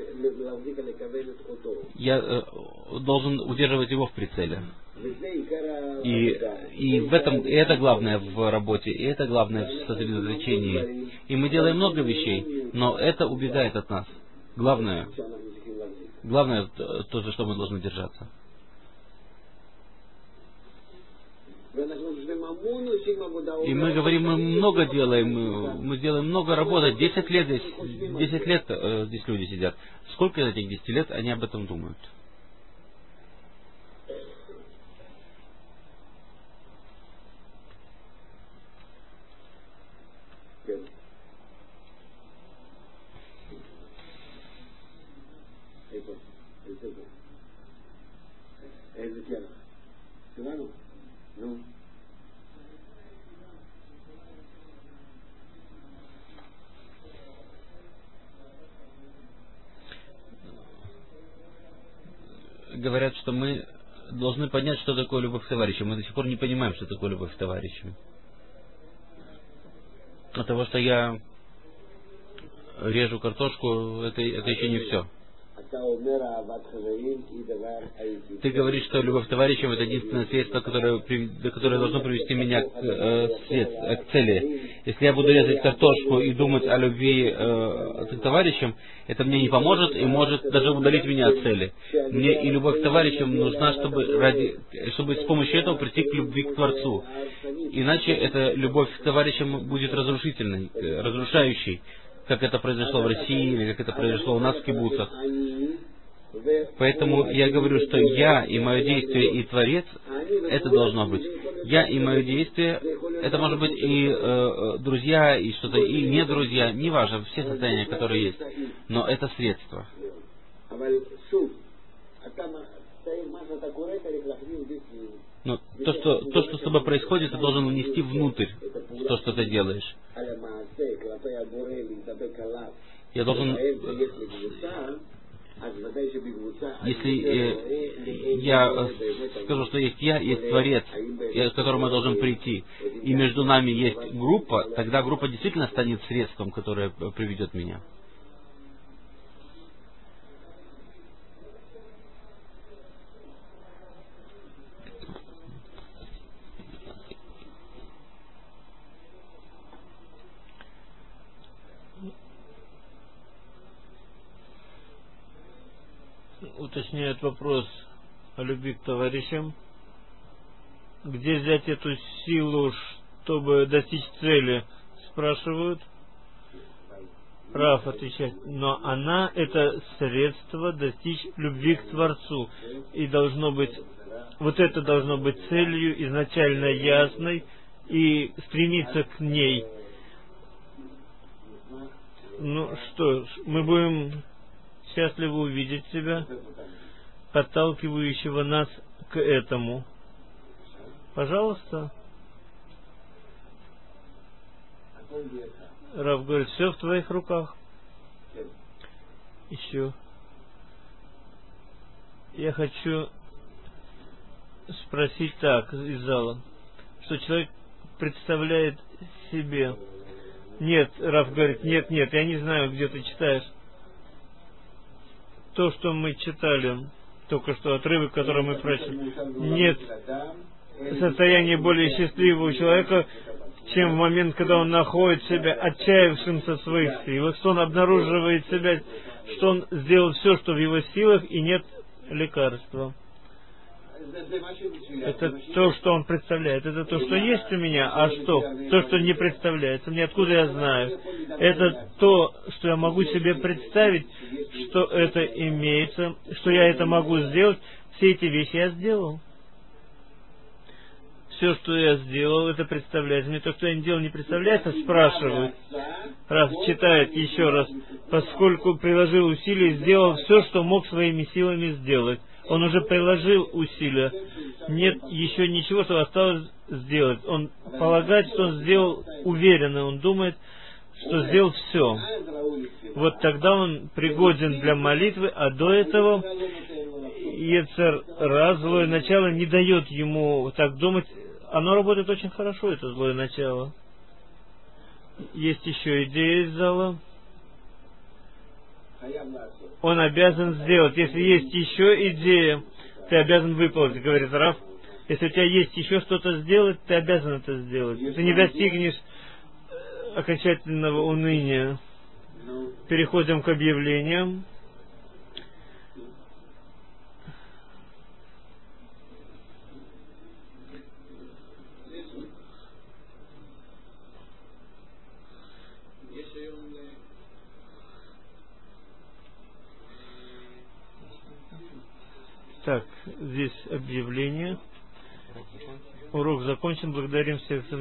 Я э, должен удерживать его в прицеле. И, и в этом, и это главное в работе, и это главное в сосредоточении. И мы делаем много вещей, но это убегает от нас. Главное, главное то, за что мы должны держаться. И мы говорим, мы много делаем, мы делаем много работы. Десять лет здесь, десять лет э, здесь люди сидят. Сколько из этих десяти лет они об этом думают? Говорят, что мы должны понять, что такое любовь к товарищам. Мы до сих пор не понимаем, что такое любовь к товарищам. От того, что я режу картошку, это, это еще не все. Ты говоришь, что любовь к товарищам — это единственное средство, которое, которое должно привести меня к, э, средств, к цели. Если я буду резать картошку и думать о любви э, к товарищам, это мне не поможет и может даже удалить меня от цели. Мне и любовь к товарищам нужна, чтобы, ради, чтобы с помощью этого прийти к любви к Творцу. Иначе эта любовь к товарищам будет разрушительной, разрушающей, как это произошло в России, или как это произошло у нас в кибуцах. Поэтому я говорю, что я и мое действие, и Творец, это должно быть. Я и мое действие, это может быть и э, друзья, и что-то, и не друзья, неважно, все состояния, которые есть. Но это средство. Но то, что, то, что с тобой происходит, ты должен внести внутрь то, что ты делаешь. Я должен... Если э, я скажу, что есть я, есть Творец, к которому я должен прийти, и между нами есть группа, тогда группа действительно станет средством, которое приведет меня. уточняет вопрос о любви к товарищам. Где взять эту силу, чтобы достичь цели, спрашивают. Рав отвечает, но она это средство достичь любви к Творцу. И должно быть, вот это должно быть целью изначально ясной и стремиться к ней. Ну что ж, мы будем счастливы увидеть себя, подталкивающего нас к этому. Пожалуйста. Рав говорит, все в твоих руках. Еще. Я хочу спросить так из зала, что человек представляет себе. Нет, Рав говорит, нет, нет, я не знаю, где ты читаешь. То, что мы читали, только что отрывок, который мы прочитали. Нет состояния более счастливого человека, чем в момент, когда он находит себя отчаявшимся в своих силах, что он обнаруживает себя, что он сделал все, что в его силах, и нет лекарства. Это то, что он представляет. Это то, что есть у меня, а что? То, что не представляется. Мне откуда я знаю? Это то, что я могу себе представить, что это имеется, что я это могу сделать. Все эти вещи я сделал. Все, что я сделал, это представляется. Мне то, что я не делал, не представляется, спрашивают. Раз читает еще раз. Поскольку приложил усилия, сделал все, что мог своими силами сделать. Он уже приложил усилия. Нет еще ничего, что осталось сделать. Он полагает, что он сделал уверенно. Он думает, что сделал все. Вот тогда он пригоден для молитвы, а до этого Йецер Ра, злое начало, не дает ему так думать. Оно работает очень хорошо, это злое начало. Есть еще идея из зала. Он обязан сделать. Если есть еще идея, ты обязан выполнить, говорит Рав. Если у тебя есть еще что-то сделать, ты обязан это сделать. Ты не достигнешь окончательного уныния. Переходим к объявлениям. Так, здесь объявление. Урок закончен. Благодарим всех за